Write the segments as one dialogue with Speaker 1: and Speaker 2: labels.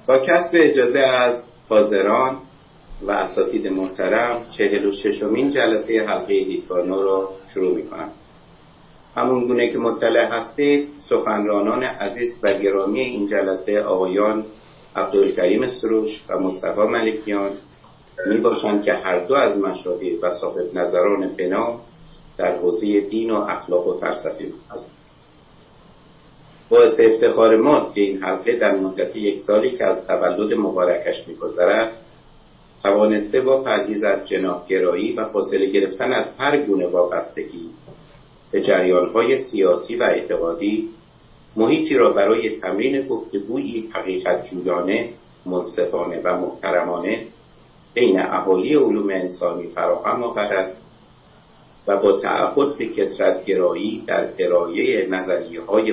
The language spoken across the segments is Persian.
Speaker 1: با کسب اجازه از حاضران و اساتید محترم 46مین جلسه حلقه دیدگاه نو را شروع می‌کنم. همون گونه که مطلع هستید، سخنرانان عزیز و گرامی این جلسه آقایان عبدالکریم سروش و مصطفی ملکیان میباشند که هر دو از مشاهیر و صاحب نظران بنام در حوزه دین و اخلاق و فلسفه هستند. باعث افتخار ماست که این حلقه در مدت 1 سالی که از تولد مبارکش می‌گذرد توانسته با پرهیز از جناح‌گرایی و فاصله گرفتن از هر گونه وابستگی به جریان‌های سیاسی و اعتقادی محیطی را برای تمرین گفتگویی حقیقت جویانه، منصفانه و محترمانه بین اهالی علوم انسانی فراهم آورد و با تعهد به کثرت‌گرایی در ارائه نظریه‌های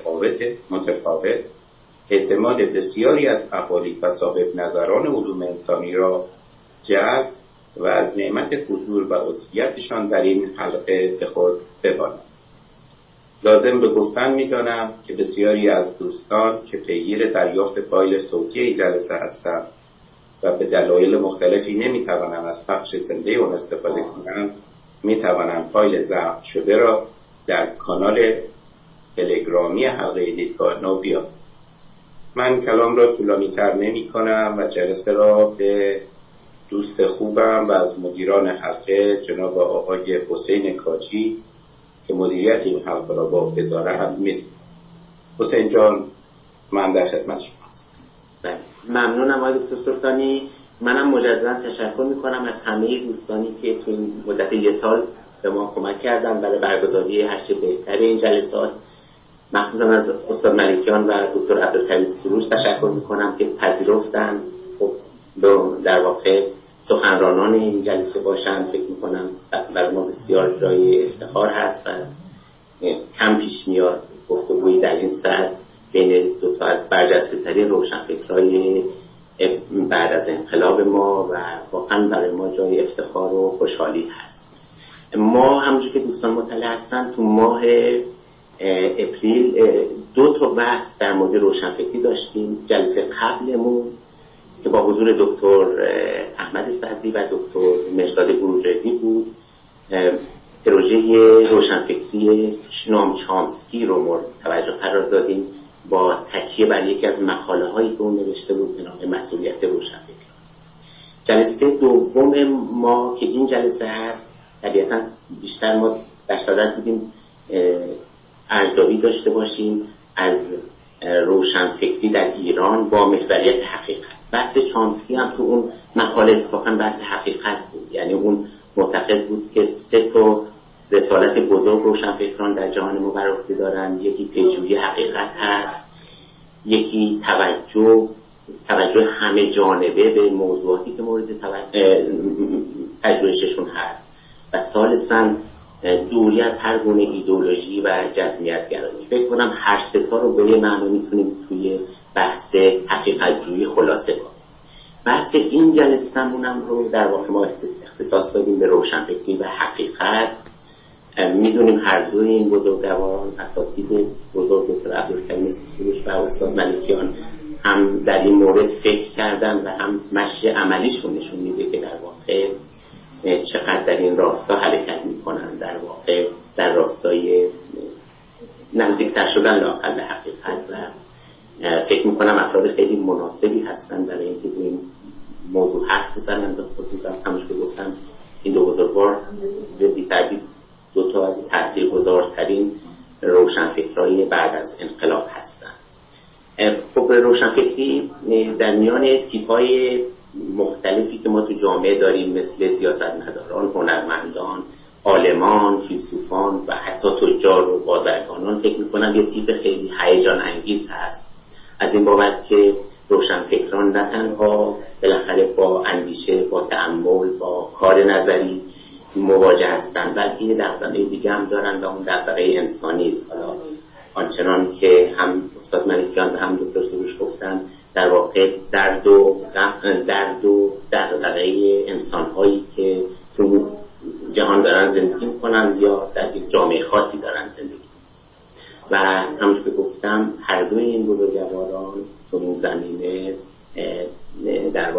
Speaker 1: متفاوت اعتماد بسیاری از اهالی و صاحب نظران علوم انسانی را جلب و از نعمت حضور و عضویتشان در این حلقه به خود بباند. لازم به گفتن می‌دانم که بسیاری از دوستان که پیگیر دریافت فایل صوتی این جلسه هستند و به دلایل مختلفی نمی‌توانند از پخش زنده اون استفاده کنند، می‌توانند فایل ضبط شده را در کانال تلگرامی حلقه دیدگاه نو بیابند. من کلام را طولانی‌تر نمی‌کنم و جلسه را به دوست خوبم و از مدیران حلقه جناب آقای حسین کاجی که مدیریت این حلقه را با عهده دارند می‌سپارم. حسین جان، من در خدمت شما هستم.
Speaker 2: ممنونم آقای دکتر سلطانی. منم مجددا تشکر می‌کنم از همه دوستانی که تو این مدت 1 سال به ما کمک کردن برای برگزاری هر چه بهتر این جلسات. مخصوصا از استاد ملکیان و دکتر عبدالکریم سروش تشکر می‌کنم که پذیرفتن در واقع سخنرانان این جلسه باشن. فکر می‌کنم برای ما بسیار جای افتخار هست و کم پیش میاد گفتگویی در این سطح بین دو تا از برجسته‌ترین روشنفکرای بعد از انقلاب ما و واقعا برای ما جای افتخار و خوشحالی هست. ما همونجور که دوستان مطلع هستن تو ماه اپریل 2 تا بحث در مورد روشنفکری داشتیم. جلسه قبلمون که با حضور دکتر احمد صدری و دکتر مرزاد بروجردی بود، پروژه روشنفکری نام چامسکی رو مورد توجه قرار دادیم با تکیه بر یکی از مقاله هایی که اون نوشته بود به نام مسئولیت روشنفکر. جلسه دوم ما که این جلسه هست، طبیعتا بیشتر ما در صدد بودیم ارزیابی داشته باشیم از روشنفکری در ایران با محوریت حقیقت. بحث چامسکی هم تو اون مقاله اتفاقا بحث حقیقت بود، یعنی اون معتقد بود که 3 تا رسالت بزرگ روشنفکران در جهان ما بر عهده دارن. یکی پیجویی حقیقت هست، یکی توجه همه جانبه به موضوعاتی که مورد پژوهششون هست و ثالثاً دوری از هر گونه ایدئولوژی و جزمیت گرایی. فکر کنم هر 3 تا رو به یه معنی میتونیم توی بحث حقیقت جویی خلاصه کنیم. بحث این جلسه‌مونم رو در واقع ما اختصاص دادیم به روشنفکری و حقیقت. میدونیم هر دوی این بزرگواران اساتید بزرگ دکتر عبدالکریم سروش و استاد ملکیان هم در این مورد فکر کردن و هم مشی عملیشون نشون میده که در واقع چقدر در این راستا حرکت میکنن، در واقع در راستای نزدیکتر شدن لااقل به حقیقت و فکر میکنم افراد خیلی مناسبی هستن برای اینکه تو این موضوع حرف بزنن. به خصوص همونش که گفتم این 2 بزرگوار به بی‌تردید 2 تا از تاثیرگذارترین روشنفکرای بعد از انقلاب هستن. خب روشنفکری در میان تیپ‌های مختلفی که ما تو جامعه داریم مثل سیاستمداران، هنرمندان، عالمان، فیلسوفان و حتی تجار و بازرگانان فکر می‌کنم یه تیپ خیلی هیجان انگیز هست، از این بابت که روشنفکران نه تنها بالاخره با اندیشه، با تأمل، با کار نظری مواجه هستند، بلکه یه دغدغه دیگه هم دارن و اون دغدغه انسانی است. حالا آنچنان که هم استاد ملکیان و هم دکتر سروش گفتن، در واقع درد و دغدغه انسان‌هایی که تو جهان دارن زندگی می‌کنن یا در یک جامعه خاصی دارن زندگی. و همونجور که گفتم هر دوی این بزرگواران تو این زمینه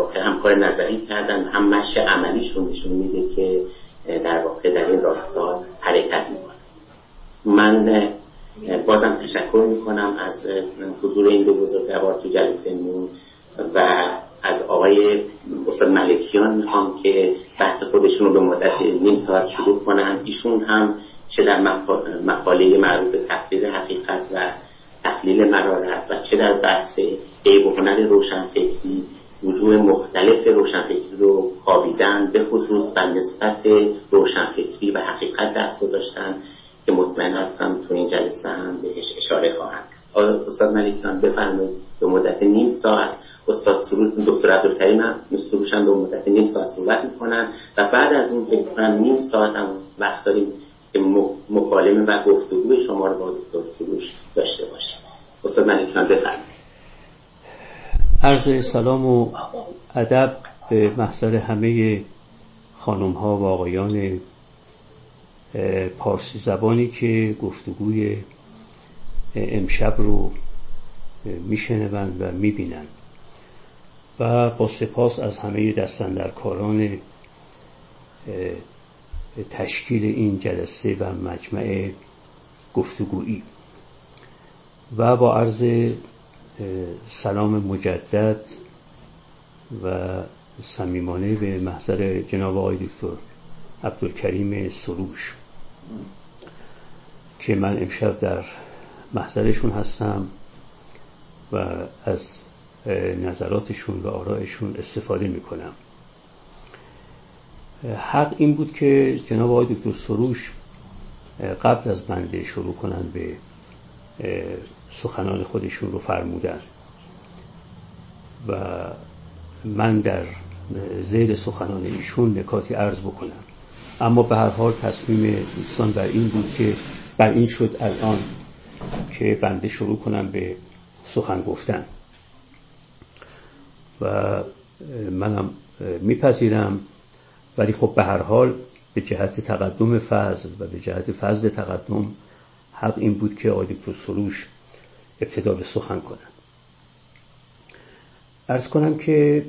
Speaker 2: واقع هم کار نظری کردن، هم مشی عملیشون نشون میده که در واقع در این راستا حرکت میکنن. من بازم تشکر میکنم از حضور این دو بزرگوار تو جلسه‌مون و از آقای استاد ملکیان میخوام که بحث خودشون رو به مدت نیم ساعت شروع کنن. ایشون هم چه در مقاله معروف تحلیل حقیقت و تحلیل مرارت و چه در بحث عیب و هنر روشنفکری وجوه مختلف روشنفکری رو خوابیدن، به خصوص بر نسبت روشنفکری و حقیقت دست گذاشتن که مطمئن هستم تو این جلسه هم بهش اشاره خواهند. استاد ملکیان بفرمایید به مدت نیم ساعت. استاد سروش دکتر عبدالکریم هم سروش هم به مدت نیم ساعت صحبت میکنن و بعد از اون فکر کنم نیم ساعت هم وقت داریم که مکالمه و گفتگوی شما رو با دکتر سروش داشته باشیم. استاد ملکیان بفرمایید.
Speaker 3: عرض سلام و ادب به محضر همه خانم ها و آقایان پارسی زبانی که گفتگوی امشب رو میشنوند و میبینند و با سپاس از همه دستاندرکاران تشکیل این جلسه و مجمع گفتگویی و با عرض سلام مجدد و صمیمانه به محضر جناب آقای دکتر عبدالکریم سروش که من امشب در محضرشون هستم و از نظراتشون و آرائشون استفاده میکنم. حق این بود که جناب آقای دکتر سروش قبل از بنده شروع کنن به سخنان خودشون رو فرمودن و من در ذیل سخنان ایشون نکاتی عرض بکنم، اما به هر حال تصمیم دوستان بر این شد الان که بنده شروع کنم به سخن گفتن و منم میپذیرم، ولی خب به هر حال به جهت تقدم فضل و به جهت فضل تقدم حق این بود که آقای دکتر سروش ابتدا به سخن کنن. عرض کنم که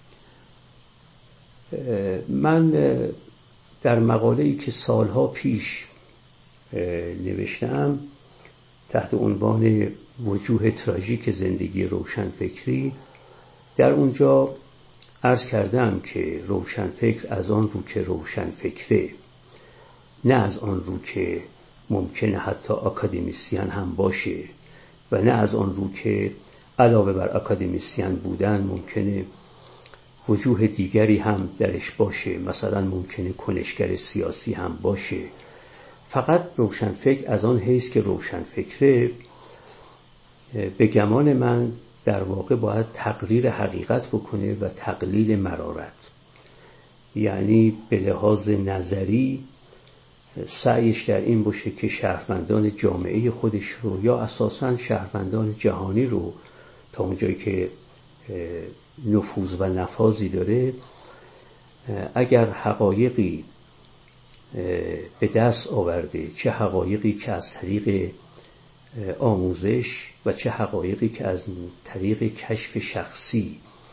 Speaker 3: من در مقاله‌ای که سالها پیش نوشتم تحت عنوان وجوه تراژیک زندگی روشنفکری، در اونجا عرض کردم که روشنفکر از آن رو که روشنفکره، نه از آن رو که ممکنه حتی اکادمیسین هم باشه و نه از آن رو که علاوه بر اکادمیسین بودن ممکنه وجوه دیگری هم درش باشه، مثلا ممکنه کنشگر سیاسی هم باشه. فقط روشنفکر از آن حیث که روشنفکره، به گمان من در واقع باید تقریر حقیقت بکنه و تقلیل مرارت، یعنی به لحاظ نظری سعیش در این باشه که شهروندان جامعه خودش رو یا اساساً شهروندان جهانی رو تا اونجایی که نفوذ و نفاذی داره، اگر حقایقی به دست آورده، چه حقایقی که از طریق آموزش و چه حقایقی که از طریق کشف شخصی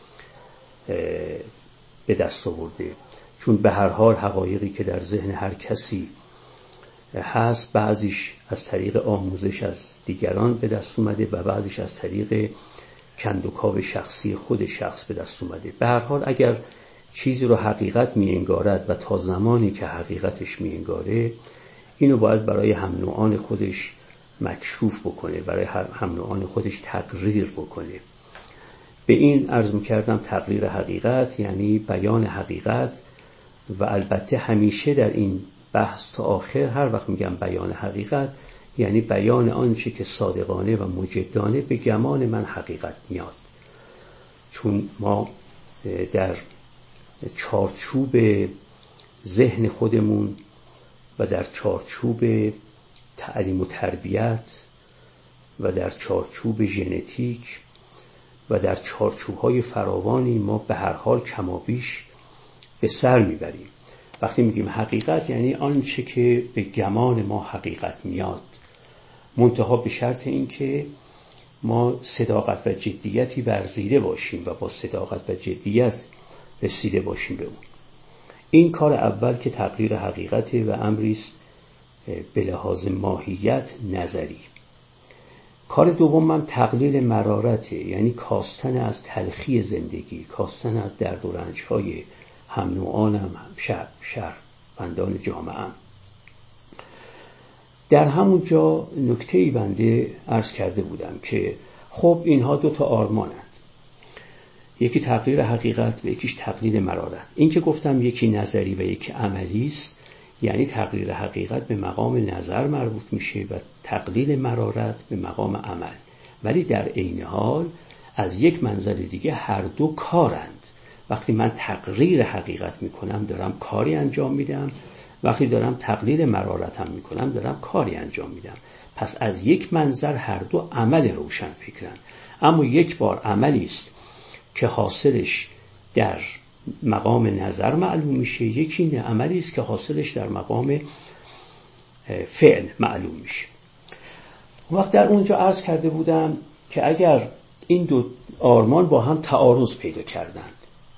Speaker 3: به دست آورده، چون به هر حال حقایقی که در ذهن هر کسی هست بعضیش از طریق آموزش از دیگران به دست اومده و بعضیش از طریق کندوکاو شخصی خود شخص به دست اومده. به هر حال اگر چیزی رو حقیقت می انگارد و تا زمانی که حقیقتش می انگاره، اینو باید برای هم نوعان خودش مکشوف بکنه، برای هم نوعان خودش تقریر بکنه. به این عرض می‌کردم تقریر حقیقت یعنی بیان حقیقت، و البته همیشه در این بحث تا آخر هر وقت میگم بیان حقیقت یعنی بیان آنچه که صادقانه و مجدانه به گمان من حقیقت میاد، چون ما در چارچوب ذهن خودمون و در چارچوب تعلیم و تربیت و در چارچوب ژنتیک و در چارچوب‌های فراوانی ما به هر حال کمابیش به سر میبریم. وقتی میگیم حقیقت یعنی آنچه که به گمان ما حقیقت میاد، منتها به شرط این که ما صداقت و جدیتی ورزیده باشیم و با صداقت و جدیت رسیده باشیم به اون. این کار اول که تقریر حقیقته و امریست به لحاظ ماهیت نظری. کار دومم تقلیل مرارته، یعنی کاستن از تلخی زندگی، کاستن از درد و رنج‌های هم نوعانم، شهروندان جامعه‌ام. در همون جا نکته‌ای بنده عرض کرده بودم که خب اینها دو تا آرمانند، یکی تقریر حقیقت و یکیش تقلیل مرارت. این که گفتم یکی نظری و یکی عملی است، یعنی تقریر حقیقت به مقام نظر مربوط میشه و تقلیل مرارت به مقام عمل، ولی در عین حال از یک منظر دیگه هر دو کارند. وقتی من تقریر حقیقت میکنم دارم کاری انجام میدم، وقتی دارم تقلیل مرارتم میکنم دارم کاری انجام میدم. پس از یک منظر هر دو عمل روشن فکرن، اما یک بار عملی است که حاصلش در مقام نظر معلوم میشه، یکی عملی است که حاصلش در مقام فعل معلوم میشه. وقت در اونجا عرض کرده بودم که اگر این دو آرمان با هم تعارض پیدا کردند،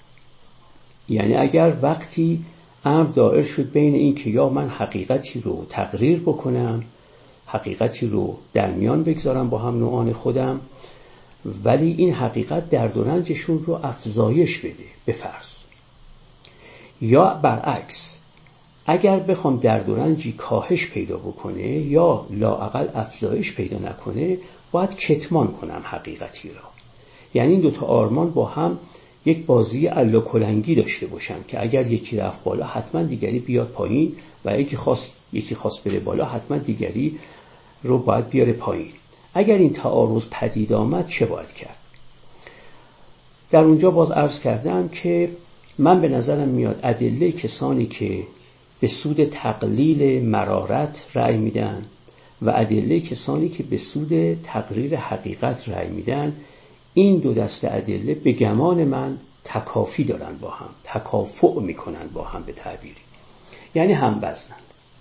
Speaker 3: یعنی اگر وقتی امر دائر شد بین این که یا من حقیقتی رو تقریر بکنم، حقیقتی رو در میان بگذارم با هم نوعان خودم، ولی این حقیقت درد و رنجشون رو افزایش بده به فرض، یا برعکس اگر بخوام درد و رنجی کاهش پیدا بکنه یا لااقل افزایش پیدا نکنه، باید کتمان کنم حقیقتی را. یعنی این دوتا آرمان با هم یک بازی الا کلنگی داشته باشن که اگر یکی رفت بالا حتما دیگری بیاد پایین و یکی خواست بره بالا حتما دیگری رو باید بیاره پایین. اگر این تعارض پدید آمد چه باید کرد؟ در اونجا باز عرض کردم که من به نظرم میاد ادله کسانی که به سود تقلیل مرارت رأی میدن و ادله کسانی که به سود تقریر حقیقت رأی میدن، این دو دسته ادله به گمان من تکافی دارن، با هم تکافؤ میکنن با هم به تعبیری، یعنی هم وزنن.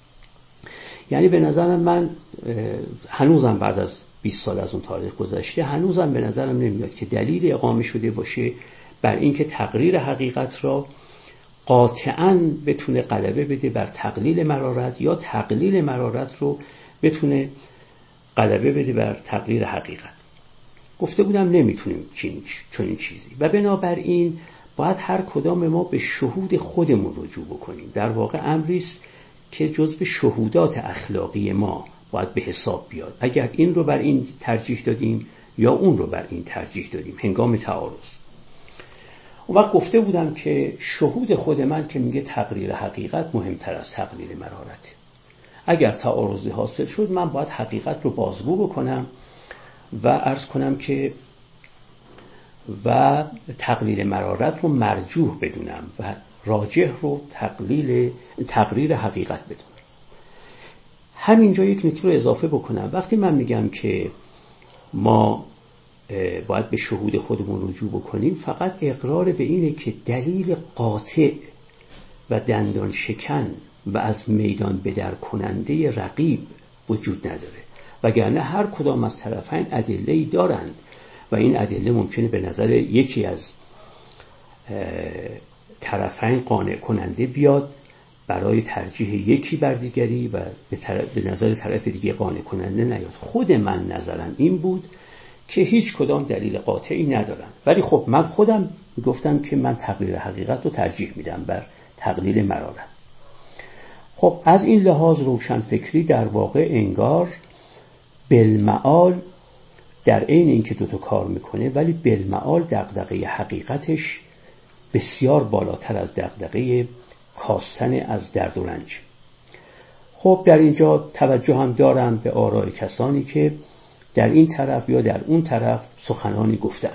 Speaker 3: یعنی به نظرم من هنوزم بعد از 20 سال از اون تاریخ گذشته هنوزم به نظرم نمیاد که دلیل اقامه شده باشه بر اینکه تقریر حقیقت را قاطعاً بتونه غلبه بده بر تقلیل مرارت یا تقلیل مرارت رو بتونه غلبه بده بر تقریر حقیقت. گفته بودم نمیتونیم چنین چیزی و بنابراین باید هر کدام ما به شهود خودمون رجوع بکنیم. در واقع امریست که جزو شهودات اخلاقی ما باید به حساب بیاد. اگر این رو بر این ترجیح دادیم یا اون رو بر این ترجیح دادیم هنگام تعارض. اون وقت گفته بودم که شهود خود من که میگه تقریر حقیقت مهمتر از تقلیل مرارت. اگر تعارضی حاصل شد من باید حقیقت رو بازگو بکنم و عرض کنم که و تقلیل مرارت رو مرجوح بدونم و راجح رو تقریر حقیقت بدونم. همینجا یک نکته رو اضافه بکنم. وقتی من میگم که ما باید به شهود خودمون رجوع بکنیم، فقط اقرار به اینه که دلیل قاطع و دندان شکن و از میدان بدر کننده رقیب وجود نداره، وگرنه هر کدام از طرفین ادله‌ای دارند و این ادله ممکنه به نظر یکی از طرفین قانع کننده بیاد برای ترجیح یکی بر دیگری و به نظر طرف دیگه قانع کننده نیاد. خود من نظرم این بود که هیچ کدام دلیل قاطعی ندارن، ولی خب من خودم گفتم که من تقریر حقیقت رو ترجیح میدم بر تقلیل مرارت. خب از این لحاظ روشنفکری در واقع انگار بالمعال در عین اینکه دوتا کار میکنه، ولی بالمعال دغدغه حقیقتش بسیار بالاتر از دغدغه کاستن از درد و رنج. خب در اینجا توجه هم دارم به آراء کسانی که در این طرف یا در اون طرف سخنانی گفتن.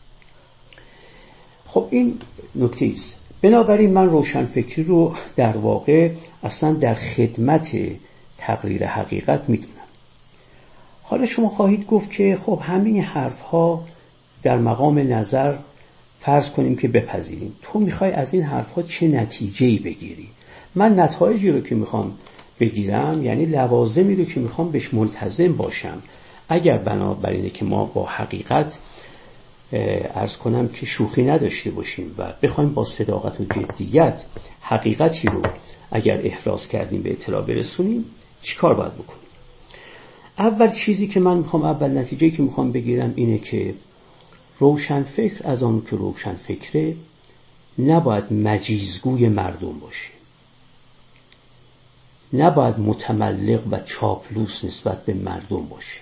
Speaker 3: خب این نکته است. بنابراین من روشنفکری رو در واقع اصلا در خدمت تقریر حقیقت میدونم. حالا شما خواهید گفت که خب همه این حرفها در مقام نظر فرض کنیم که بپذیریم، تو میخوای از این حرفها چه نتیجه‌ای بگیری؟ من نتایجی رو که میخوام بگیرم، یعنی لوازمی رو که میخوام بهش ملتزم باشم، اگر بنابراینه که ما با حقیقت عرض کنم که شوخی نداشته باشیم و بخوایم با صداقت و جدیت حقیقتی رو اگر احراز کردیم به اطلاع برسونیم، چیکار باید بکنیم؟ اول چیزی که من میخوام، اول نتیجه‌ای که میخوام بگیرم اینه که روشنفکر از آن که روشنفکره نباید مجیزگوی مردم باشه، نباید متملق و چاپلوس نسبت به مردم باشه.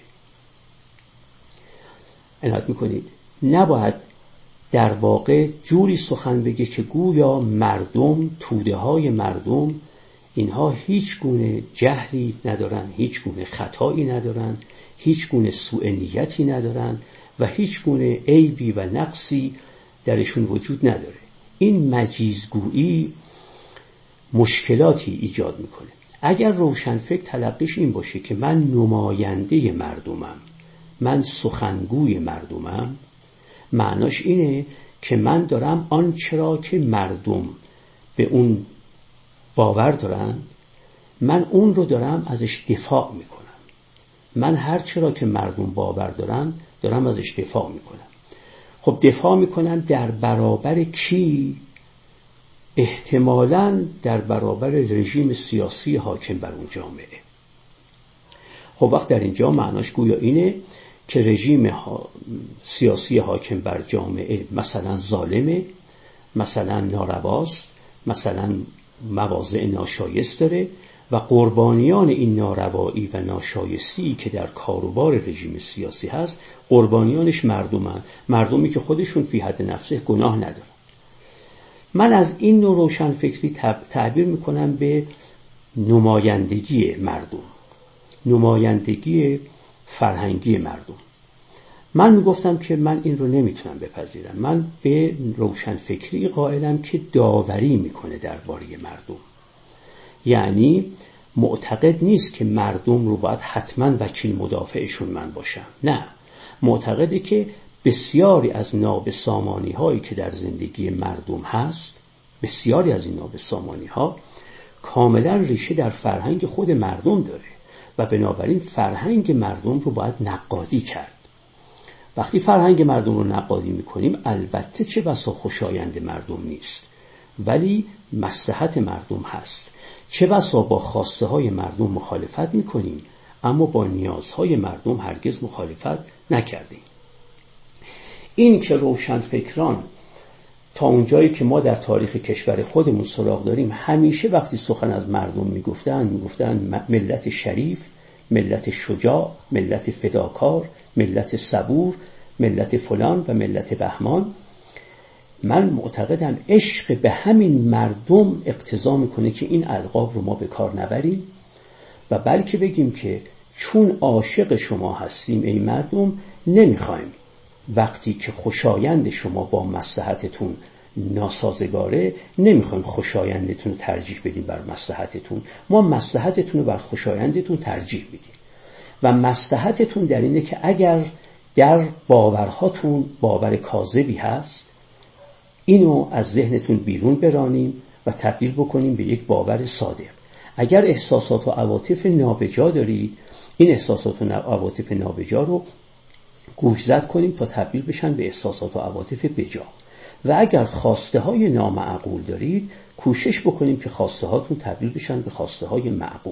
Speaker 3: عنایت میکنید؟ نباید در واقع جوری سخن بگه که گویا مردم، توده های مردم، اینها هیچ گونه جهلی ندارن، هیچ گونه خطایی ندارن، هیچ گونه سوء نیتی ندارن و هیچ گونه عیبی و نقصی درشون وجود نداره. این مجیزگویی مشکلاتی ایجاد میکنه. اگر روشنفکر تلقیش این باشه که من نماینده مردمم، من سخنگوی مردمم، معناش اینه که من دارم آنچه را که مردم به اون باور دارن، من اون رو دارم ازش دفاع میکنم. من هر چرا که مردم باور دارن دارم ازش دفاع میکنم. خب دفاع میکنم در برابر کی؟ احتمالاً در برابر رژیم سیاسی حاکم بر اون جامعه. خب وقت در اینجا معناش گویا اینه که رژیم سیاسی حاکم بر جامعه مثلا ظالمه، مثلا نارواست، مثلا مواضع ناشایست داره و قربانیان این ناروایی و ناشایستی که در کاروبار رژیم سیاسی هست، قربانیانش مردمی که خودشون فی حد نفسه گناه ندارن. من از این نوع روشنفکری تعبیر میکنم به نمایندگی مردم، نمایندگی فرهنگی مردم. من میگفتم که من این رو نمیتونم بپذیرم. من به روشنفکری قائلم که داوری میکنه درباره مردم، یعنی معتقد نیست که مردم رو باید حتما وکیل مدافعشون من باشم. نه، معتقده که بسیاری از نابسامانی هایی که در زندگی مردم هست، بسیاری از این نابسامانی ها کاملا ریشه در فرهنگ خود مردم داره و بنابراین فرهنگ مردم رو باید نقادی کرد. وقتی فرهنگ مردم رو نقادی میکنیم، البته چه بسا خوشایند مردم نیست، ولی مصلحت مردم هست. چه بسا با خواسته های مردم مخالفت میکنیم، اما با نیازهای مردم هرگز مخالفت نکردیم. این که روشنفکران تا اونجایی که ما در تاریخ کشور خودمون سراغ داریم همیشه وقتی سخن از مردم میگفتن ملت شریف، ملت شجاع، ملت فداکار، ملت صبور، ملت فلان و ملت بهمان. من معتقدم عشق به همین مردم اقتضا میکنه که این القاب رو ما به کار نبریم و بلکه بگیم که چون عاشق شما هستیم ای مردم، نمیخوایم وقتی که خوشایند شما با مصلحتتون ناسازگاره، نمیخوایم خوشایندتون رو ترجیح بدیم بر مصلحتتون. ما مصلحتتون رو بر خوشایندتون ترجیح میدیم و مصلحتتون در اینه که اگر در باورهاتون باور کاذبی هست، اینو از ذهنتون بیرون برانیم و تبدیل بکنیم به یک باور صادق. اگر احساسات و عواطف نابجا دارید، این احساسات و عواطف نابجا رو گوشزد کنیم تا تبدیل بشن به احساسات و عواطف بجا. و اگر خواسته های نامعقول دارید، کوشش بکنیم که خواسته هاتون تبدیل بشن به خواسته های معقول.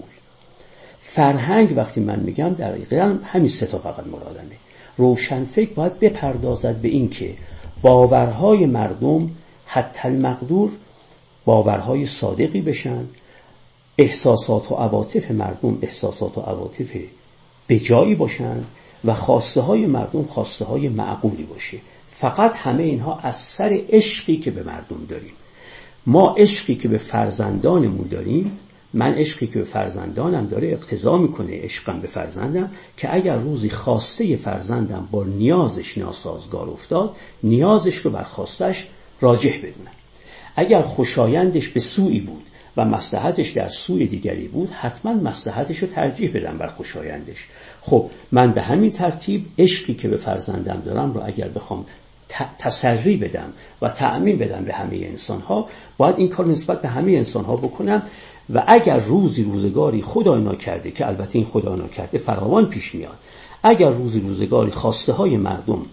Speaker 3: فرهنگ وقتی من میگم در حقیقت همین سه تا فقط مرادمه. روشنفکر باید بپردازد به این که باورهای مردم حتی المقدور باورهای صادقی بشن، احساسات و عواطف مردم احساسات و عواطف بجایی باشن و خواسته های مردم خواسته های معقولی باشه. فقط همه اینها از سر عشقی که به مردم داریم. ما عشقی که به فرزندانمون داریم، من عشقی که به فرزندانم داره اقتضا میکنه عشقم به فرزندم که اگر روزی خواسته فرزندم با نیازش ناسازگار افتاد، نیازش رو بر خواستش راجح بدونم. اگر خوشایندش به سوی بود و مصلحتش در سوی دیگری بود، حتما مصلحتش رو ترجیح بدم بر خوشایندش. خب من به همین ترتیب عشقی که به فرزندم دارم رو اگر بخوام تسری بدم و تأمین بدم به همه انسان‌ها، باید این کار نسبت به همه انسان‌ها بکنم و اگر روزگاری خدای ناکرده، که البته این خدای ناکرده فراوان پیش میاد، اگر روزگاری خواسته های مردم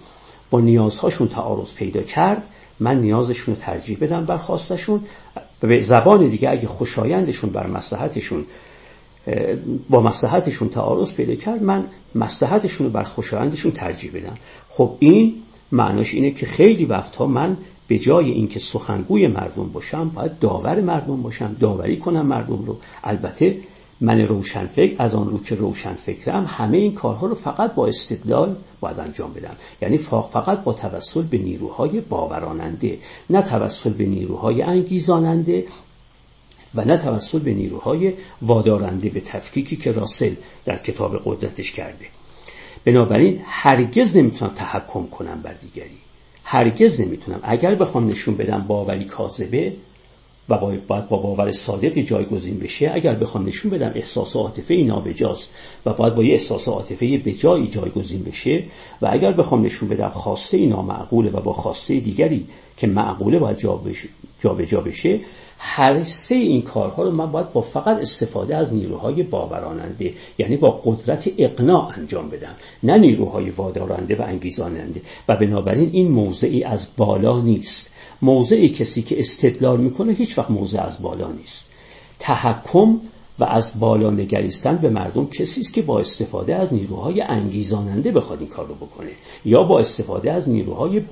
Speaker 3: با نیازهاشون تعارض پیدا کرد، من نیازشون رو ترجیح بدم بر خواستشون. به زبان دیگه اگه خوشایندشون بر مصلحتشون با مصلحتشون تعارض پیدا کرد، من مصلحتشون رو بر خوشایندشون ترجیح بدم. خب این معناش اینه که خیلی وقتها من به جای اینکه سخنگوی مردم باشم باید داور مردم باشم، داوری کنم مردم رو. البته من روشنفکر از آن رو که روشنفکرم همه این کارها رو فقط با استدلال باید انجام بدم، یعنی فقط با توسل به نیروهای باوراننده، نه توسل به نیروهای انگیزاننده و نه توسل به نیروهای وادارنده، به تفکیکی که راسل در کتاب قدرتش کرده. بنابراین هرگز نمیتونم تحکم کنم بر دیگری، هرگز نمیتونم. اگر بخوام نشون بدم باوری کاذبه و باید با باور صادقی جایگزین بشه، اگر بخوام نشون بدم احساس و عاطفه نابجاست و باید با یه احساس و عاطفه بجایی جایگزین بشه، و اگر بخوام نشون بدم خواسته نامعقوله و با خواسته دیگری که معقوله باید جابجا بشه، هر سه این کارها رو من باید با فقط استفاده از نیروهای باوراننده، یعنی با قدرت اقناع انجام بدم، نه نیروهای وادارنده و انگیزاننده. و بنابراین این موضعی از بالا نیست. موضعی کسی که استدلال میکنه هیچ وقت موضع از بالا نیست. تحکم و از بالا نگریستن به مردم کسی است که با استفاده از نیروهای انگیزاننده بخواد این کار رو بکنه، یا با استفاده از نیروهای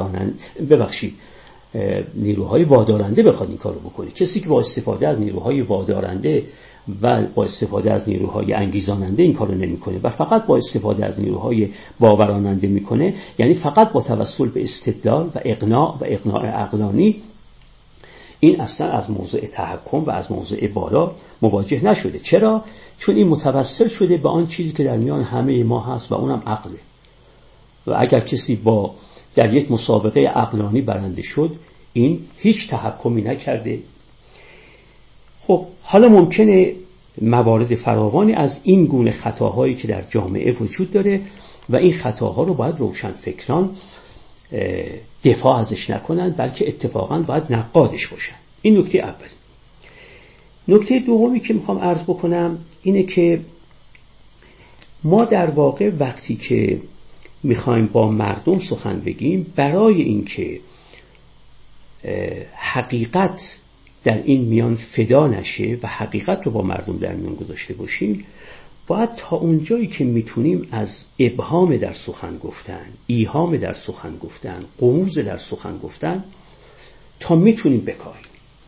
Speaker 3: نیروهای وادارنده بخواد این کار رو بکنه. کسی که با استفاده از نیروهای وادارنده و با استفاده از نیروهای انگیزاننده این کار رو نمیکنه و فقط با استفاده از نیروهای باوراننده میکنه، یعنی فقط با توسل به استدلال و اقناع عقلانی، این اصلا از موضع تحکم و از موضع بالا مواجه نشده. چرا؟ چون این متوسل شده به آن چیزی که در میان همه ما هست و اونم عقله. و اگر کسی در یک مسابقه عقلانی برنده شد، این هیچ تحکمی نکرده. خب حالا ممکنه موارد فراوانی از این گونه خطاهایی که در جامعه وجود داره و این خطاها رو باید روشنفکران دفاع ازش نکنن، بلکه اتفاقاً باید نقادش باشن. این نکته اولی. نکته دومی که میخوام عرض بکنم اینه که ما در واقع وقتی که میخوایم با مردم سخن بگیم، برای اینکه حقیقت در این میان فدا نشه و حقیقت رو با مردم در میان گذاشته باشیم، باید تا اونجایی که میتونیم از ابهام در سخن گفتن، ایهام در سخن گفتن، غموض در سخن گفتن تا میتونیم بکاهیم.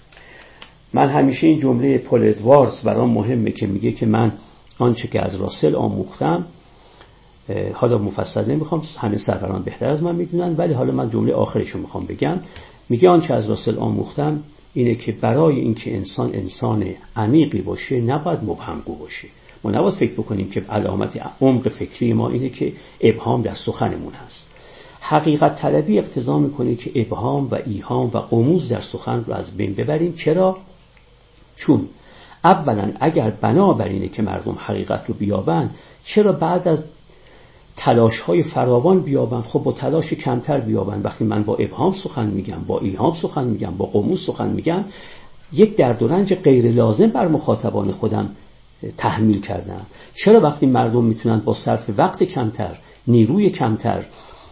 Speaker 3: من همیشه این جمله پل ادواردز برام مهمه که میگه که من آنچه که از راسل آموختم، حالا مفصل نمیخوام، همه سروران بهتر از من میدونن، ولی حالا من جمله آخرشو میخوام بگم. میگه آنچه از راسل آموختم اینه که برای اینکه انسان عمیقی باشه نباید مبهمگو باشه. ما نباید فکر بکنیم که علامت عمق فکری ما اینه که ابهام در سخنمون هست. حقیقت طلبی اقتضا میکنه که ابهام و ایهام و غموض در سخن رو از بین ببریم. چرا؟ چون اولا اگر بنابراینه که مردم حقیقت رو بیابن، چرا بعد از تلاش‌های فراوان بیابن؟ خب با تلاش کمتر بیابن. وقتی من با ابهام سخن میگم، با ایهام سخن میگم، با غموض سخن میگم، یک درد و رنج غیر لازم بر مخاطبان خودم تحمیل کردم. چرا وقتی مردم میتونن با صرف وقت کمتر، نیروی کمتر،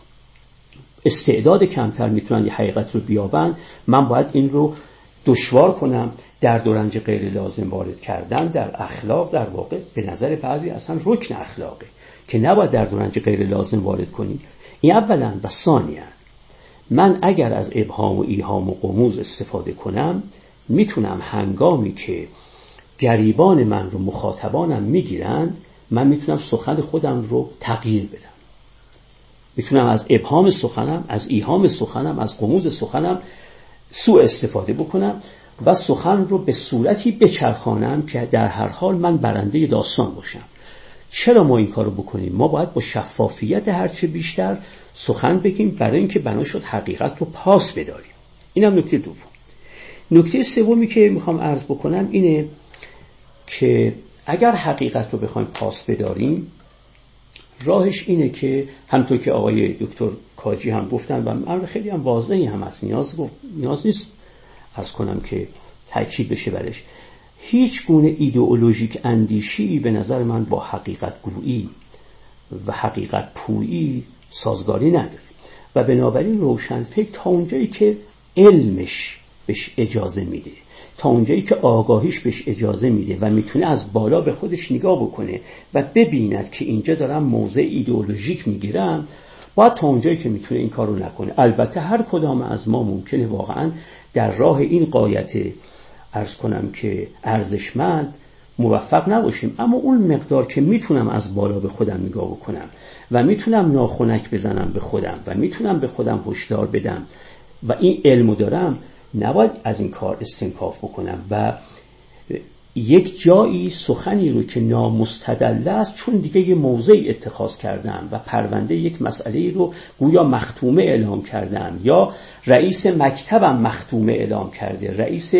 Speaker 3: استعداد کمتر میتونن یه حقیقت رو بیابن، من باید این رو دشوار کنم؟ درد و رنج غیر لازم وارد کردن در اخلاق در واقع به نظر بعضی اصلا رکن اخلاقه که نباید درد و رنج غیر لازم وارد کنی. این اولا. و ثانیا، من اگر از ابهام و ایهام و غموض استفاده کنم، میتونم هنگامی که گریبان من رو مخاطبانم میگیرند، من میتونم سخن خودم رو تغییر بدم. میتونم از ابهام سخنم، از ایهام سخنم، از غموض سخنم سوء استفاده بکنم و سخن رو به صورتی بچرخانم که در هر حال من برنده داستان باشم. چرا ما این کارو بکنیم؟ ما باید با شفافیت هرچه بیشتر سخن بگیم برای اینکه بنا شد حقیقت رو پاس بداریم. اینم نکته دوم. نکته سومی که میخوام عرض بکنم اینه که اگر حقیقت رو بخوایم پاس بداریم، راهش اینه که همونطور که آقای دکتر کاجی هم گفتن و امر خیلی هم واضحی هم هست، نیاز نیست عرض کنم که تاکید بشه برش، هیچ گونه ایدئولوژیک اندیشی به نظر من با حقیقت گویی و حقیقت پویی سازگاری نداره. و بنابراین روشنفکر تا اونجایی که علمش بهش اجازه میده، تا اونجایی که آگاهیش بهش اجازه میده و میتونه از بالا به خودش نگاه بکنه و ببیند که اینجا دارم موضع ایدئولوژیک میگیرم، باید تا اونجایی که میتونه این کارو نکنه. البته هر کدام از ما ممکنه واقعا در راه این غایت عرض کنم که ارزشمند موفق نباشیم، اما اون مقدار که میتونم از بالا به خودم نگاه بکنم و میتونم ناخنک بزنم به خودم و میتونم به خودم هشدار بدم و این علمو دارم، نباید از این کار استنکاف بکنم و یک جایی سخنی رو که نامستدل است چون دیگه یه موضعی اتخاذ کردم و پرونده یک مسئله رو گویا مختومه اعلام کردم یا رئیس مکتبم مختومه اعلام کرده، رئیس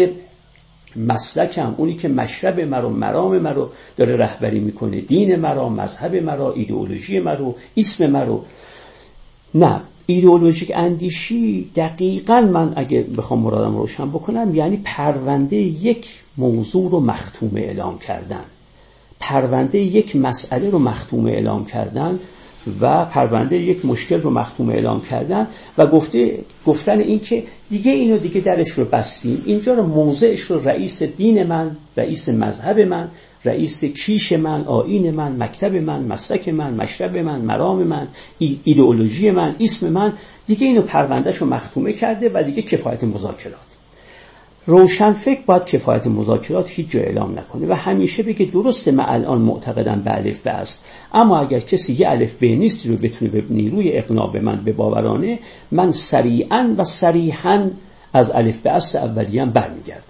Speaker 3: مسلکم، اونی که مشرب مرا مرام مرا داره رهبری میکنه، دین مرا، مذهب مرا، ایدئولوژی مرا، اسم مرا. نه، ایدئولوژیک اندیشی دقیقاً من اگه بخوام مرادم روشن بکنم یعنی پرونده یک موضوع رو مختومه اعلام کردن، پرونده یک مسئله رو مختومه اعلام کردن و پرونده یک مشکل رو مختومه اعلام کردن و گفتن این که دیگه اینو دیگه درش رو بستیم، اینجا رو موضعش رو رئیس دین من، رئیس مذهب من، رئیس کیش من، آیین من، مکتب من، مسلک من، مشرب من، مرام من، ایدئولوژی من، اسم من، دیگه اینو پروندهش رو مختومه کرده و دیگه کفایت مذاکرات. روشنفکر باید کفایت مذاکرات هیچ جا اعلام نکنه و همیشه بگه درسته من الان معتقدم به الف به است، اما اگر کسی یه الف به نیستی رو بتونه به نیروی اقناع به من بباورانه، من سریعا و صریحا از الف به است اولیم برمیگردم.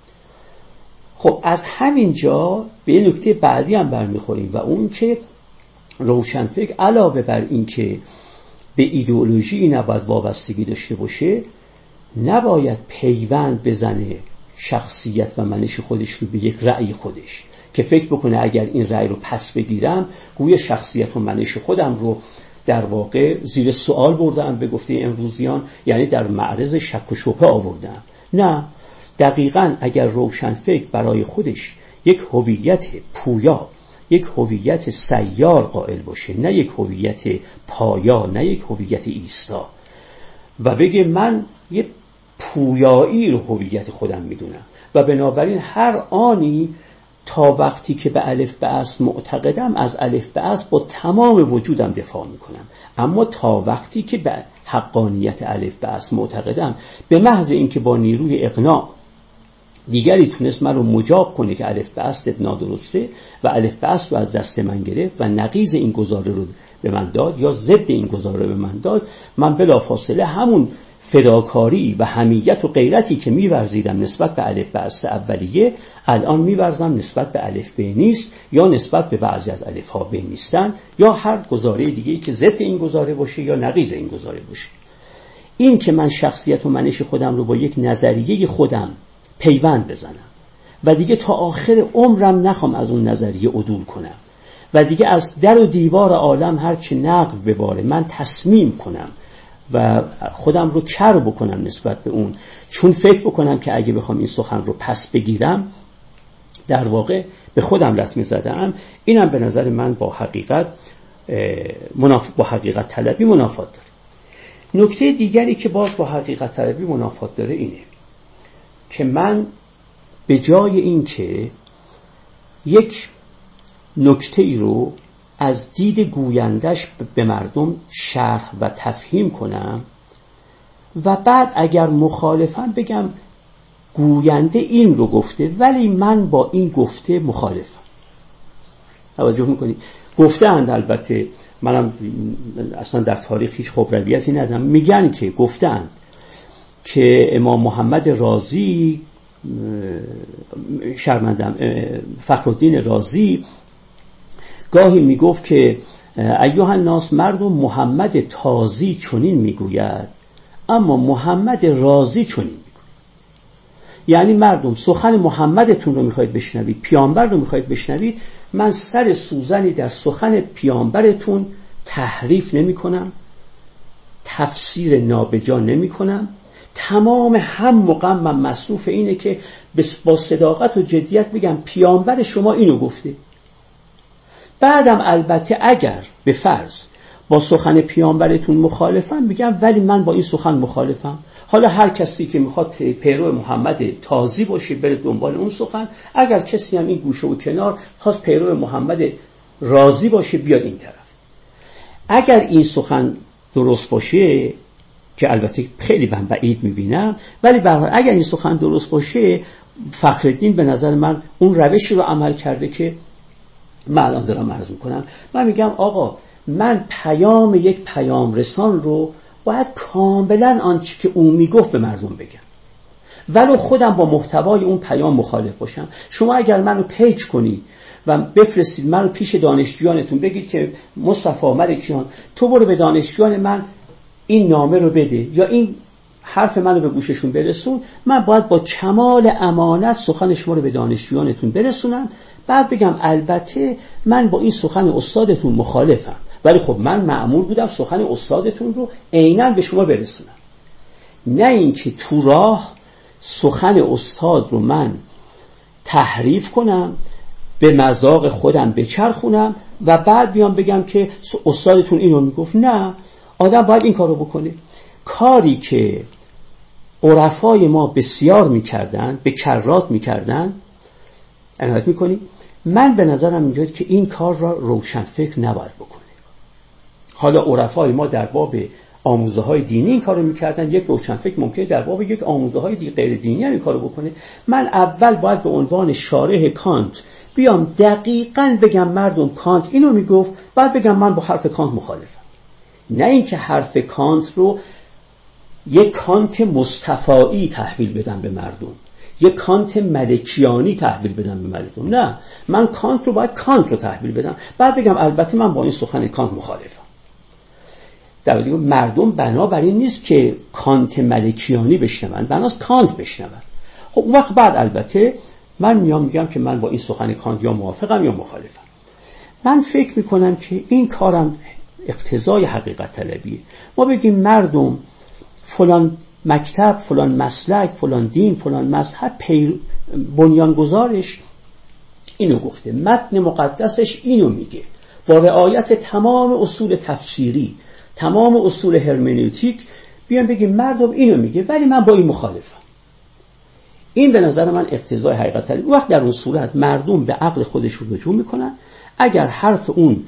Speaker 3: خب از همین جا به یه نکته بعدی هم برمیخوریم و اون که روشنفکر علاوه بر این که به ایدئولوژی نباید وابستگی داشته باشه، نباید پیوند بزنه شخصیت و منش خودش رو به یک رأی خودش که فکر بکنه اگر این رأی رو پس بگیرم گویا شخصیت و منش خودم رو در واقع زیر سوال بردم، به گفته امروزیان یعنی در معرض شک و شبهه آوردم. نه، دقیقاً اگر روشنفکر برای خودش یک هویت پویا، یک هویت سیار قائل باشه، نه یک هویت پایا، نه یک هویت ایستا، و بگه من یه پویایی رو هویت خودم میدونم و بنابراین هر آنی تا وقتی که به الف به است معتقدم از الف به است با تمام وجودم دفاع میکنم، اما تا وقتی که به حقانیت الف به است معتقدم، به محض اینکه با نیروی اقناع دیگری تونست من رو مجاب کنه که الف به است نادرسته و الف به است رو از دست من گرفت و نقیض این گزاره رو به من داد یا ضد این گزاره رو به من داد، من بلافاصله همون فداکاری و حمیت و غیرتی که می‌ورزیدم نسبت به الف به است اولیه الان می‌ورزم نسبت به الف به نیست یا نسبت به بعضی از الف‌ها به نیستن یا هر گزاره دیگه‌ای که ضد این گزاره باشه یا نقیض این گزاره باشه. این که من شخصیت و منش خودم رو با یک نظریه خودم پیوند بزنم و دیگه تا آخر عمرم نخوام از اون نظریه عدول کنم و دیگه از در و دیوار عالم هر چه نقد بباره من تصمیم کنم و خودم رو کر بکنم نسبت به اون، چون فکر بکنم که اگه بخوام این سخن رو پس بگیرم در واقع به خودم لطمه زدم، اینم به نظر من با حقیقت طلبی منافات داره. نکته دیگری که باز با حقیقت طلبی منافات داره اینه که من به جای این که یک نکته ای رو از دید گویندش به مردم شرح و تفهیم کنم و بعد اگر مخالفم بگم گوینده این رو گفته ولی من با این گفته مخالفم. توجه میکنی؟ گفته اند، البته منم اصلا در تاریخ هیچ خبرویتی ندارم، میگن که گفته اند که امام محمد رازی، فخرالدین رازی گاهی میگفت که ایها الناس، مردم محمد تازی چنین میگوید اما محمد رازی چنین میگوید. یعنی مردم سخن محمدتون رو میخواید بشنوید، پیامبر رو میخواید بشنوید، من سر سوزنی در سخن پیامبرتون تحریف نمی کنم، تفسیر نابجا نمی کنم، تمام هم و غم من مصروف اینه که با صداقت و جدیت بگم پیامبر شما اینو گفته. بعدم البته اگر به فرض با سخن پیامبرتون مخالفم، میگم ولی من با این سخن مخالفم. حالا هر کسی که میخواد پیرو محمد تازی باشه بره دنبال اون سخن، اگر کسی هم این گوشه و کنار خواست پیرو محمد راضی باشه بیاد این طرف. اگر این سخن درست باشه، که البته خیلی من بعید میبینم، ولی اگر این سخن درست باشه، فخرالدین به نظر من اون روشی رو عمل کرده که من الان دارم عرض میکنم. من میگم آقا من پیام یک پیام رسان رو باید کاملا آنچه که اون میگفت به مردم بگم، ولو خودم با محتوای اون پیام مخالف باشم. شما اگر منو پیج کنید و بفرستید منو پیش دانشجویانتون، بگید که مصطفی ملکیان تو برو به دانشجویان من این نامه رو بده یا این حرف منو به گوششون برسون، من باید با کمال امانت سخن شما رو به دانشجویانتون برسونم، بعد بگم البته من با این سخن استادتون مخالفم، ولی خب من مأمور بودم سخن استادتون رو عیناً به شما برسونم. نه اینکه تو راه سخن استاد رو من تحریف کنم، به مذاق خودم بچرخونم و بعد بیام بگم که استادتون اینو میگفت. نه، آدم باید این کارو بکنه. کاری که عرفای ما بسیار میکردن، به کرات میکردن، عنایت میکنی، من به نظرم میاد که این کار را روشنفکر نباید بکنه. حالا عرفای ما در باب آموزه های دینی این کارو میکردن، یک روشنفکر ممکنه در باب یک آموزه های غیر دینی هم این کارو بکنه. من اول باید به عنوان شارح کانت بیام دقیقاً بگم مردم کانت اینو میگفت، بعد بگم من با حرف کانت مخالفم. نه اینکه حرف کانت رو یک کانت مصطفایی تحویل بدم به مردم، یک کانت ملکیانی تحویل بدم به مردم. نه، من کانت رو باید کانت رو تحویل بدم، بعد بگم البته من با این سخن کانت مخالفم. در واقع مردم بنابراین نیست که کانت ملکیانی بشنون، بناست کانت بشنون. خب اون وقت بعد البته من میگم که من با این سخن کانت یا موافقم یا مخالفم. من فکر میکنم که این کارم اقتضای حقیقت طلبیه. ما بگیم مردم فلان مکتب، فلان مسلک، فلان دین، فلان مذهب بنیانگذارش اینو گفته، متن مقدسش اینو میگه، با رعایت تمام اصول تفسیری، تمام اصول هرمنوتیک، بیان بگیم مردم اینو میگه ولی من با این مخالفم. این به نظر من اقتضای حقیقت طلبی. وقت در اون صورت مردم به عقل خودشون رجوع میکنن. اگر حرف اون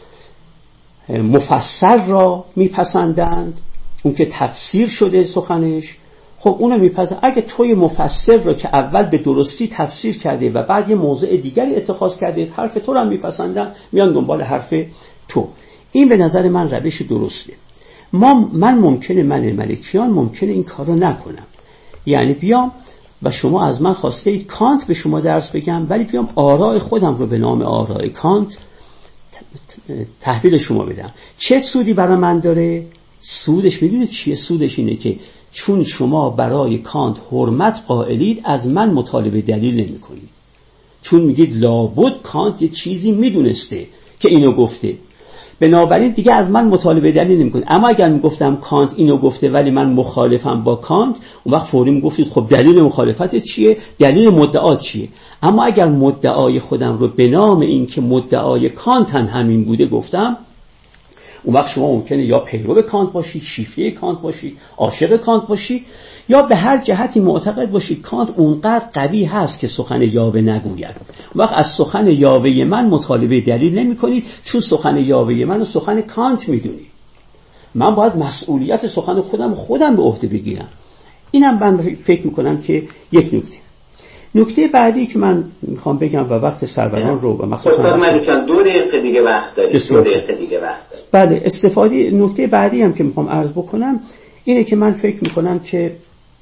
Speaker 3: مفسر را میپسندند، اون که تفسیر شده سخنش، خب اونو میپسند. اگه توی مفسر را که اول به درستی تفسیر کرده و بعد یه موضع دیگری اتخاذ کرده، حرف تو را میپسندن، میان دنبال حرف تو. این به نظر من روش درسته. من ممکنه، من ملکیان ممکنه این کار رو نکنم، یعنی بیام و شما از من خواسته اید کانت به شما درس بگم، ولی بیام آراء خودم رو به نام آراء کانت تحویل شما بدم. چه سودی برای من داره؟ سودش میدونید چیه؟ سودش اینه که چون شما برای کانت حرمت قائلید، از من مطالبه دلیل نمی کنید، چون میگید لابد کانت یه چیزی میدونسته که اینو گفته، بنابراین دیگه از من مطالبه دلیل نمی کنید. اما اگر میگفتم کانت اینو گفته ولی من مخالفم با کانت، اون وقت فوری میگفتید خب دلیل مخالفت چیه؟ دلیل مدعا چیه؟ اما اگر مدعای خودم رو به نام این که مدعای کانت هم همین بوده گفتم، اون وقت شما ممکنه یا پیرو کانت باشید، شیفته کانت باشید، عاشق کانت باشید، یا به هر جهتی معتقد باشید کانت اونقدر قوی هست که سخن یاوه نگوید. اون وقت از سخن یاوه من مطالبه دلیل نمی کنید، چون سخن یاوه من و سخن کانت میدونید. من باید مسئولیت سخن خودم به عهده بگیرم. اینم من فکر میکنم که یک نکته بعدی که من میخوام بگم و وقت سروران رو و مخصوصا
Speaker 2: استاد ملکیان 2 دقیقه دیگه وقت دارید. 2 دقیقه دیگه وقت
Speaker 3: بله،
Speaker 2: دارید.
Speaker 3: استفاده. نکته بعدی هم که میخوام عرض بکنم اینه که من فکر میکنم که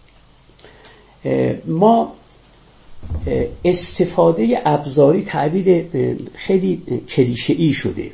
Speaker 3: ما استفاده ابزاری تعبیر خیلی کلیشه‌ای شده،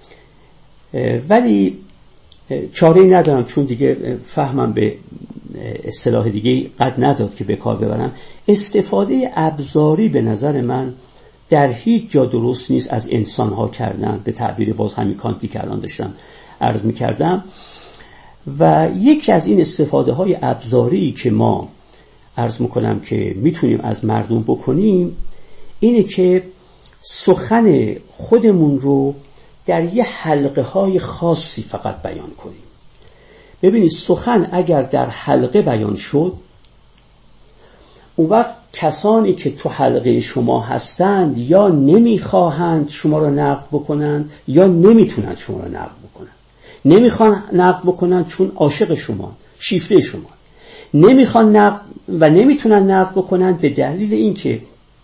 Speaker 3: ولی چاره‌ای ندارم چون دیگه فهمم به اصطلاح دیگه قد نداد که به کار ببرم. استفاده ابزاری به نظر من در هیچ جا درست نیست از انسان‌ها کردن، به تعبیر باز همین کانتی که الان داشتم عرض می‌کردم. و یکی از این استفاده‌های ابزاری که ما عرض می‌کنم که میتونیم از مردم بکنیم اینه که سخن خودمون رو در یه حلقه های خاصی فقط بیان کنیم. ببینید سخن اگر در حلقه بیان شد، اون وقت کسانی که تو حلقه شما هستند یا نمیخواهند شما را نقد بکنند یا نمیتونند شما را نقد بکنند. نمیخوان نقد بکنند چون عاشق شما، شیفته شما. نمیخوان نقد و نمیتونن نقد بکنند به دلیل اینکه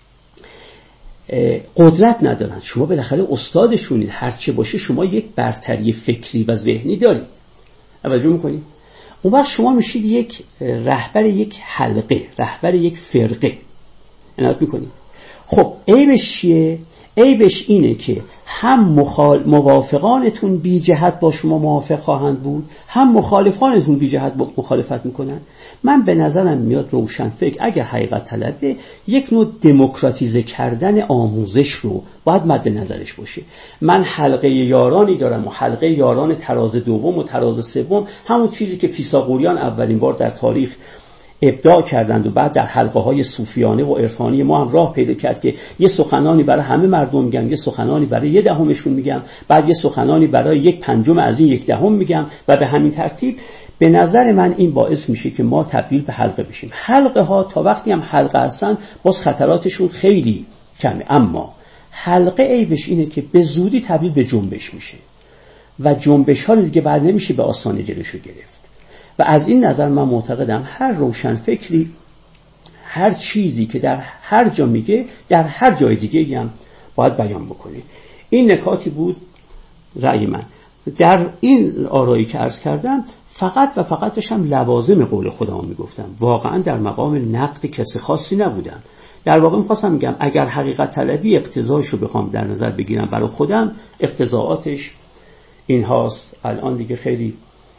Speaker 3: قدرت ندارن. شما بالاخره استادشونید، هرچه باشه شما یک برتری فکری و ذهنی دارید. توجه میکنید؟ اون وقت شما میشید یک رهبر یک حلقه، رهبر یک فرقه. عنایت میکنید؟ خب عیبش چیه؟ عیبش اینه که هم موافقانتون بی جهت با شما موافق خواهند بود، هم مخالفانتون بی جهت مخالفت میکنن. من به نظرم میاد روشنفکر اگر حقیقت طلبه یک نوع دموکراتیزه کردن آموزش رو باید مد نظرش باشه. من حلقه یارانی دارم و حلقه یاران تراز دوم و تراز سوم، همون چیزی که فیثاغوریان اولین بار در تاریخ ابداع کردند و بعد در حلقه‌های صوفیانه و عرفانی ما هم راه پیدا کرد که یه سخنانی برای همه مردم میگم، یه سخنانی برای 1/10 میگم، بعد یه سخنانی برای 1/5 از این 1/10 میگم و به همین ترتیب. به نظر من این باعث میشه که ما تبدیل به حلقه بشیم. حلقه ها تا وقتی هم حلقه هستن باز خطراتشون خیلی کمه، اما حلقه عیبش اینه که به زودی تبدیل به جنبش میشه و جنبش ها دیگه بعد نمیشه به آسانه جلوشو گرفت. و از این نظر من معتقدم هر روشنفکری هر چیزی که در هر جا میگه در هر جای دیگه هم باید بیان بکنه. این نکاتی بود رأی من. در این آرایی که عرض کردم فقط و فقط داشتم لوازم قول خودم میگفتم، واقعا در مقام نقد کسی خاصی نبودم. در واقع میخواستم میگم اگر حقیقت طلبی اقتضایشو بخوام در نظر بگیرم برای خودم، اقتضاعاتش این هاست. الان دیگه خیلی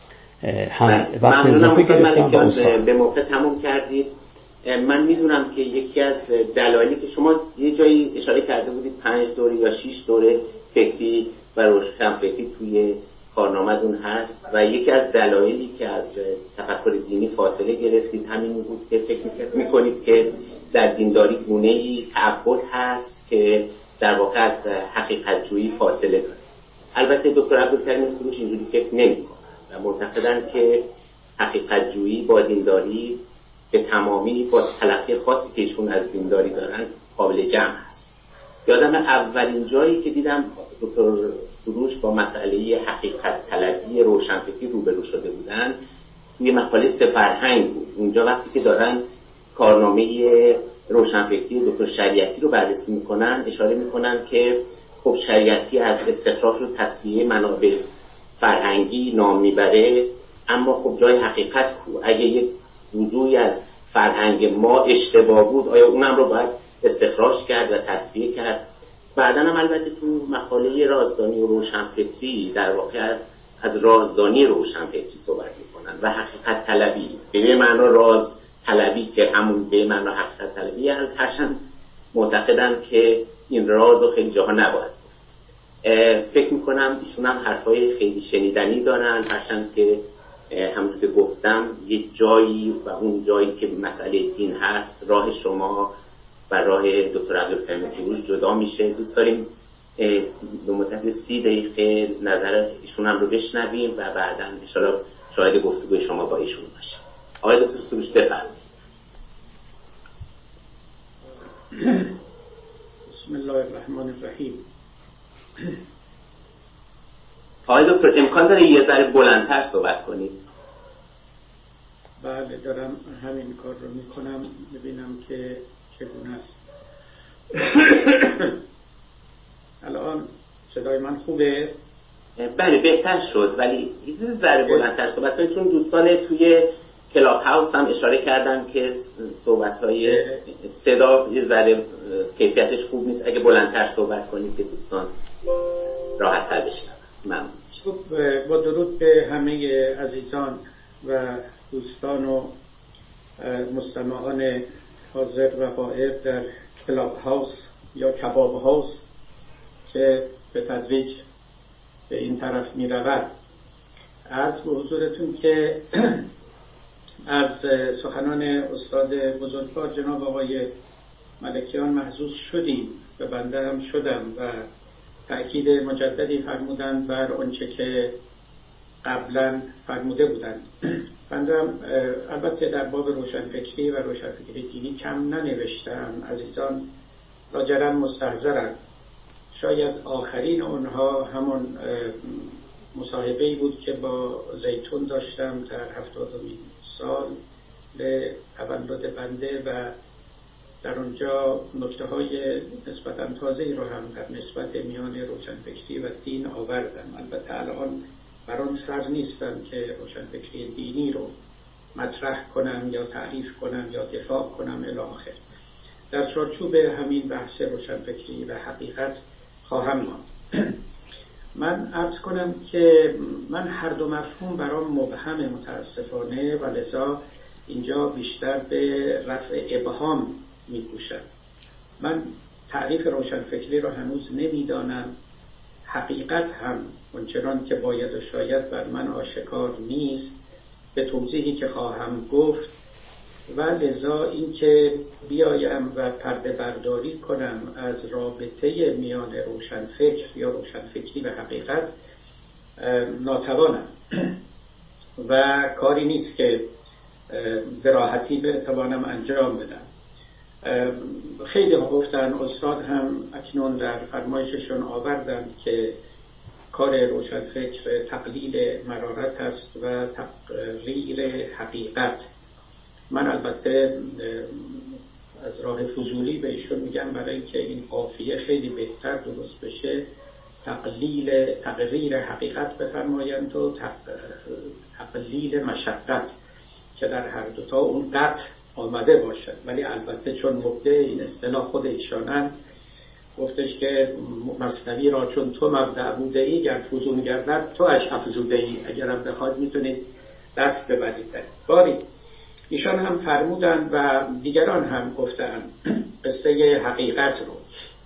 Speaker 3: هم وقت اضافه گرفتم.
Speaker 2: به موقع تموم کردید. من میدونم که یکی از دلایلی که شما یه جایی اشاره کرده بودید 5 دوره یا 6 دوره فکری و روشنفکری توی کارنامه‌تون هست و یکی از دلایلی که از تفکر دینی فاصله گرفتید همین بود که فکر میکنید که در دینداری گونه‌ای تعبد هست که در واقع از حقیقت جویی فاصله داره. البته دکتر عبدالکریم سروش اینجوری فکر نمی‌کنه و معتقدن که حقیقت جویی با دینداری به تمامی با تلقی خاصی که ایشون از دینداری دارن قابل جمع هست. یادم اولین جایی که دیدم دکتر سروش با مسئله حقیقت طلبی روشنفکری روبرو شده بودن توی مقاله سفرهنگ بود. اونجا وقتی که دارن کارنامه روشنفکری دکتر شریعتی رو بررسی میکنن اشاره میکنن که خب شریعتی از استخراج و تصفیه منابع فرهنگی نام میبره، اما خب جای حقیقت کو؟ اگه یک وجودی از فرهنگ ما اشتباه بود آیا اونم رو باید استخراج کرد و تصفیه کرد؟ بعداً هم البته تو مقاله رازدانی و روشنفکری در واقع از رازدانی روشنفکری صحبت میکنن و حقیقت طلبی به معنی راز طلبی که همون به معنی حقیقت طلبی هرچند معتقدن که این راز رو خیلی جاها نباید گفت. فکر میکنم ایشون هم حرفای خیلی شنیدنی دارن، هرچند که همونجور که گفتم یک جایی و اون جایی که مسئله دین هست راه شما و راه دکتر عبدالکریم سروش جدا میشه. دوست داریم به مدت 30 دقیقه نظر ایشون هم رو بشنویم و بعداً ان شاءالله شاهد گفتگوی شما با ایشون باشیم. آقای دکتر سروش بفرمایید.
Speaker 4: بسم الله الرحمن الرحیم.
Speaker 2: آقای دکتر امکان داره یه ذره بلندتر صحبت کنید؟
Speaker 4: بله دارم همین کار رو میکنم، ببینم که چگونه است. الان صدای من خوبه؟
Speaker 2: بله بهتر شد، ولی یه ذره بلندتر صحبت کنید چون دوستان توی کلاب هاوس هم اشاره کردن که صحبت‌های صدا یه ذره کیفیتش خوب نیست. اگه بلندتر صحبت کنید که دوستان راحت‌تر بشنون. ممنون.
Speaker 4: خب با درود به همه عزیزان و دوستان و مستمعان حاضر و غائب در کلاب هاوس یا کباب هاوس که به تدریج به این طرف می رود. عرض به حضورتون که از سخنان استاد بزرگوار جناب آقای ملکیان محظوظ شدیم و بنده هم شدم و تأکید مجددی فرمودند بر آنچه که قبلا فرموده بودند. بندم البته در باب روشنفکری و روشنفکری دینی کم ننوشتم، عزیزان لاجرم مستحضرند. شاید آخرین اونها همون مصاحبه‌ای بود که با زیتون داشتم در 70مین سال تولد بنده و در اونجا نکته‌های نسبتاً تازه‌ای رو هم در نسبت میان روشنفکری و دین آوردم. البته الان بر آن سر نیستم که روشنفکری دینی رو مطرح کنم یا تعریف کنم یا دفاع کنم الی آخر. در چارچوب همین بحث روشنفکری و حقیقت خواهم ماند. من عرض کنم که من هر دو مفهوم برام مبهم متاسفانه و لذا اینجا بیشتر به رفع ابهام می‌کوشم. من تعریف روشنفکری رو هنوز نمیدانم، حقیقت هم اونچنان که باید و شاید بر من آشکار نیست به توضیحی که خواهم گفت، و لذا اینکه بیایم و پرده برداری کنم از رابطه میان روشنفکر یا روشنفکری و حقیقت ناتوانم و کاری نیست که به راحتی بتوانم انجام بدم. خیلی گفتن، استاد هم اکنون در فرمایششون آوردن که کار روشنفکر تقلیل مرارت است و تقریر حقیقت. من البته از راه فضولی به ایشون میگم برای اینکه این قافیه خیلی بهتر درست بشه تقریر حقیقت بفرمایند و تقلیل مشقت، که در هر دوتا اون قطع آمده باشد. ولی البته چون مبدع این اصطلاح خود ایشانن، گفتش که مثنوی را چون تو مبدع بوده ای گر فزون گردد تو اش افزوده ای، اگرم بخواید میتونید دست ببرید. باری ایشان هم فرمودند و دیگران هم گفتند قصه حقیقت رو.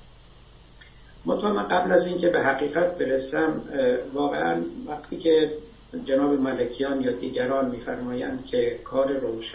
Speaker 4: من قبل از اینکه به حقیقت برسم، واقعا وقتی که جناب ملکیان یا دیگران میفرمایند که کار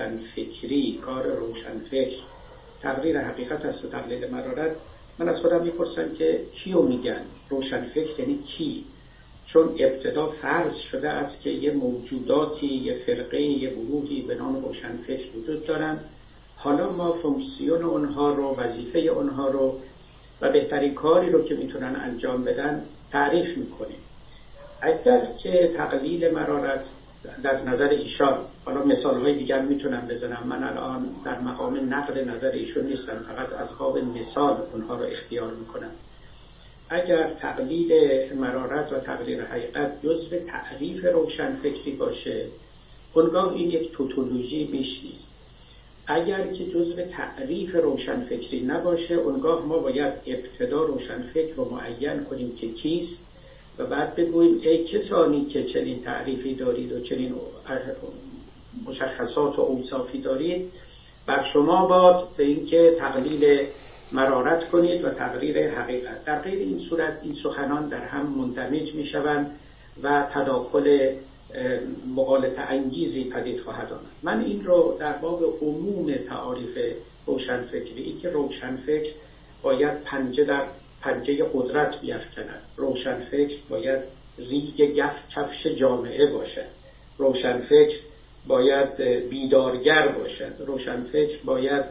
Speaker 4: روشنفکر تقریر حقیقت است و تقلیل مرارت، من از خودم میپرسم که کیو میگن روشنفکر؟ یعنی کی؟ چون ابتدا فرض شده است که یه موجوداتی، یه فرقه، یه گروهی به نام روشنفکر وجود دارن. حالا ما فونکسیون اونها رو، وظیفه اونها رو و بهترین کاری رو که میتونن انجام بدن تعریف میکنیم. اگر که تقلیل مرارت در نظر ایشان، حالا مثالهای دیگر میتونم بزنم، من الان در مقام نقد نظر ایشون نیستم، فقط از باب مثال اونها رو اختیار میکنم. اگر تقلیل مرارت و تقلیل حقیقت جزء تعریف روشنفکری باشه، اونگاه این یک توتولوژی بیش نیست. اگر که جزء تعریف روشنفکری نباشه، اونگاه ما باید ابتدا روشنفکر رو معین کنیم که کیست و بعد بگوییم ای کسانی که چنین تعریفی دارید و چنین مشخصات و اوصافی دارید، بر شما باد به اینکه تقلیل مرارت کنید و تقریر حقیقت. در غیر این صورت این سخنان در هم مندمج می شوند و تداخل مغالطه انگیزی پدید خواهد آمد. من این رو در باب عموم تعاریف روشنفکری، این که روشنفکر باید پنجه در پنجه قدرت بیفکند، روشنفکر باید ریگ کفش جامعه باشد، روشنفکر باید بیدارگر باشد، روشنفکر باید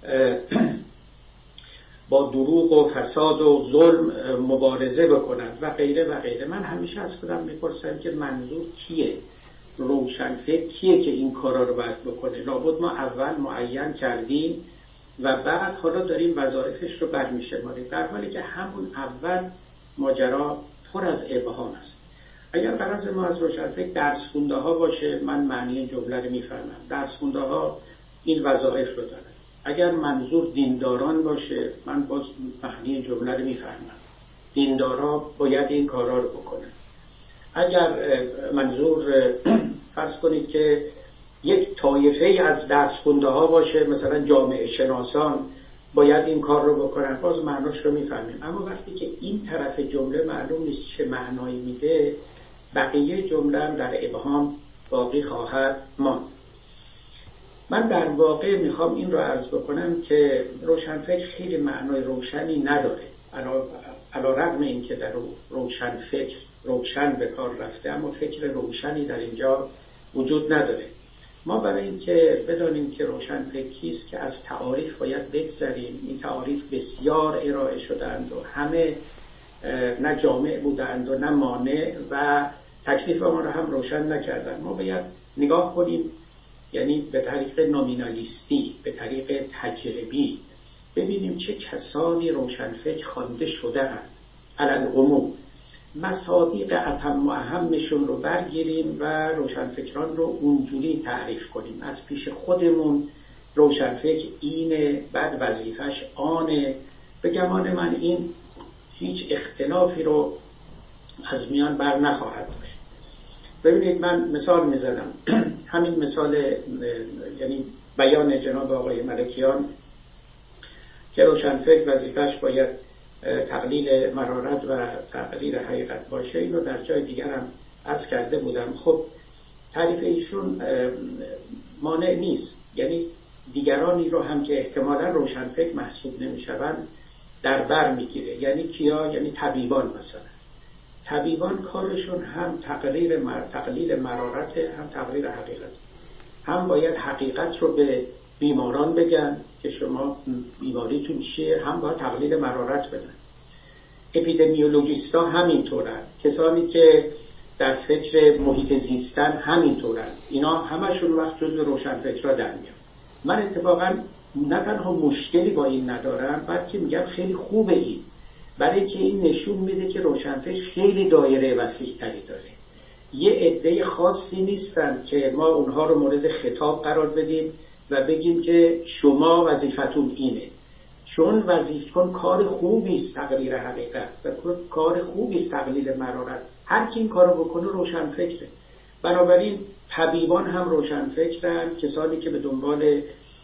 Speaker 4: با دروغ و فساد و ظلم مبارزه بکنند و غیره و غیره. من همیشه از خودم میپرسم که منظور کیه؟ روشنفکر کیه که این کارا رو باید بکنه؟ لابد ما اول معین کردیم و بعد حالا داریم وظایفش رو برمی‌شماریم، در حالی که همون اول ماجرا پر از ابهام است. اگر غرض ما از روشنفکر درس خونده ها باشه، من معنی جمله رو میفهمم، درس خونده ها این وظایف رو دارن. اگر منظور دینداران باشه، من باز معنی جمله رو میفهمم، دیندارا باید این کارا رو بکنن. اگر منظور فرض کنید که یک طایفه از درس خونده ها باشه، مثلا جامعه شناسان باید این کار رو بکنن، باز معناش رو میفهمیم. اما وقتی که این طرف جمله معلوم نیست چه معنایی میده، بقیه جمله هم در ابهام باقی خواهد ماند. من در واقع میخوام این رو عرض بکنم که روشنفکر خیلی معنای روشنی نداره. علیرغم این که در روشن فکر روشن به کار رفته، اما فکر روشنی در اینجا وجود نداره. ما برای اینکه بدانیم که روشن فکری است که از تعاریف باید بگذریم. این تعاریف بسیار ارائه شدند و همه نه جامع بودند و نه مانع و تکلیف ما را هم روشن نکردند. ما باید نگاه کنیم، یعنی به طریق نومینالیستی، به طریق تجربی، ببینیم چه کسانی روشنفکر خوانده شده‌اند. علی العموم مصادیق اتم و اهمشون رو برگیریم و روشنفکران رو اونجوری تعریف کنیم. از پیش خودمون روشنفکر اینه، بعد وظیفش آنه. به گمان من این هیچ اختلافی رو از میان بر نخواهد داشت. ببینید من مثال میزنم. همین مثال یعنی بیان جناب آقای ملکیان که روشنفکر وظیفش باید تقلیل مرارت و تقریر حقیقت باشه، اینو در جای دیگر هم عرض کرده بودم. خب تعریف ایشون مانع نیست، یعنی دیگرانی رو هم که احتمالا روشنفکر محسوب نمیشوند در بر میگیره. یعنی کیا؟ یعنی طبیبان مثلا. طبیبان کارشون هم تقلیل مرارت، هم تقریر حقیقت. هم باید حقیقت رو به بیماران بگن که شما بیماریتون چیه، هم باید تقلیل مرارت بدن. اپیدمیولوژیستا همینطورن، کسانی که در فکر محیط زیستن همینطورن. اینا همشون وقت جزو روشنفکرها در میان. من اتفاقا نه تنها مشکلی با این ندارم، بلکه میگم خیلی خوبه این، برای که این نشون میده که روشنفکر خیلی دایره وسیع تری داره. یه عده خاصی نیستن که ما اونها رو مورد خطاب قرار بدیم و بگیم که شما وظیفتون اینه. چون وظیفتون کار خوبی است تقریر حقیقت و کار خوبی است تقلیل مرارت. هر کی این کارو بکنه روشنفکره. بنابراین طبیبان هم روشنفکرن، کسانی که به دنبال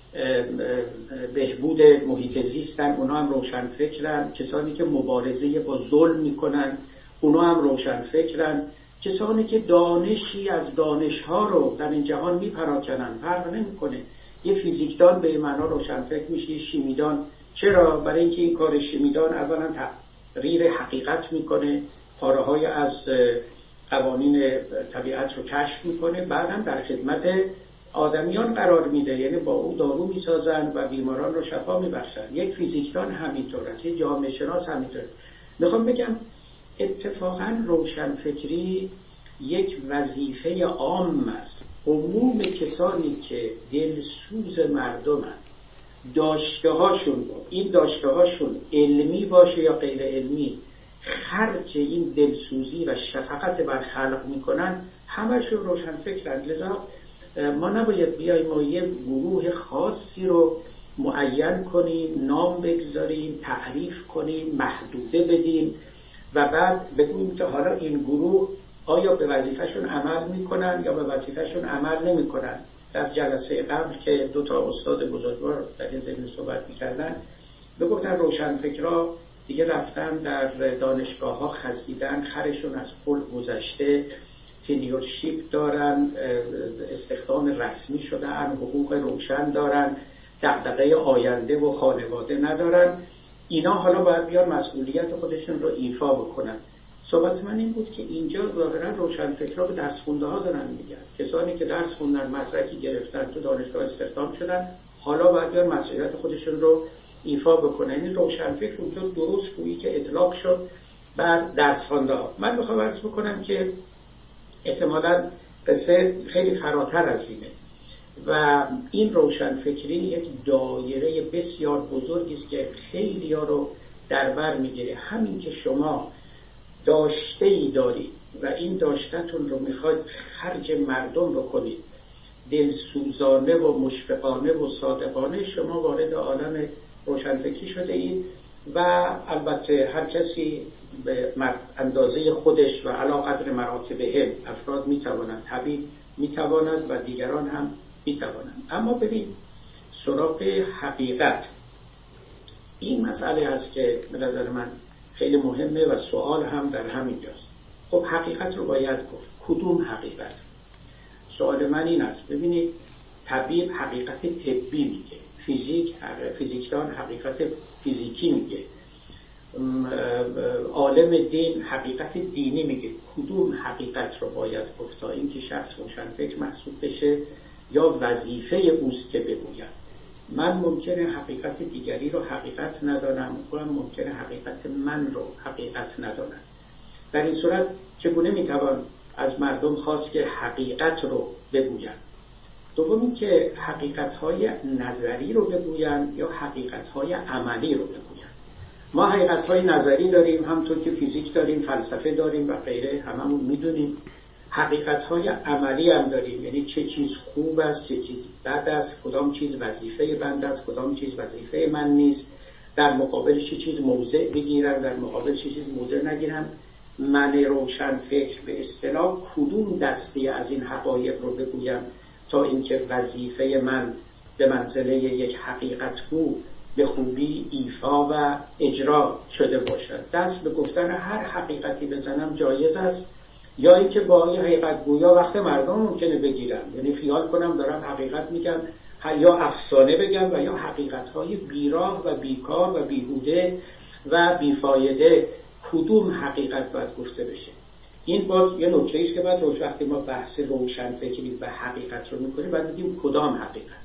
Speaker 4: بهبود محیط زیستن اونا هم روشنفکرن، کسانی که مبارزه با ظلم میکنن اونا هم روشنفکرن، کسانی که دانشی از دانشها رو در این جهان میپراکنن. فرق نمیکنه یه فیزیکدان به معنا روشنفکر میشه، یه شیمیدان. چرا؟ برای اینکه این کار شیمیدان اولا تقریر حقیقت میکنه، پاره‌های از قوانین طبیعت رو کشف میکنه، بعدم در خدمت آدمیان قرار میده، یعنی با او دارو میسازن و بیماران رو شفا میبخشن. یک فیزیکدان همینطور است، یک جامعه شناس همینطور. میخوام بگم اتفاقا روشنفکری یک وظیفه عام است. عموم کسانی که دلسوز مردمند، داشته‌هاشون، این داشته‌هاشون علمی باشه یا غیر علمی، خرج این دلسوزی و شفقت بر خلق میکنن، همشون روشنفکرن. لذا ما نباید بیاییم و یه گروه خاصی رو معین کنیم، نام بگذاریم، تعریف کنیم، محدوده بدیم و بعد بگوییم که حالا این گروه آیا به وظیفهشون عمل میکنن یا به وظیفهشون عمل نمیکنن. در جلسه قبل که 2 استاد بزرگوار در این زمینه صحبت میکردن، بگفتن روشنفکرها دیگه رفتن در دانشگاه ها خزیدن، خرشون از پل گذشته، تینیورشیپ دارن، استخدام رسمی شدن، حقوق روشن دارن، دغدغه آینده و خانواده ندارن. اینا حالا باید بیان مسئولیت خودشون رو ایفا بکنن. صحبت من این بود که اینجا ظاهرا روشنفکرها به درس خونده ها دارن میگن، کسانی که درس خوندن، مدرکی گرفتن، تو دانشگاه استخدام شدن، حالا باید بیان مسئولیت خودشون رو ایفا بکنن. این روشنفکر اونجا درست گویی که اطلاق شد بر درس خونده ها. من میخوام عرض بکنم که احتمالاً قصه خیلی فراتر از اینه و این روشنفکری یک دایره بسیار بزرگی است که خیلی ها رو در بر میگیره. همین که شما داشته‌ای دارید و این داشته‌تون رو میخواید خرج مردم بکنید، دلسوزانه و مشفقانه و صادقانه، شما وارد عالم روشنفکری شده اید و البته هر کسی به اندازه خودش و علی قدر مراتبهم افراد میتوانند، طبیب میتواند و دیگران هم میتوانند. اما بریم سراغ حقیقت. این مسئله هست که به نظر من خیلی مهمه و سوال هم در همین جاست. خب حقیقت رو باید گفت. کدوم حقیقت؟ سوال من این است. ببینید طبیب حقیقت طبی میگه، فیزیکدان حقیقت فیزیکی میگه، عالم دین حقیقت دینی میگه کدوم حقیقت رو باید گفت تا اینکه شخص روشنفکر محسوب بشه یا وظیفه اوست که بگوید. من ممکنه حقیقت دیگری رو حقیقت ندانم، خودم ممکنه حقیقت من رو حقیقت ندانم. در این صورت چگونه میتوان از مردم خواست که حقیقت رو بگویند؟ دوم این که حقیقت‌های نظری رو بگویند یا حقیقت‌های عملی رو بگویند. ما حقیقت‌های نظری داریم، همونطور که فیزیک داریم، فلسفه داریم و غیره، هممون میدونیم. حقیقت‌های عملی هم داریم، یعنی چه چیز خوب است، چه چیز بد است، کدام چیز وظیفه بنده است، کدام چیز وظیفه من نیست، در مقابل چه چیز موضع بگیرم، در مقابل چه چیز موضع نگیرم. من روشن فکر به اصطلاح کدوم دستی از این حقایق رو بگویم تا اینکه وظیفه من به منزله یک حقیقت‌گو به خوبی ایفا و اجرا شده باشد. دست به گفتن هر حقیقتی بزنم جایز است، یا اینکه با این حقیقت گویا وقت مردم ممکنه بگیرم، یعنی خیال کنم دارم حقیقت میگم، یا افسانه بگم و یا حقیقت‌های بیراه و بیکار و بیهوده و بیفایده. کدوم حقیقت باید گفته بشه؟ این باز یه نکته است که بعد وقتی ما بحث روشنفکری و حقیقت رو میکنیم باید بگیم کدام حقیقت.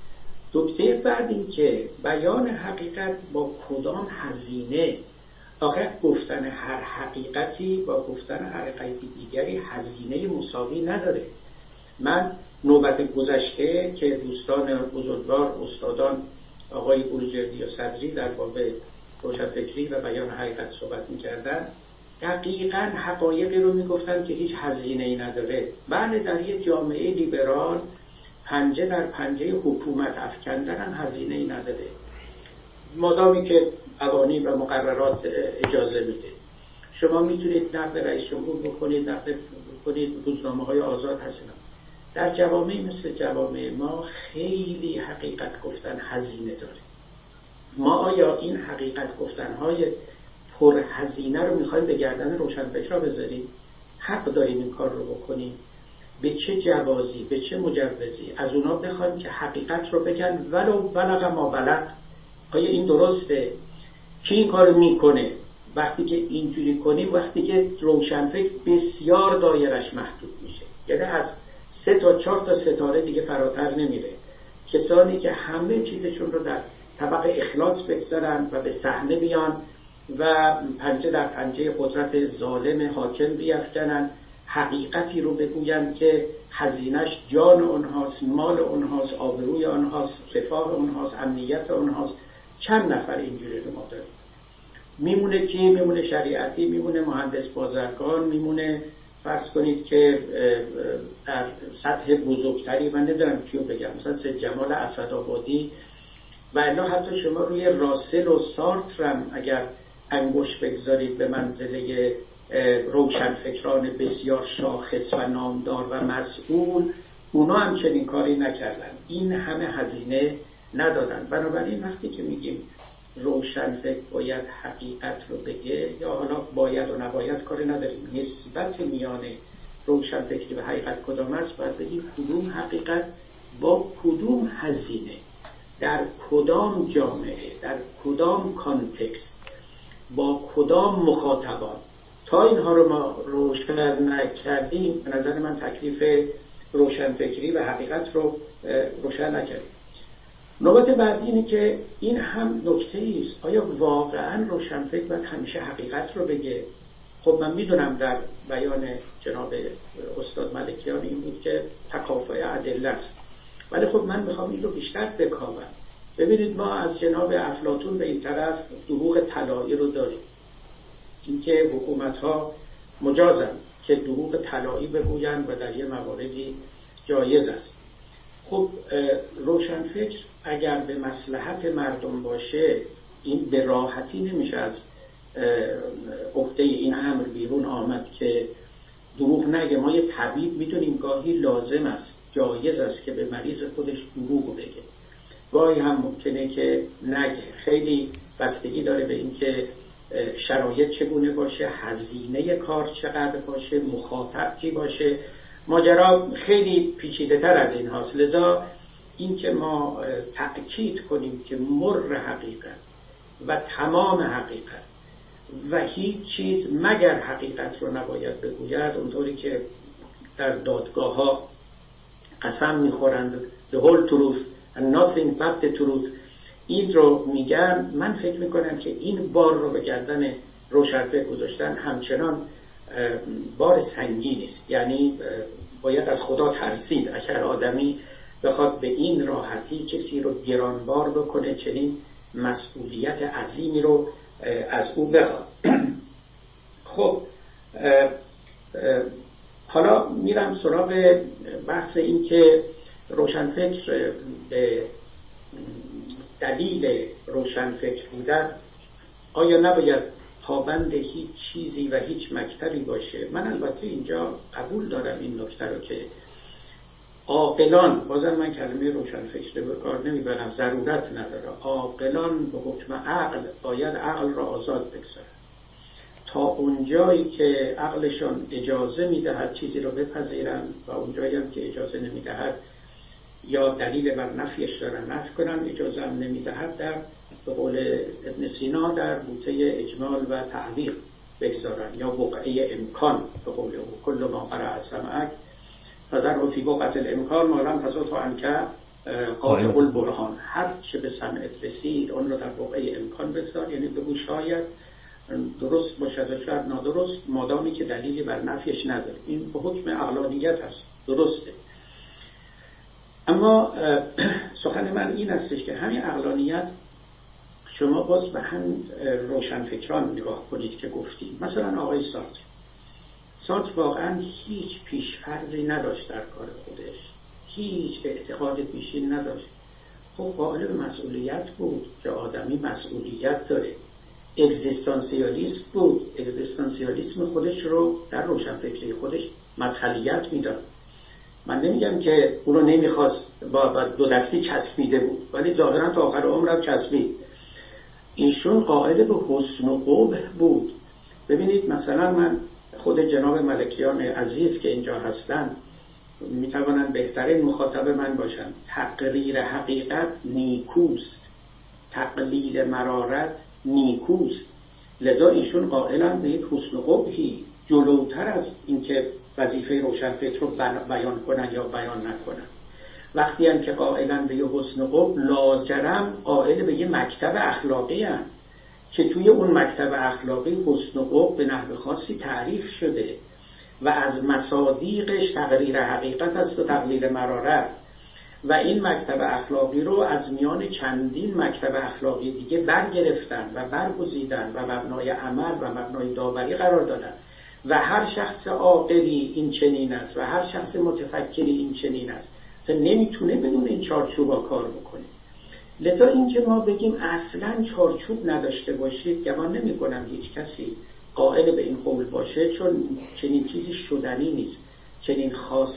Speaker 4: نکته بعد این که بیان حقیقت با کدام هزینه. آخه گفتن هر حقیقتی با گفتن هر حقیقتی دیگری هزینه مساوی نداره. من نوبت گذشته که دوستان بزرگوار استادان آقای بروجردی و صدری در باب روشنفکری و بیان حقیقت صحبت می‌کردن، دقیقاً حقایقی رو میگفتن که هیچ هزینه‌ای نداره. بله، در یک جامعه لیبرال پنجه در پنجه حکومت افکندن هم هزینه‌ای نداره، مادامی که قوانین و مقررات اجازه میده. شما میتونید نقد رئیس جمهور بکنید، نقد بکنید، روزنامه‌های آزاد هستن. در جوامعی مثل جوامع ما خیلی حقیقت گفتن هزینه داره. ما آیا این حقیقت گفتن‌های پر هزینه رو میخوایم به گردن روشنفکرها بذاریم؟ حق داریم این کار رو بکنیم؟ به چه جوازی، به چه مجوزی از اونا بخوایم که حقیقت رو بگن ولو بلغ ما بلغ؟ آیا این درسته؟ کی این کار میکنه؟ وقتی که اینجوری کنیم، وقتی که روشنفکر بسیار دایرش محدود میشه، یعنی از 3 تا 4 تا ستاره دیگه فراتر نمیره. کسانی که همه چیزشون رو در طبق اخلاص بگذارن و به صحنه بیان و پنجه در پنجه قدرت ظالم حاکم بیفکنن، حقیقتی رو بگوین که هزینش جان اونهاست، مال اونهاست، آبروی اونهاست، رفاه اونهاست، امنیت اونهاست. چند نفر اینجوری رو ما داریم؟ میمونه کی؟ میمونه شریعتی، میمونه مهندس بازرگان، میمونه فرض کنید که در سطح بزرگتری، من نمیدونم کیو بگم، مثلا سید جمال اسدآبادی و الا حتی شما روی راسل و سارتر هم اگر انگشت بگذارید به منزله روشنفکران بسیار شاخص و نامدار و مسئول، اونا هم چنین کاری نکردن، این همه هزینه ندادن. بنابراین وقتی که میگیم روشنفکر باید حقیقت رو بگه، یا حالا باید و نباید کاری نداریم، نسبت میان روشنفکری و حقیقت کدام است، باید بگیم کدوم حقیقت با کدوم هزینه، در کدام جامعه، در کدام کانتکست، با کدام مخاطبان. تا اینها رو ما روشن نکردیم، به نظر من تکلیف روشنفکری و حقیقت رو روشن نکردیم. نوبت بعدی اینه که این هم نکته است، آیا واقعا روشنفکر باید همیشه حقیقت رو بگه؟ خب من میدونم در بیان جناب استاد ملکیان این بود که تکافؤ ادله است، ولی خب من میخوام این رو بیشتر بکاوم. ببینید ما از جناب افلاطون به این طرف دروغ طلایی رو داریم، اینکه حکومت‌ها مجازن که دروغ طلایی بگویند و در یه مواردی جایز است. خب روشنفکر اگر به مصلحت مردم باشه، این به راحتی نمیشه از عهده این امر بیرون آمد که دروغ نگه. ما یه طبیب میدونیم گاهی لازم است، جایز است که به مریض خودش دروغ بگه، گاهی هم ممکنه که نگه. خیلی بستگی داره به اینکه شرایط چگونه باشه، هزینه کار چقدر باشه، مخاطب کی باشه. ماجرا خیلی پیچیده تر از این هاست. لذا این که ما تأکید کنیم که مر حقیقت و تمام حقیقت و هیچ چیز مگر حقیقت رو نباید بگوید، اونطوری که در دادگاه ها قسم میخورند the whole truth and nothing but the truth، این رو میگن. من فکر میکنم که این بار رو به گردن روشنفکر گذاشتن همچنان بار سنگینی است. یعنی باید از خدا ترسید اگر آدمی بخواد به این راحتی کسی رو گرانبار بکنه، چنین مسئولیت عظیمی رو از او بخواد. خب حالا میرم سراغ بحث این که روشنفکر به دلیل روشنفکر بودن آیا نباید پابند هیچ چیزی و هیچ مکتبی باشه؟ من البته اینجا قبول دارم این نکته رو که عاقلان، بازم من کلمه روشنفکر به کار نمیبرم، ضرورت نداره، عاقلان به حکم عقل باید عقل را آزاد بگذارن تا اونجایی که عقلشان اجازه میدهد چیزی رو بپذیرن و اونجایی هم که اجازه نمیدهد یا دلیل بر نفیش دارن نفی کنن، اجازه هم نمیدهد در به قول ابن سینا در بوته اجمال و تعویق بگذارن یا بقعه امکان به قول او کل ما قرأ سمعک فذره فی بقعة الامکان ما لم تزل عنک قاطع البرهان، هر چه به سمعت رسید اون رو در بقعه امکان بگذار، یعنی بگو شاید درست باشد و شاید نادرست مادامی که دلیلی بر نفیش نداره. این به حکم عقلانیت هست، درسته. اما سخن من این استش که همین عقلانیت شما باز به هم روشنفکران نگاه کنید که گفتیم. مثلا آقای سارتر واقعا هیچ پیشفرضی نداشت در کار خودش، هیچ اعتقاد پیشین نداشت. خب قائل به مسئولیت بود که آدمی مسئولیت داره، اگزیستانسیالیست بود، اگزیستانسیالیسم خودش رو در روشنفکری خودش مدخلیت میداد. من نمیگم که اون رو نمیخواست، با دو دستی چسبیده بود، ولی ظاهرا تا آخر عمرم چسبید. ایشون قائل به حسن و قبح بود. ببینید مثلا من خود جناب ملکیان عزیز که اینجا هستن میتوانند بهترین مخاطب من باشن. تقریر حقیقت نیکوست، تقلیل مرارت نیکوست. لذا ایشون قائلن به یک حسن و قبحی جلوتر از اینکه وظیفه روشنفکر رو بیان کنن یا بیان نکنن. وقتی هم که قائلن به یه حسن و قبح، لازم قائل به یه مکتب اخلاقی هم که توی اون مکتب اخلاقی حسن و قبح به نحو خاصی تعریف شده و از مصادیقش تقریر حقیقت است و تقلیل مرارت، و این مکتب اخلاقی رو از میان چندین مکتب اخلاقی دیگه برگرفتن و برگزیدن و مبنای عمل و مبنای داوری قرار دادن و هر شخص عاقلی این چنین است و هر شخص متفکری این چنین است، اصلا نمیتونه بدون این چارچوبا کار بکنه. لذا اینکه ما بگیم اصلا چارچوب نداشته باشید، گمان نمی کنم هیچ کسی قائل به این قول باشه، چون چنین چیزی شدنی نیست، چنین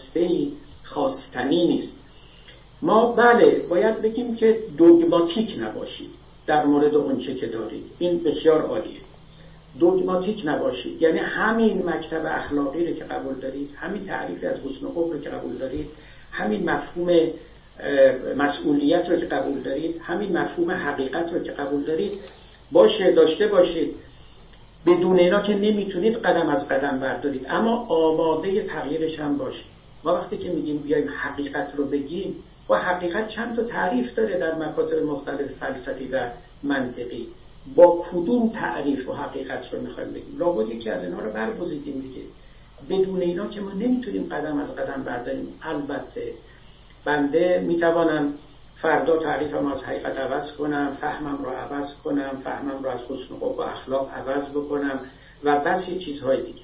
Speaker 4: خواستنی نیست. ما بله باید بگیم که دوگماتیک نباشید در مورد اونچه که دارید، این بسیار عالیه. دوگماتیک نباشید یعنی همین مکتب اخلاقی رو که قبول دارید، همین تعریف از حسن و قبح رو که قبول دارید، همین مفهوم مسئولیت رو که قبول دارید، همین مفهوم حقیقت رو که قبول دارید باشه، داشته باشید. بدون اینا که نمیتونید قدم از قدم بردارید، اما آماده تغییرش هم باشید. ما وقتی که میگیم بیایم حقیقت رو بگیم، و حقیقت چند تا تعریف داره در مکاتب مختلف فلسفی و منطقی، با کدوم تعریف و حقیقت رو میخوایم بگیم؟ لابد یکی از اینا رو برگزیدیم دیگه. بدون اینا که ما نمیتونیم قدم از قدم برداریم. البته بنده میتوانم فردا تعریفم از حقیقت عوض کنم، فهمم رو عوض کنم، فهمم رو از حسن و قبح و اخلاق عوض بکنم و بس چیزهای دیگه.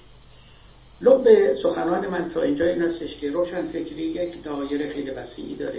Speaker 4: لب سخنان من تا اینجا این استش که روشنفکری یک دایره خیلی وسیعی داره.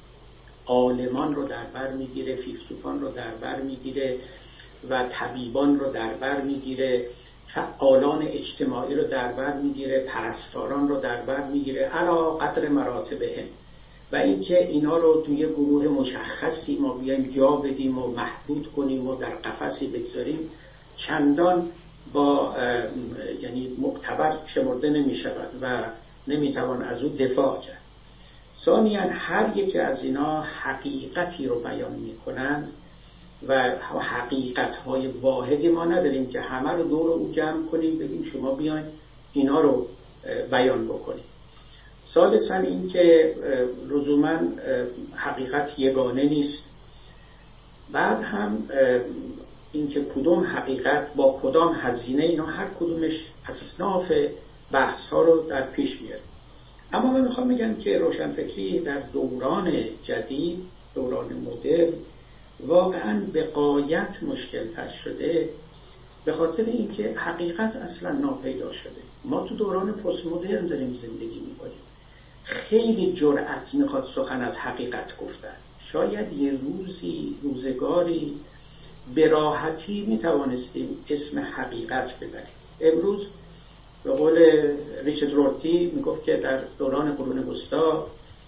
Speaker 4: عالمان رو در بر میگیره، فیلسوفان رو در بر میگیره و طبیبان رو در بر میگیره، فعالان اجتماعی رو در بر میگیره، پرستاران رو در بر میگیره، علا قدر مراتبهم. و اینکه اینا رو توی گروه مشخصی ما بیایم جا بدیم و محدود کنیم و در قفسی بگذاریم چندان با یعنی معتبر شمرده نمی شود و نمی توان از او دفاع کرد. ثانیاً هر یک از اینا حقیقتی رو بیان می کنن و حقیقت‌های واحدی ما نداریم که همه رو دور او جمع کنیم بگیم شما بیاین اینا رو بیان بکنیم. ثالثاً این که لزوماً حقیقت یگانه نیست. بعد هم این که کدوم حقیقت با کدام هزینه، اینا هر کدومش اصناف بحث ها رو در پیش میاره. اما من میخوام بگم که روشنفکری در دوران جدید، دوران مدرن، واقعاً به غایت مشکل تر شده، به خاطر اینکه حقیقت اصلا ناپیدا شده. ما تو دوران پست مدرن داریم زندگی میکنیم. خیلی جرأت میخواد سخن از حقیقت گفتن. شاید یه روزگاری به راحتی میتوانستیم اسم حقیقت ببریم. امروز به قول ریچارد رورتی میگفت که در دوران قرون وسطی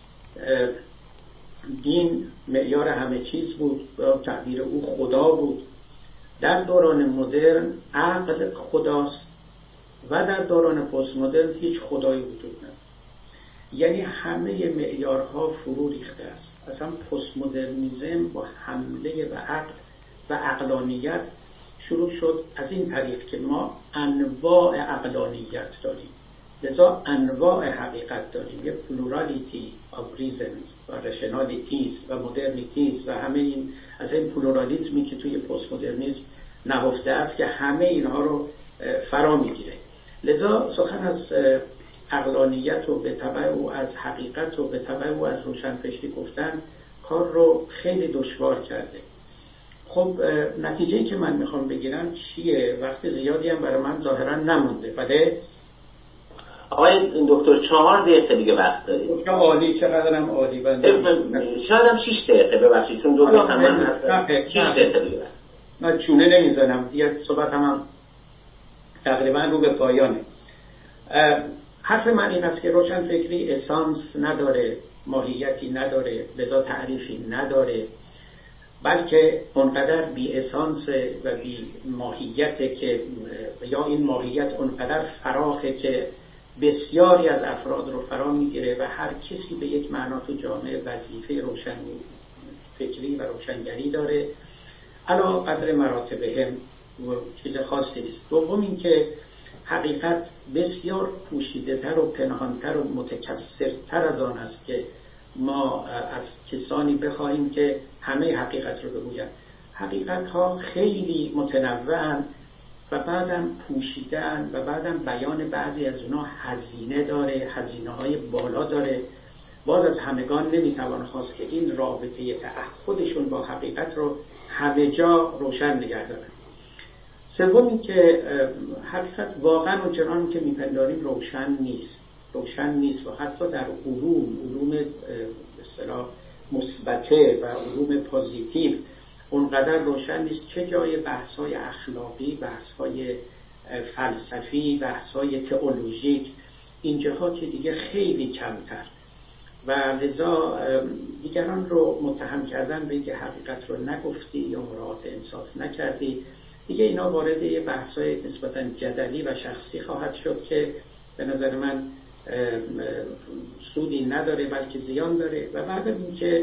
Speaker 4: دین معیار همه چیز بود و تعبیر او خدا بود. در دوران مدرن عقل خداست و در دوران پست مدرن هیچ خدایی وجود ندارد. یعنی همه معیارها فرو ریخته است. اصلا پست مدرنیسم با حمله به عقل و عقلانیت شروع شد از این طریق که ما انواع عقلانیت داریم، لذا انواع حقیقت داریم. یه پلورالیتی آف ریزنز و رشنالیتیز و مدرنیتیز و همه این از این پلورالیزمی که توی پست مدرنیسم نهفته است که همه اینها رو فرا میگیره. لذا سخن از عقلانیت و به تبع او از حقیقت و به تبع او از روشنفکری گفتن کار رو خیلی دشوار کرده. خب نتیجه‌ای که من میخوام بگیرم چیه؟ وقت زیادی هم برای من ظاهرا نمونده. بله
Speaker 2: آقای دکتر 4 دقیقه دیگه وقت دارید.
Speaker 4: عالی، چقدرم عالی.
Speaker 2: شاید هم 6 دقیقه ببخشید چون 2 دقیقه من هست. 6 دقیقه دیگه.
Speaker 4: من چونه نمیزنم دیگه، صحبت هم تقریبا رو به پایانه. حرف من این است که روشنفکری اسانس نداره، ماهیتی نداره، لذا تعریفی نداره، بلکه اونقدر بی اسانس و بی ماهیته که یا این ماهیت اونقدر فراخه که بسیاری از افراد رو فرا میگیره و هر کسی به یک معنا تو جامعه وظیفه روشنفکری و روشنگری داره علی قدر مراتبهم و چیز خاصی نیست. دوم این که حقیقت بسیار پوشیده تر و پنهانتر و متکثرتر از آن است که ما از کسانی بخواهیم که همه حقیقت رو بگویند. حقیقت ها خیلی متنوعن و بعدم پوشیدن و بعدم بیان بعضی از اونا هزینه داره، هزینه های بالا داره. باز از همگان نمیتوان خواست که این رابطه تعهدشون با حقیقت رو همه جا روشن نگه دارن. سوم این که حقیقت واقعا اونچنان که میپنداریم روشن نیست و حتی در علوم به اصطلاح مثبته و علوم پوزیتیو اونقدر روشن نیست. چه جای بحث‌های اخلاقی، بحث‌های فلسفی، بحث‌های تئولوژیک، اینجاها که دیگه خیلی کمتر و لذا دیگران رو متهم کردن به اینکه حقیقت رو نگفتی یا مراعات انصاف نکردی، دیگه اینا وارد یه بحث‌های نسبتاً جدلی و شخصی خواهد شد که به نظر من سودی نداره بلکه زیان داره. و بعد این که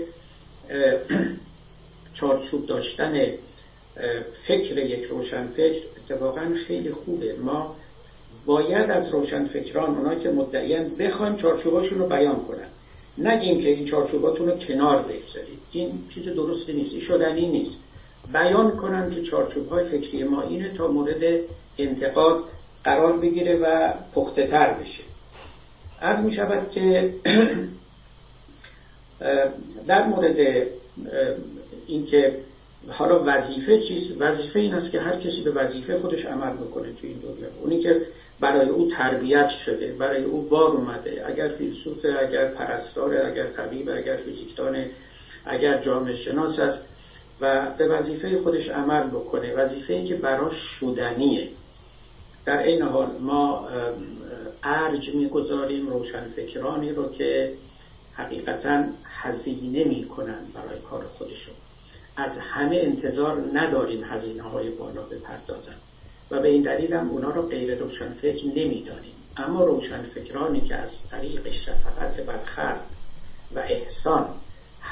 Speaker 4: چارچوب داشتن فکر یک روشنفکر اتفاقا خیلی خوبه. ما باید از روشنفکران، اونا که مدعیان، بخوایم چارچوباشون رو بیان کنن، نگیم که این چارچوباتون رو کنار بگذارید، این چیز درستی نیست، این شدنی نیست. بیان کنن که چارچوب‌های فکری ما اینه تا مورد انتقاد قرار بگیره و پخته تر بشه. عرض می شود که در مورد این که حالا وظیفه چیست، وظیفه این است که هر کسی به وظیفه خودش عمل بکنه تو این دنیا. اونی که برای او تربیت شده، برای او بار اومده، اگر فیلسوفه، اگر پرستاره، اگر طبیب، اگر فیزیکدانه، اگر جامعه شناس است و به وظیفه خودش عمل بکنه، وظیفه‌ای که براش شدنیه. در این حال ما ارج می‌گذاریم روشنفکرانی رو که حقیقتاً هزینه می‌کنن برای کار خودشون. از همه انتظار نداریم هزینه‌های بالا بپردازن و به این دلیل هم اونا رو غیر روشنفکر نمی‌دانیم. اما روشنفکرانی که از طریق شفقت بر خلق و احسان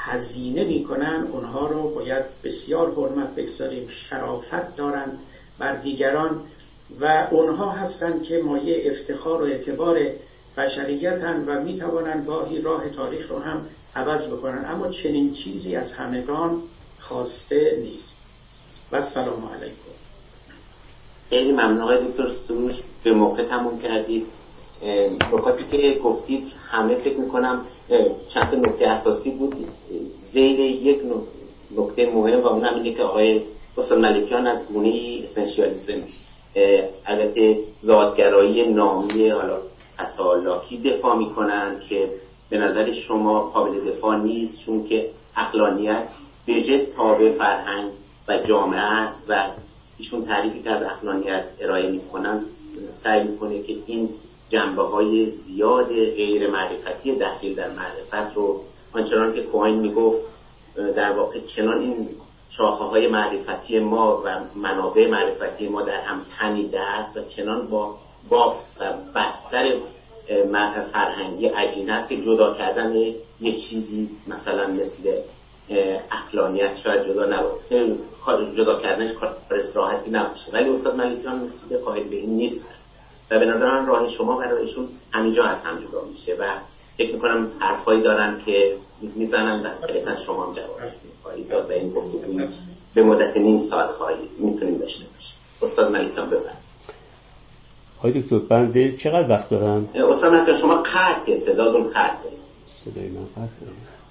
Speaker 4: هزینه میکنن اونها رو باید بسیار حرمت بگذاریم، شرافت دارن بر دیگران و اونها هستند که مایه افتخار و اعتبار بشریتن و میتوانند گاهی راه تاریخ رو هم عوض بکنن، اما چنین چیزی از همگان خواسته نیست. و سلام علیکم.
Speaker 2: خیلی ممنون آقای دکتر سروش، به موقع تموم کردید. نکاتی که گفتید همه فکر میکنم چند تا نکته اساسی بود. زیر یک نکته مهم و اون هم اینه که آقای استاد ملکیان از گونه اسنشیالیسم، البته ذاتگرایی نامی حالا اصالاکی دفاع میکنن که به نظر شما قابل دفاع نیست، چون که عقلانیت بجد تابع فرهنگ و جامعه است و ایشون تعریفی که از عقلانیت ارائه میکنن سعی میکنه که این جنبه‌های زیاد غیر معرفتی داخل در معرفت رو آنچنان که کوهاین میگفت در واقع چنان این شاخه‌های معرفتی ما و منابع معرفتی ما در هم تنیده است و چنان با بافت و بستر فرهنگی عجین است که جدا کردن یه چیزی مثلا مثل عقلانیت شاید جدا کردنش کار راحتی نباشه، ولی استاد ملکیان مثل قائل به این نیست و به نظر من راه شما برایشون همینجا از هم جدا میشه و فکر میکنم حرفایی دارن که میزنن و قطعا شما هم جواب خواهید داد و این گفتگوی به مدت نیم ساعت میتونیم داشته باشیم. استاد ملکیان بفرمایید.
Speaker 3: آقای دکتر بنده چقدر وقت دارم؟
Speaker 2: استاد ملکیان شما قطعه صداتون قطعه.
Speaker 3: صدای من قطعه.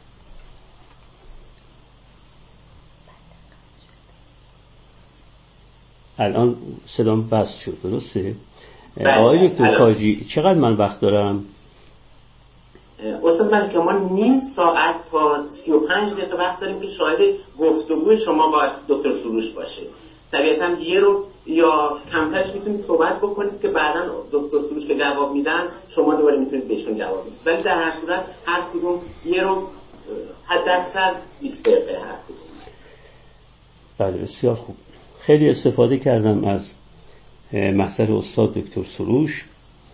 Speaker 3: الان صدام بس شد درسته؟ آقای دکتر کاجی چقدر من وقت دارم؟
Speaker 2: استاد ملکیان ما نیم ساعت تا 35 دقیقه وقت داریم که شاهد گفتگوی شما با دکتر سروش باشه. طبیعتاً یه رو یا کمترش میتونید صحبت بکنید که بعداً دکتر سروش که جواب میدن شما دوباره میتونید بهشون جواب بدید، ولی در هر صورت هر کدوم یه رو حداکثر 20 دقیقه هر کدوم.
Speaker 3: بله بسیار خوب. خیلی استفاده کردم از محضر استاد دکتر سروش.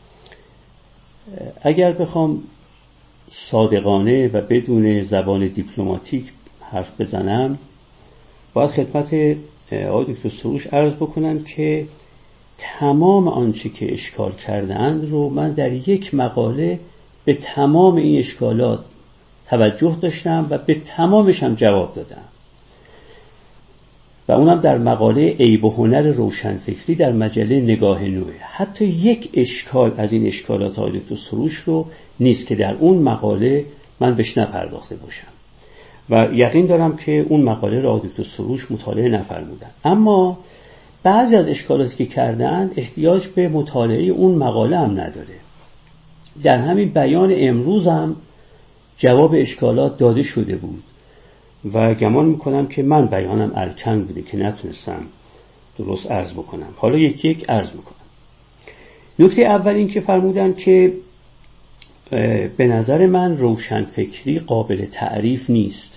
Speaker 3: اگر بخوام صادقانه و بدون زبان دیپلماتیک حرف بزنم باید خدمت آقای دکتر سروش عرض بکنم که تمام آنچه که اشکال کردند رو من در یک مقاله به تمام این اشکالات توجه داشتم و به تمامش هم جواب دادم و اونم در مقاله عیب و هنر روشنفکری در مجله نگاه نوع. حتی یک اشکال از این اشکالات آقای دکتر سروش رو نیست که در اون مقاله من بهش نپرداخته باشم و یقین دارم که اون مقاله را دکتر سروش مطالعه نفرمودن، اما بعضی از اشکالاتی که کردن احتیاج به مطالعه اون مقاله هم نداره. در همین بیان امروز هم جواب اشکالات داده شده بود و گمان میکنم که من بیانم الکن بوده که نتونستم درست عرض بکنم. حالا یک عرض میکنم. نکته اول این که فرمودن که به نظر من روشنفکری قابل تعریف نیست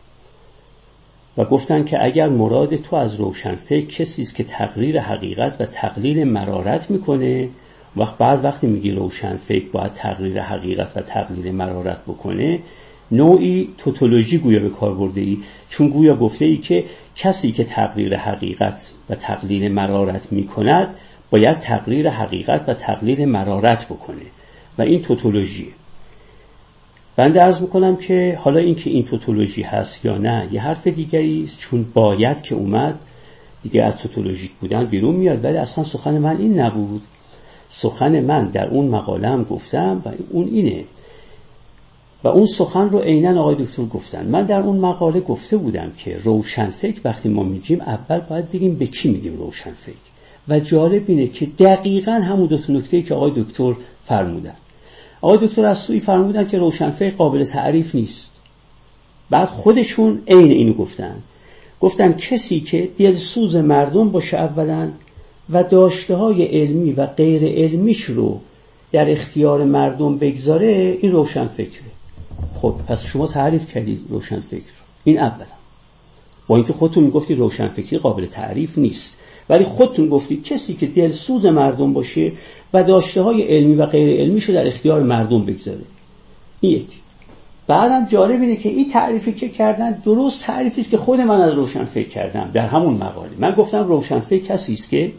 Speaker 3: و گفتن که اگر مراد تو از روشنفکر کسی است که تقریر حقیقت و تقلیل مرارت میکنه، وقتی میگی روشنفکر باید تقریر حقیقت و تقلیل مرارت بکنه، نوعی توتولوژی گویا به کار برده ای، چون گویا گفته ای که کسی که تقریر حقیقت و تقلیل مرارت میکند باید تقریر حقیقت و تقلیل مرارت بکنه و این توتولوژیه. بنده عرض میکنم که حالا این که این توتولوژی هست یا نه یه حرف دیگری است، چون باید که اومد دیگه از توتولوژیک بودن بیرون میاد، ولی اصلا سخن من این نبود. سخن من در اون مقاله هم گفتم و اون اینه و اون سخن رو عیناً آقای دکتر گفتن. من در اون مقاله گفته بودم که روشنفکر وقتی ما میگیم اول باید بگیم به کی میگیم روشنفکر و جالب اینه که دقیقاً همون دو تا نکته‌ای که آقای دکتر فرمودن. آقای دکتر از سوی فرمودن که روشنفکر قابل تعریف نیست، بعد خودشون عین اینو گفتن کسی که دلسوز مردم باشه اولاً و داشته‌های علمی و غیر علمیش رو در اختیار مردم بگذاره، این روشنفکره. خب پس شما تعریف کردید روشنفکر، این اولا. با اینکه خودتون میگفتید روشنفکری قابل تعریف نیست، ولی خودتون گفتید کسی که دلسوز مردم باشه و داشته‌های علمی و غیر علمیش رو در اختیار مردم بگذاره. این یک. بعدم جالب اینه که این تعریفی که کردن درست تعریفی است که خود من از روشنفکر کردم در همون مقاله. من گفتم روشنفکر کسی است که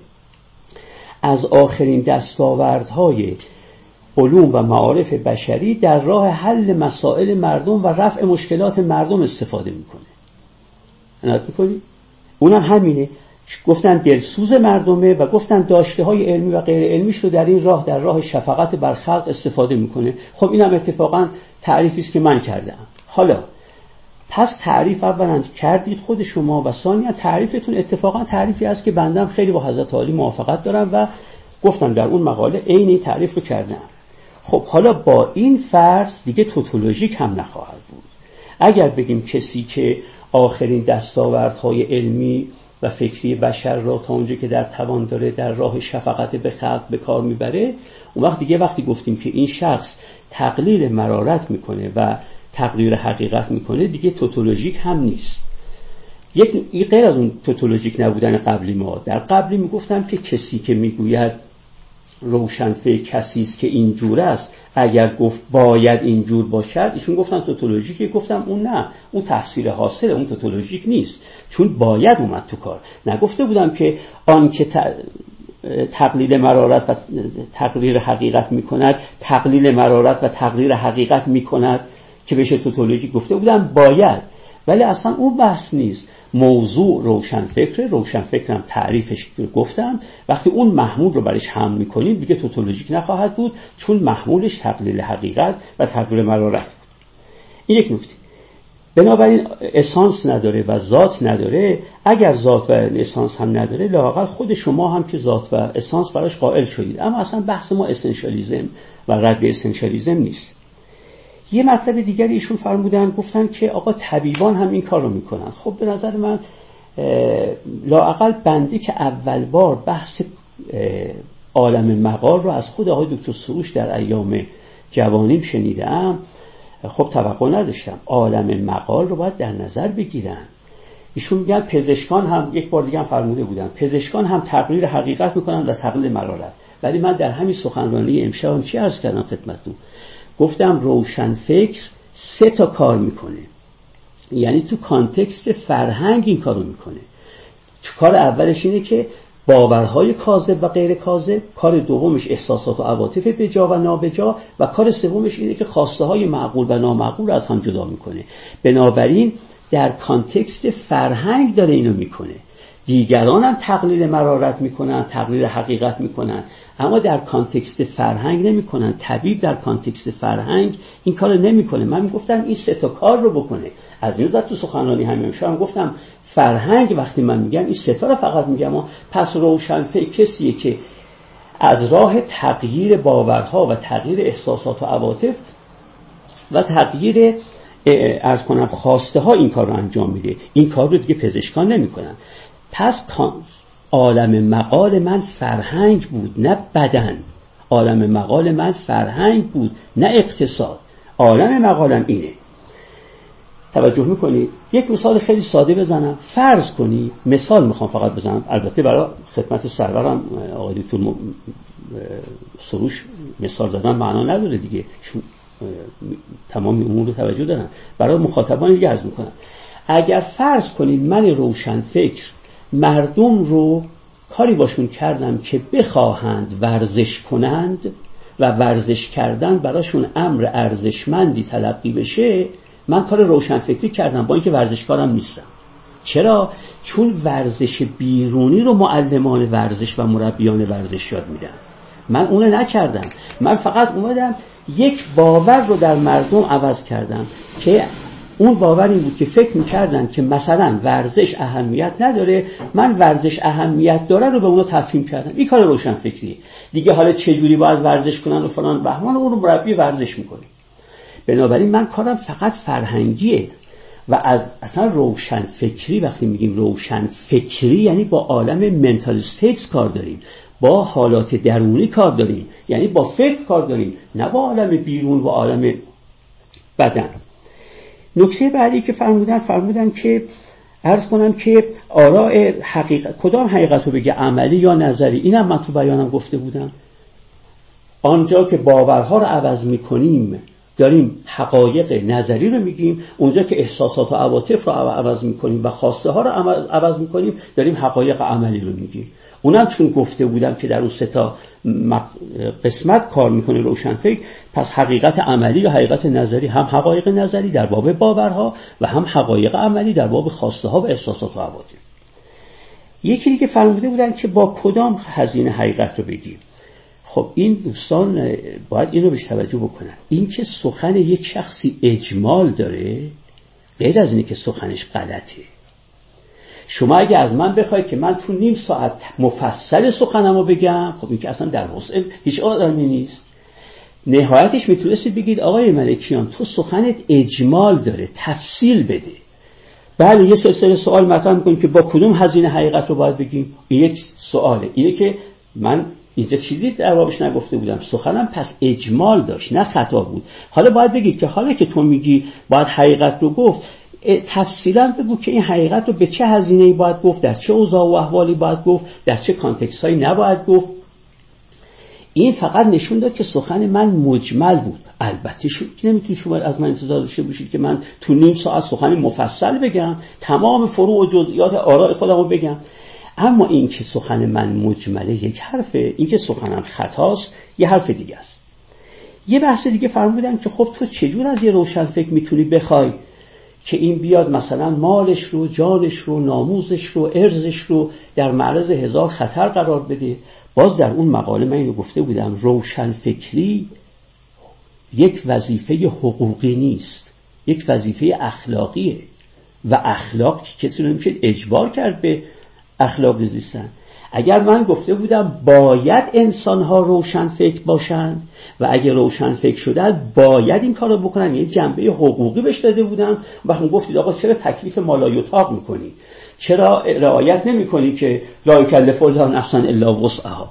Speaker 3: از آخرین دستاوردهای علوم و معارف بشری در راه حل مسائل مردم و رفع مشکلات مردم استفاده میکنه. عنایت میکنی؟ اونم همینه. گفتن دلسوز مردمه و گفتن داشته های علمی و غیر علمیش رو در این راه، در راه شفقت بر خلق استفاده میکنه. خب اینم اتفاقا تعریفی است که من کردم. حالا پس تعریف اولا کردید خود شما و ثانیا تعریفتون اتفاقا تعریفی است که بندم خیلی با حضرت عالی موافقت دارم و گفتم در اون مقاله عین این تعریف رو کردم. خب حالا با این فرض دیگه توتولوژیک هم نخواهد بود. اگر بگیم کسی که آخرین دستاوردهای علمی و فکری بشر را تا اونجا که در توان داره در راه شفقت به خلق به کار میبره، اون وقت دیگه وقتی گفتیم که این شخص تقلیل مرارت میکنه و تقریر حقیقت میکنه دیگه توتولوژیک هم نیست. یک غیر از اون توتولوژیک نبودن قبلی ما. در قبلی میگفتم که کسی که میگوید روشنفکر کسی است که اینجور است، اگر گفت باید اینجور باشد ایشون گفتن توتولوژیکه. گفتم اون نه، اون تحصیل حاصله، اون توتولوژیک نیست، چون باید اومد تو کار. نگفته بودم که آن که تقلیل مرارت و تقریر حقیقت میکند تقلیل مرارت و تقریر حقیقت میکند که بشه توتولوژیک. گفته بودم باید، ولی اصلا اون بحث نیست. موضوع روشنفکرم تعریفش گفتم. وقتی اون محمول رو برش حمل میکنیم دیگه توتولوژیک نخواهد بود، چون محمولش تقلیل حقیقت و تقریر مرارت. این یک نکته. بنابراین اسانس نداره و ذات نداره. اگر ذات و اسانس هم نداره، لااقل خود شما هم که ذات و اسانس براش قائل شدید. اما اصلا بحث ما اسنشالیزم و رد اسنشالیزم نیست. یه مطلب دیگری ایشون فرمودن، گفتن که آقا طبیبان هم این کار رو میکنن. خب به نظر من لااقل بندی که اول بار بحث عالم مقال رو از خود آقای دکتر سروش در ایام جوانیم شنیدم، خب توقع نداشتم. عالم مقال رو باید در نظر بگیرن. ایشون میگن پزشکان هم، یک بار دیگه هم فرموده بودن، پزشکان هم تقریر حقیقت میکنن و تقلیل مرارت. ولی من در همین سخنرانی امشب چی عرض کردم خدمتتون؟ گفتم روشنفکر 3 تا کار میکنه. یعنی تو کانتکست فرهنگ این کارو میکنه. کار اولش اینه که باورهای کاذب و غیر کاذب، کار دومش احساسات و عواطف بجا و نابجا، و کار سومش اینه که خواسته های معقول و نامعقول از هم جدا میکنه. بنابراین در کانتکست فرهنگ داره اینو میکنه. دیگران هم تقلیل مرارت میکنن، تقلیل حقیقت میکنن، اما در کانتکست فرهنگ نمیکنن. طبیب در کانتکست فرهنگ این کارو نمیکنه. من میگفتم این 3 تا کار رو بکنه. از این وقت تو سخنرانی همیشه هم گفتم فرهنگ وقتی من میگم این 3 تا رو فقط میگم. پس روشنفکر کسیه که از راه تغییر باورها و تغییر احساسات و عواطف و تغییر خواسته ها این کار رو انجام میده. این کار رو دیگه پزشکان نمیکنن. پس عالم مقال من فرهنگ بود نه بدن. عالم مقال من فرهنگ بود نه اقتصاد. عالم مقالم اینه. توجه میکنید؟ یک مثال خیلی ساده بزنم. فرض کنی، مثال میخوام فقط بزنم، البته برای خدمت سرورم آقای دکتر سروش مثال زدن معنا نداره دیگه، تمام امور رو توجه دارن. برای مخاطبان دیگه عرض میکنم. اگر فرض کنید من روشنفکر مردم رو کاری باشون کردم که بخواهند ورزش کنند و ورزش کردن براشون امر ارزشمندی تلقی بشه، من کار روشنفکری کردم با اینکه ورزشکارم نیستم. چرا؟ چون ورزش بیرونی رو معلمان ورزش و مربیان ورزش یاد میدن. من اون نکردم. من فقط اومدم یک باور رو در مردم عوض کردم که اون باور این بود که فکر می‌کردن که مثلا ورزش اهمیت نداره، من ورزش اهمیت داره رو به اونا تفهیم کردم. این کار روشنفکریه دیگه. حالا چه جوری باید ورزش کنن و فلان بهمان، اون رو مربی ورزش می‌کنه. بنابراین من کارم فقط فرهنگیه. و از اصلا روشنفکری، وقتی میگیم روشنفکری یعنی با عالم منتال استیتس کار داریم، با حالات درونی کار داریم، یعنی با فکر کار داریم، نه با عالم بیرون و عالم بدن. نکته بعدی که فرمودن که عرض کنم که آراء حقیقت، کدام حقیقت رو بگه، عملی یا نظری؟ اینم من تو بیانم گفته بودم. آنجا که باورها رو عوض میکنیم داریم حقایق نظری رو میگیم، اونجا که احساسات و عواطف رو عوض میکنیم و خواسته ها رو عوض میکنیم داریم حقایق عملی رو میگیم. اونم چون گفته بودم که در اون 3 قسمت کار میکنه روشنفکر، پس حقیقت عملی و حقیقت نظری، هم حقایق نظری در باب باورها و هم حقایق عملی در باب خواسته ها و احساسات و عواطف. یکی دیگه فرموده بودن که با کدام خزینه حقیقت رو بگیم. خب این دوستان باید اینو بهش توجه بکنن، این که سخن یک شخصی اجمال داره غیر از اینه که سخنش غلطه. شما اگه از من بخواید که من تو نیم ساعت مفصل سخنمو بگم، خب این که اصلا در وسع هیچ آدمی نیست. نهایتش میتونستید بگید آقای ملکیان تو سخنت اجمال داره، تفصیل بده. بله یه سلسله سوال مطرح میکنیم که با کدوم هزینه حقیقت رو باید بگیم. این یک سواله. اینه که من اینجا چیزی در بابش نگفته بودم، سخنم پس اجمال داشت نه خطا بود. حالا باید بگید که حالا که تو میگی باید حقیقت رو گفت، تفصیلا بگو که این حقیقت رو به چه هزینه‌ای باید گفت، در چه اوضاع و احوالی باید گفت، در چه کانتکست هایی نباید گفت. این فقط نشون داد که سخن من مجمل بود. البته نمیتونید شما از من انتظار داشته باشید که من تو نیم ساعت سخن مفصل بگم، تمام فروع و جزئیات آراء خودم رو بگم. اما این که سخن من مجمله یک حرفه، این که سخنم خطاست یه حرف دیگه است. یه بحث دیگه فرمودن که خب تو چجور از یه روشنفکر میتونی بخوای که این بیاد مثلا مالش رو، جانش رو، ناموزش رو، ارزش رو در معرض 1000 خطر قرار بده. باز در اون مقاله من اینو گفته بودم، روشنفکری یک وظیفه حقوقی نیست، یک وظیفه اخلاقیه و اخلاق کسی رو نمیشه اجبار کرد به اخلاق زیستن. اگر من گفته بودم باید انسان‌ها روشنفکر باشن و اگه روشنفکر شدن باید این کارو بکنن، یه جنبه حقوقی بهش داده بودم، وقتی گفتید آقا چرا تکلیف مالایطاق میکنی، چرا رعایت نمیکنی که لا یکلف الله نفسا الا وسعها.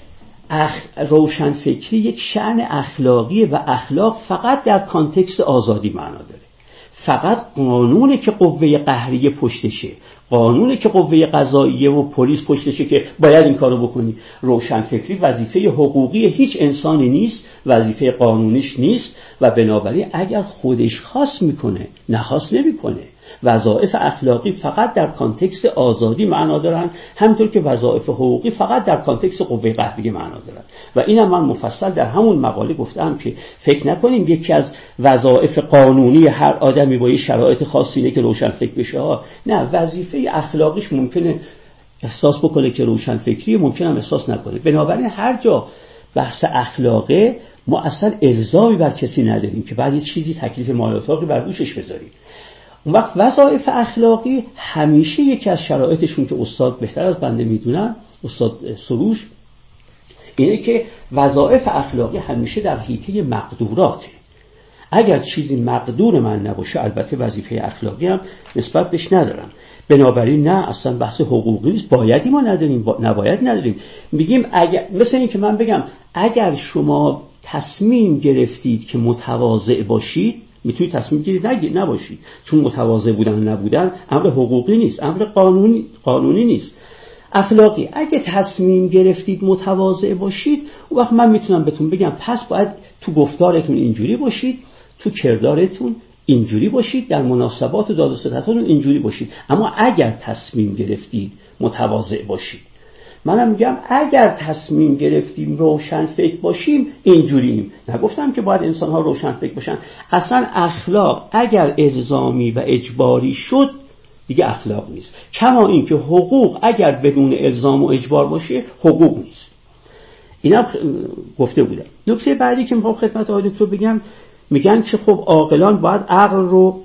Speaker 3: روشنفکری یک شأن اخلاقیه و اخلاق فقط در کانتکست آزادی معنا داره. فقط قانونه که قوه قهریه پشتشه، قانونه که قوه قضاییه و پلیس پشتشه که باید این کارو بکنی. روشنفکری وظیفه حقوقی هیچ انسانی نیست، وظیفه قانونیش نیست و بنابراین اگر خودش خواست میکنه، نخواست نمیکنه. وظایف اخلاقی فقط در کانتکست آزادی معنا دارن، همونطور که وظایف حقوقی فقط در کانتکست قوه قهریه معنا دارن. و اینم من مفصل در همون مقاله گفتم که فکر نکنیم یکی از وظایف قانونی هر آدمی با یه شرایط خاصی اینه که روشنفکر بشه. نه، وظیفه اخلاقیش ممکنه احساس بکنه که روشنفکری، ممکنه هم احساس نکنه. بنابراین هر جا بحث اخلاقه ما اصلا الزامی بر کسی نداریم که بعد یه چیزی تکلیف مالاتاقی بر دوشش بذاریم. اون وقت وظایف اخلاقی همیشه یکی از شرایطشون که استاد بهتر از بنده میدونن، استاد سروش، اینه که وظایف اخلاقی همیشه در حیطه مقدوراته. اگر چیزی مقدور من نباشه البته وظیفه اخلاقی هم نسبت بهش ندارم. بنابراین نه، اصلا بحث حقوقی نیست، بایدی ما نداریم، نباید نداریم. میگیم اگر، مثل این که من بگم اگر شما تصمیم گرفتید که متواضع باشید، میتونید تصمیم گیرید نباشید، چون متواضع بودن و نبودن امر حقوقی نیست، امر قانونی نیست، اخلاقی. اگه تصمیم گرفتید متواضع باشید، اون وقت من میتونم بهتون بگم پس باید تو گفتارتون اینجوری باشید، تو کردارتون اینجوری باشید، در مناسبات و داد و ستدتون اینجوری باشید. اما اگر تصمیم گرفتید متواضع باشید، منم میگم اگر تصمیم گرفتیم روشن فکر باشیم اینجوریم. نگفتم که باید انسان ها روشن فکر باشن. اصلا اخلاق اگر الزامی و اجباری شد دیگه اخلاق نیست. کما این که حقوق اگر بدون الزام و اجبار باشه حقوق نیست. اینا گفته بودم. نکته بعدی که میخوام خدمت آقای دکتر بگم، میگن که خب عاقلان باید عقل رو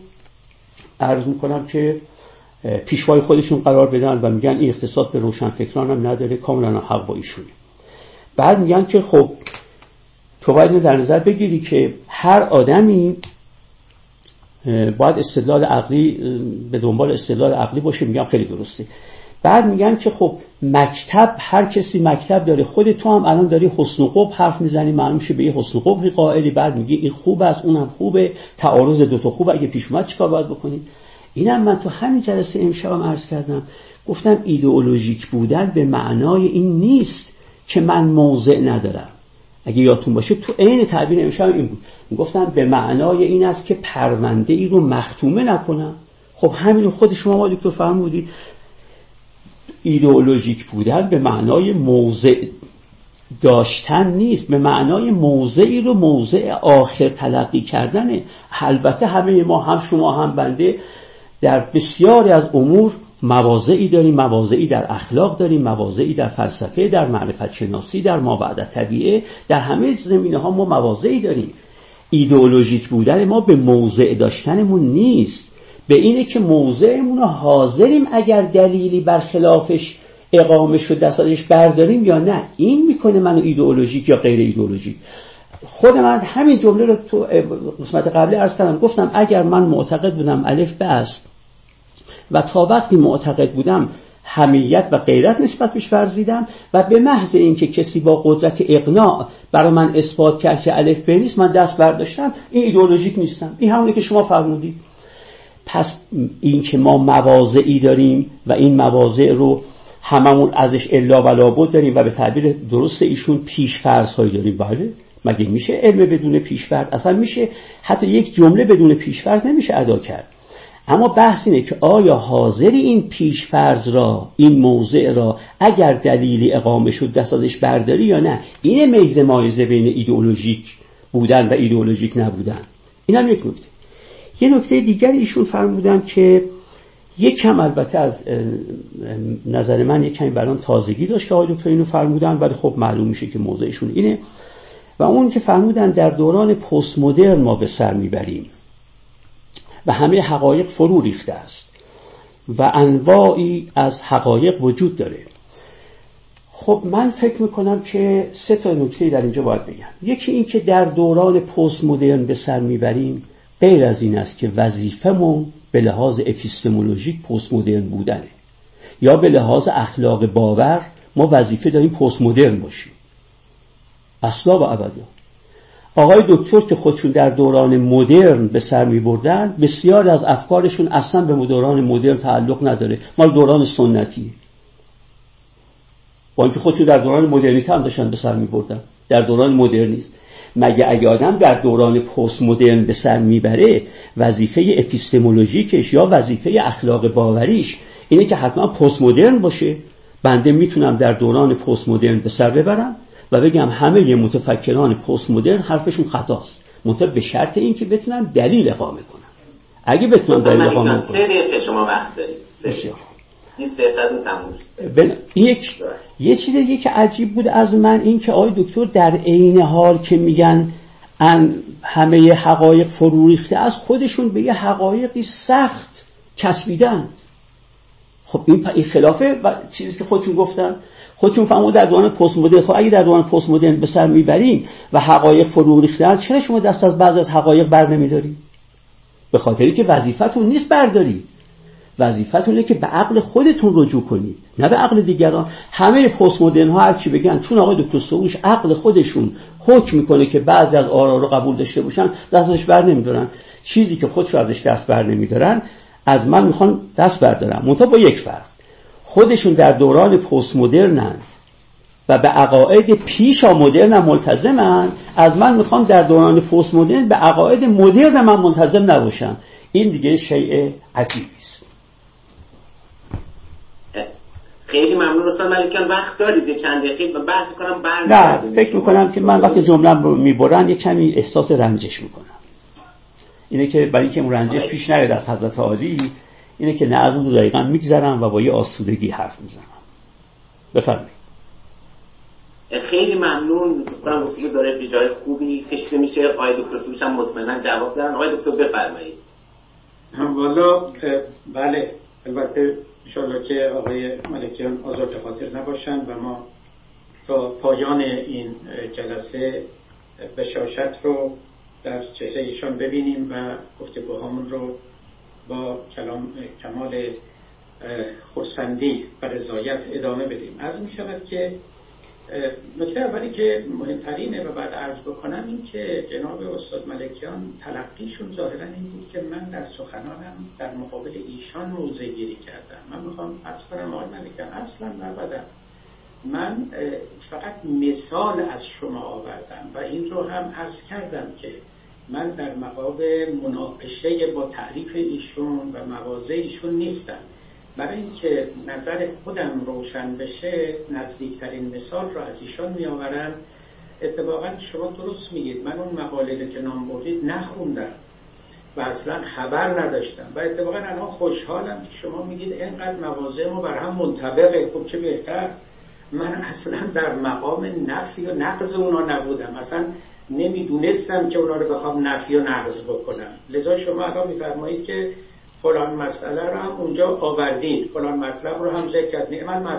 Speaker 3: عرض میکنم که پیشوای خودشون قرار بدن و میگن این اختصاص به روشنفکران هم نداره، کاملا حق با ایشونه. بعد میگن که خب تو باید در نظر بگیری که هر آدمی باید استدلال عقلی به دنبال استدلال عقلی باشه. میگم خیلی درسته. بعد میگن که خب مکتب، هر کسی مکتب داره، خود تو هم الان داری حسن و قبح حرف میزنی، معلوم میشه به یه حسن و قبحی قائلی، بعد میگی این خوبه است اونم خوبه، تعارض دو تا خوبه، اگه پیش اومد چیکار باید بکنیم؟ اینم من تو همین جلسه امشبم عرض کردم، گفتم ایدئولوژیک بودن به معنای این نیست که من موضع ندارم. اگه یادتون باشه تو عین تعبیر امشب این بود، گفتم به معنای این است که پرونده ای رو مختومه نکنم. خب همین خود شما دکتر فرمودید، ایدئولوژیک بودن به معنای موضع داشتن نیست، به معنای موضعی رو موضع آخر تلقی کردنه. البته همه ما، هم شما هم بنده، در بسیاری از امور مواضعی داریم، مواضعی در اخلاق داریم، مواضعی در فلسفه، در معرفت شناسی، در مابعد طبیعه، در همه زمینه ها ما مواضعی داریم. ایدئولوژیک بودن ما به موضع داشتنمون نیست، به اینه که موضعمون رو حاضریم اگر دلیلی برخلافش اقامه شد دستش برداریم یا نه. این میکنه منو ایدئولوژیک یا غیر ایدئولوژیک. خود من همین جمله رو تو قسمت قبلی عرض کردم، گفتم اگر من معتقد بودم الف به است و تا وقتی معتقد بودم حمیت و غیرت نسبت بهش ورزیدم و به محض اینکه کسی با قدرت اقناع برای من اثبات کرد که الف به نیست من دست برداشتم، این ایدئولوژیک نیستم. این همونه که شما فرمودید. پس این که ما مواضعی داریم و این مواضع رو هممون ازش الا و لابد داریم و به تعبیر درست ایشون پیش‌فرض‌هایی داریم. بله، مگه میشه علم بدون پیش‌فرض؟ اصلا میشه حتی یک جمله بدون پیش‌فرض نمیشه ادا کرد. اما بحث اینه که آیا حاضری این پیش‌فرض را، این موضع را اگر دلیلی اقامه شد دست ازش برداری یا نه. اینه میزه مایزه بین ایدئولوژیک بودن و ایدئولوژیک نبودن. این هم یک نکته. یه نکته دیگر ایشون فرمودن که یک کم البته از نظر من یک کمی برام تازگی داشت که آقای دکتر اینو فرمودن، ولی خب معلوم میشه که موضوعشون اینه، و اون که فرمودن در دوران پست مدرن ما به سر میبریم و همه حقایق فرو ریخته است و انواعی از حقایق وجود داره. خب من فکر میکنم که 3 تا نکته در اینجا باید بگم. یکی این که در دوران پست مدرن به سر میبریم غیر از این است که وظیفمون به لحاظ اپیستمولوژیک پست مدرن بودنه، یا به لحاظ اخلاق باور ما وظیفه داریم پست مدرن باشیم. اصلا و ابدا. آقای دکتر که خودشون در دوران مدرن به سر می بردن، بسیار از افکارشون اصلا به دوران مدرن تعلق نداره، مال دوران سنتی، با اینکه خودشون در دوران مدرنیته هم داشتن به سر می بردن، در دوران مدرنیست. مگه اگه آدم در دوران پست مدرن به سر میبره، وظیفه اپیستمولوژیکش یا وظیفه اخلاق باوریش اینه که حتما پست مدرن باشه؟ بنده میتونم در دوران پست مدرن به سر ببرم و بگم همه متفکران پست مدرن حرفشون خطاست، منتها به شرط این که بتونم دلیل اقامه کنم. اگه بتونم دلیل اقامه کنم.
Speaker 2: 3 دقیقه شما وقت دارید.
Speaker 3: بسیار.
Speaker 2: 20 دقیقه تموم.
Speaker 3: یه چیز دیگه که عجیب بود از من این که آقای دکتر در عین حال که میگن همه حقایق فرو ریخته از خودشون به یه حقایقی سخت چسبیدن. خب این خلافه و چیزی که خودشون گفتن. خودشون فهمون در دوران پست مدرن. خب اگه در دوران پست مدرن به سر میبریم و حقایق فرو ریخته‌اند، چرا شما دست از بعضی از حقایق بر نمیداری؟ به خاطری که وظیفتون نیست برداری. وظیفتونه که به عقل خودتون رجوع کنید، نه به عقل دیگران. همه پست مدرن ها هر چی بگن، چون آقای دکتر سروش عقل خودشون حکم میکنه که بعضی از آرا رو قبول داشته باشن، دستش بر نمیدارن. چیزی که خودش ازش دست بر نمیدارن از من میخوان دست بردارن، منتها با یک فرق: خودشون در دوران پست مدرنن و به عقاید پیشا مدرن ملتزمن، از من میخوان در دوران پست مدرن به عقاید مدرن من ملتزم نباشم. این دیگه شیء عجیبی است.
Speaker 2: خیلی ممنون استاد ملکیان. وقت دارید چند دقیقه بعد می‌کنم
Speaker 3: نه، فکر می‌کنم که من وقتی جمله‌ام رو می‌برن یک کمی احساس رنجش می‌کنم. اینه که برای اینکه اون رنجش پیش نیاد از حضرت عالی، اینه که نه از اون دقیقاً می‌گذرم و با یه آسودگی حرف می‌زنم. بفرمایید.
Speaker 2: خیلی ممنون. فکر کنم داره به جای خوبی کشیده میشه. آقای دکتر سروش هم مطمئنا جواب دادن. آقای دکتر بفرمایید.
Speaker 4: والا بله، البته انشاءالله که آقای ملکیان آزرد خاطر نباشن و ما تا پایان این جلسه بشاشت رو در چهره ایشان ببینیم و گفتگوهامون رو با کمال خرسندی و رضایت ادامه بدیم. عرض می شود که نکته اولی که مهمترینه و بعد عرض بکنم این که جناب استاد ملکیان تلقیشون ظاهرا این بود که من در سخنانم در مقابل ایشان موضع گیری کردم. من میخوام عرض کنم آقای ملکیان اصلا نبودم. من فقط مثال از شما آوردم و این رو هم عرض کردم که من در مقام مناقشه با تعریف ایشون و مواضع ایشون نیستم. برای اینکه نظر خودم روشن بشه نزدیکترین مثال رو از ایشان میآورم. اتفاقا شما درست میگید، من اون مقاله که نام بردید نخوندم و اصلا خبر نداشتم و اتفاقا الان خوشحالم که شما میگید اینقدر مواضع ما بر هم منطبقه. خب چه بهتر. من اصلا در مقام نفی و نقض اونا نبودم، اصلا نمیدونستم که اونا رو بخوام نفی و نقض بکنم. لذا شما الان میفرمایید که فلان مسئله رو هم اونجا آوردید، فلان مطلب رو هم ذکر کرد.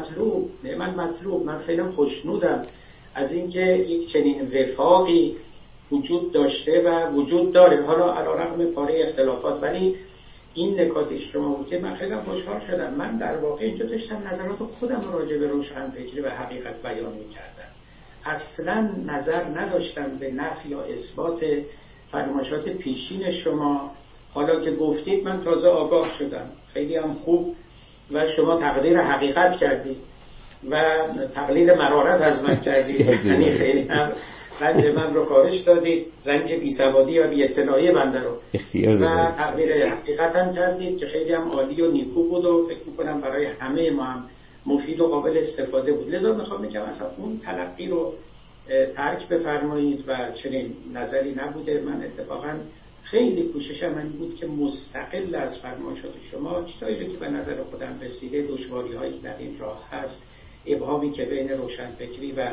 Speaker 4: نعم مطلوب. من خیلی خوشنودم از اینکه یک چنین وفاقی وجود داشته و وجود داره، حالا علیرغم پاره اختلافات، ولی این نکات شما بود که من خیلی خوشحال شدم. من در واقع اینجا داشتم نظرات خودم راجع به روشنفکری و حقیقت بیان می‌کردم. اصلا نظر نداشتم به نفی یا اثبات فرمایشات پیشین شما. حالا که گفتید من تازه آگاه شدم. خیلی هم خوب. و شما تقدیر حقیقت کردید و تقلیل مرارت از من کردید. یعنی خیلی هم رنج من رو کاهش دادید، رنج بی‌سوادی و بی‌اطلاعی بنده رو و تقلیل حقیقت هم کردید که خیلی هم عالی و نیکو بود و فکر می‌کنم برای همه ما هم مفید و قابل استفاده بود. لذا میخوام بگم اصلا اون تلقی رو ترک بفرمایید و چنین نظری نبوده. من اتفاقا خیلی کوششم این بود که مستقل از فرمایشات شما چیزایی که به نظر خودم رسیده، دشواری‌هایی که در این راه هست، ابهامی که بین روشنفکری و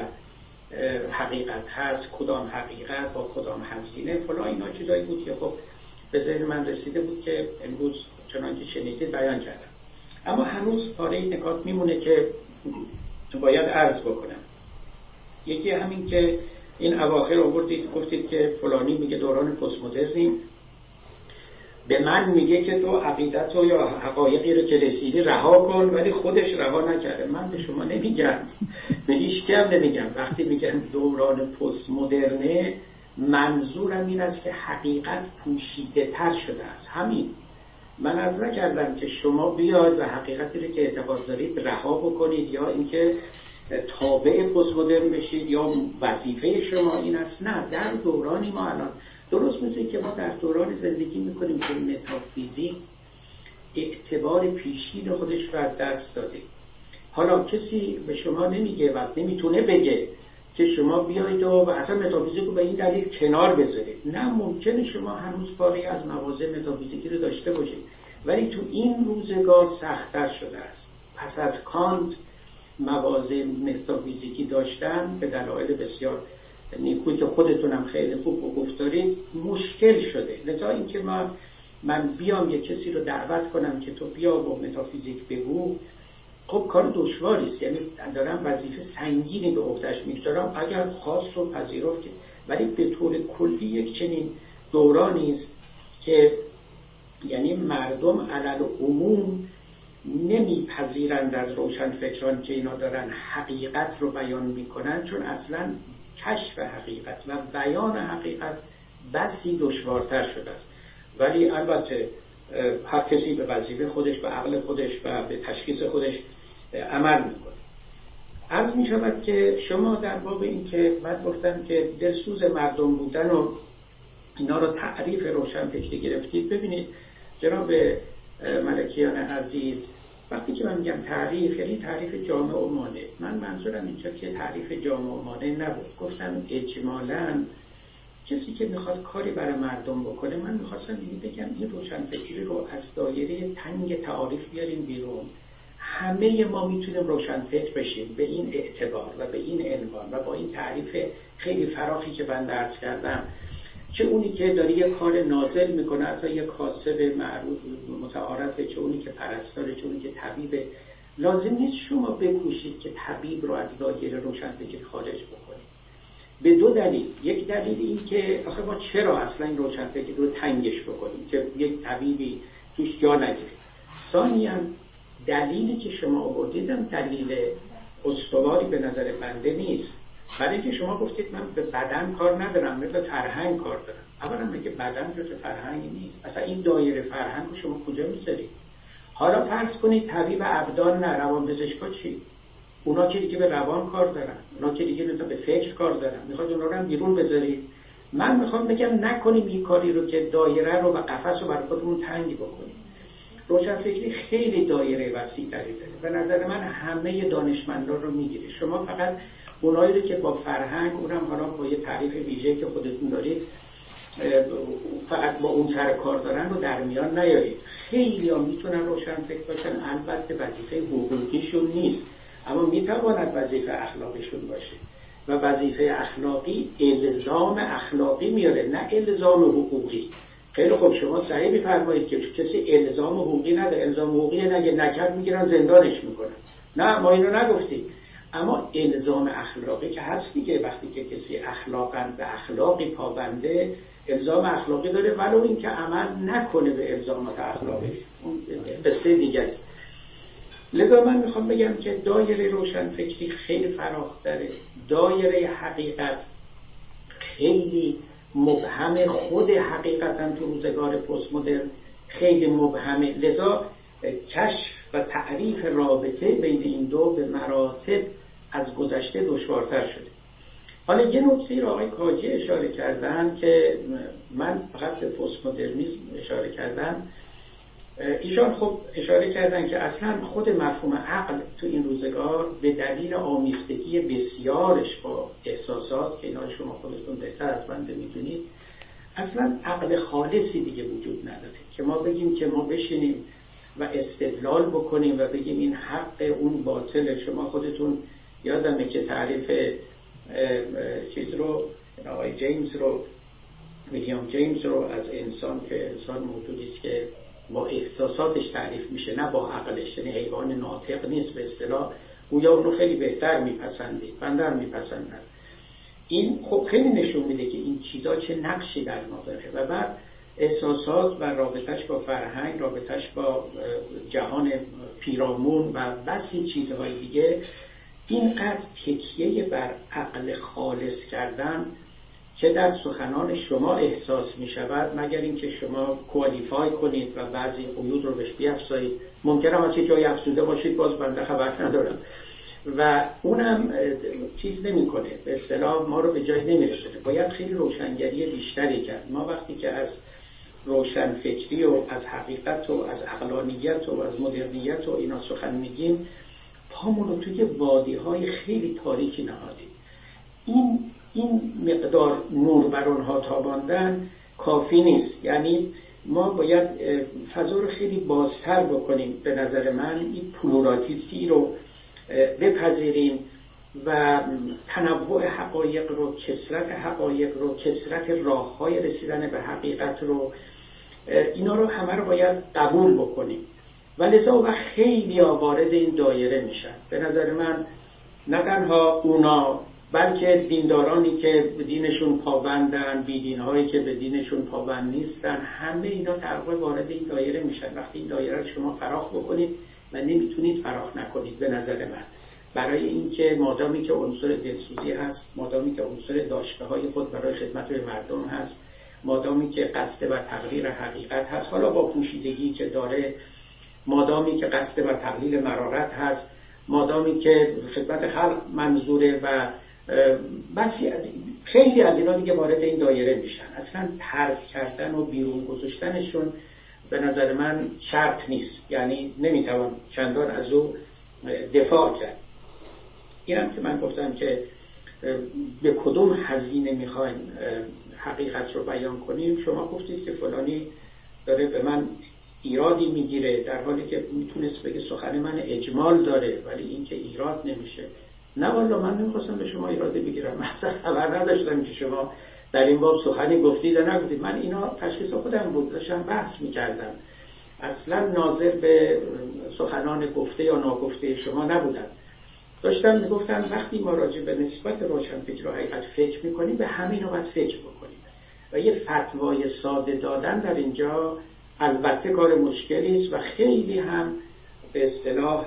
Speaker 4: حقیقت هست، کدام حقیقت با کدام هزینه فلان، اینا چیزایی بود که خب به ذهن من رسیده بود که امروز چنانکه شنیدید بیان کردم. اما هنوز پاره نکات میمونه که باید عرض بکنم. یکی همین که این اواخر آوردید گفتید که فلانی میگه دوران پست مدرنی، به من میگه که تو عقیدت و یا حقایقی رو که رسیدی رها کن، ولی خودش رها نکرده. من به شما نمیگم، به هیچ کی هم نمیگم. وقتی میگم دوران پست مدرنه منظورم این است که حقیقت پوشیده تر شده است. همین. من عرض نکردم که شما بیاید و حقیقتی رو که اعتقاد دارید رها بکنید یا اینکه تابع پست مدرن بشید یا وظیفه شما این است. نه، در دورانی ما الان درست مثل که ما در دوران زندگی میکنیم که متافیزیک اعتبار پیشین خودش رو از دست داده. حالا کسی به شما نمیگه و نمیتونه بگه که شما بیایید و اصلا متافیزیک رو به این دلیل کنار بذارید. نه، ممکنه شما هنوز پاره از مواضع متافیزیکی رو داشته باشید، ولی تو این روزگار سخت‌تر شده است. پس از کانت مواضع متافیزیکی داشتن به دلایل بسیار نیکویی که خودتونم خیلی خوب گفتارید مشکل شده. لذا اینکه من بیام یک کسی رو دعوت کنم که تو بیا با متافیزیک بگو، خب کار دشواری است. یعنی دارم وظیفه سنگینی به عهده‌اش میگذارم اگر خاص و پذیرفت، ولی به طور کلی یک چنین دورانی است که یعنی مردم علل عموم نمیپذیرند از روشنفکران که اینا دارن حقیقت رو بیان میکنن، چون اصلا کشف حقیقت و بیان حقیقت بسی دشوارتر شده است. ولی البته هر کسی به وظیفه خودش، به عقل خودش و به تشخیص خودش عمل میکنه. عرض میشود که شما در باب این که من گفتم که دلسوز مردم بودن و اینا رو تعریف روشنفکری گرفتید. ببینید جناب ملکیان عزیز، وقتی که من میگم تعریف یعنی تعریف جامع و مانع. من منظورم اینجا که تعریف جامع و مانع نبود. گفتم اجمالاً کسی که میخواد کاری برای مردم بکنه، من میخواستم بگم این روشنفکری رو از دایره تنگ تعاریف بیاریم بیرون. همه ما میتونیم روشنفکر بشیم به این اعتبار و به این عنوان و با این تعریف خیلی فراخی که بنده عرض کردم. چه اونی که داره یه کار نازل میکنه، حتی یه کاسب معروف متعارفه، چه اونی که پرستاره، چه اونی که طبیبه. لازم نیست شما بکوشید که طبیب رو از دایره روشنفکری خارج بکنید. به دو دلیل. یک دلیل این که آخه ما چرا اصلا این روشنفکری رو تنگش بکنیم که یک طبیبی توش جا نگیره. ثانیاً دلیلی که شما آوردیدم دلیل استواری به نظر بنده نیست. برای اینکه شما گفتید من به بدن کار ندارم، من به فرهنگ کار دارم. اولا میگه بدن جزء فرهنگ نیست. اصلا این دایره فرهنگ رو شما کجا میذارید؟ حالا فرض کنید طبیب ابدان نه، روانپزشکا چی؟ اونا که دیگه به روان کار دارن، اونا که دیگه به فکر کار دارن، میخواد اونا رو هم بیرون بذارید. من میخوام بگم نکنیم این کاری رو که دایره رو و قفس رو برای خودمون تنگ بکنیم. روشنفکری خیلی دایره وسیع داره. به نظر من همه دانشمندان رو میگیره. شما فقط اونایی رو که با فرهنگ، اونم حالا با یه تعریف ویژه که خودتون دارید، فقط با اون سر کار دارن رو در میان نیارید. خیلی ها میتونن روشنفکر باشن، البته وظیفه حقوقیشون نیست، اما میتواند وظیفه اخلاقیشون باشه و وظیفه اخلاقی الزام اخلاقی میاره، نه الزام حقوقی. خیلی خوب، شما صحیح میفرمایید که کسی الزام حقوقی نداره. الزام حقوقی نگه نکرد میگیرن زندانش میکنن. نه، ما اینو نگفتیم. اما الزام اخلاقی که هست دیگه. وقتی که کسی اخلاقاً به اخلاقی پابنده، الزام اخلاقی داره، ولو این که عمل نکنه به الزامات اخلاقی، اون قصه دیگه است. لذا من میخوام بگم که دایره روشنفکری خیلی فراختره. دایره حقیقت خیلی مبهم، خود حقیقتا تو روزگار پست مدرن خیلی مبهمه. لذا کشف و تعریف رابطه بین این دو به مراتب از گذشته دشوارتر شده. حالا یه نکته رو آقای کاجی اشاره کردن که من فقط به پست مدرنیسم اشاره کردم. ایشان خب اشاره کردن که اصلا خود مفهوم عقل تو این روزگار به دلیل آمیختگی بسیارش با احساسات که اینا شما خودتون بهتر از بنده میدونید، اصلا عقل خالصی دیگه وجود نداره که ما بگیم که ما بشینیم و استدلال بکنیم و بگیم این حق اون باطله. شما خودتون یادمه که تعریف چیز رو، آقای جیمز رو، ویلیام جیمز رو از انسان که انسان موجودی است که با احساساتش تعریف میشه نه با عقلش، یعنی حیوان ناطق نیست به اصطلاح، گویا اونو خیلی بهتر میپسندید، بنده هم میپسندم. این خب خیلی نشون میده که این چیزا چه نقشی در ما داره. و بعد احساسات و رابطش با فرهنگ، رابطش با جهان پیرامون و بسی چیزهای دیگه، اینقدر تکیه بر عقل خالص کردن که در سخنان شما احساس می شود، مگر اینکه شما کوالیفای کنید و بعضی قیود رو بهش بیفزایید. ممکنه از چه جای افزوده باشید، باز بنده خبر ندارم، و اونم چیز نمیکنه، به اصطلاح ما رو به جای نمیرسونه. باید خیلی روشنگری بیشتری کرد. ما وقتی که از روشنفکری و از حقیقت و از عقلانیت و از مدرنیت و اینا سخن میگیم، پامون رو توی وادی‌های خیلی تاریکی نهادیم. این مقدار نور بر اونها تاباندن کافی نیست. یعنی ما باید فضا رو خیلی بازتر بکنیم. به نظر من این پلوراتیتی رو بپذیریم و تنوع حقایق رو، کثرت حقایق رو، کثرت راه‌های رسیدن به حقیقت رو، اینا رو همه رو باید قبول بکنیم. و لذا و خیلی وارد این دایره میشن. به نظر من نه تنها اونا، بلکه دیندارانی که به دینشون پابندن، بیدینهایی که به دینشون پابند نیستن، همه اینا تقریبا وارد این دایره میشن. وقتی این دایره رو شما فراخ بکنید و نمیتونید فراخ نکنید، به نظر من، برای اینکه مادامی که عنصر دلسوزی هست، مادامی که عنصر داشته‌های خود برای خدمت به مردم هست، مادامی که قصد بر تغییر حقیقت هست، حالا با پوشیدگی که داره، مادامی که قصد بر تقلیل مرارت هست، مادامی که خدمت خلق منظوره و بسی از خیلی از اینا دیگه وارد این دایره میشن. اصلا طرد کردن و بیرون گذاشتنشون به نظر من شرط نیست، یعنی نمیتوان چندان از او دفاع کرد. اینم که من گفتم که به کدوم هزینه میخوایم حقیقت رو بیان کنیم. شما گفتید که فلانی داره به من ایرادی میگیره، در حالی که میتونست بگه سخن من اجمال داره ولی این که ایراد نمیشه. نه والا، من نمیخواستم به شما ایراده بگیرم، من اصلا خبر نداشتم که شما در این باب سخنی گفتید یا نگفتید. من اینا تشخیص خودم بود، داشتم بحث میکردم، اصلا ناظر به سخنان گفته یا ناگفته شما نبودم. داشتم میگفتم وقتی ما راجع به نسبت روشنفکر و حقیقت فکر میکنیم، به همین رو باید فکر بکنیم و یه فتوای ساده دادن در اینجا البته کار مشکلی است و خیلی هم به اصطلاح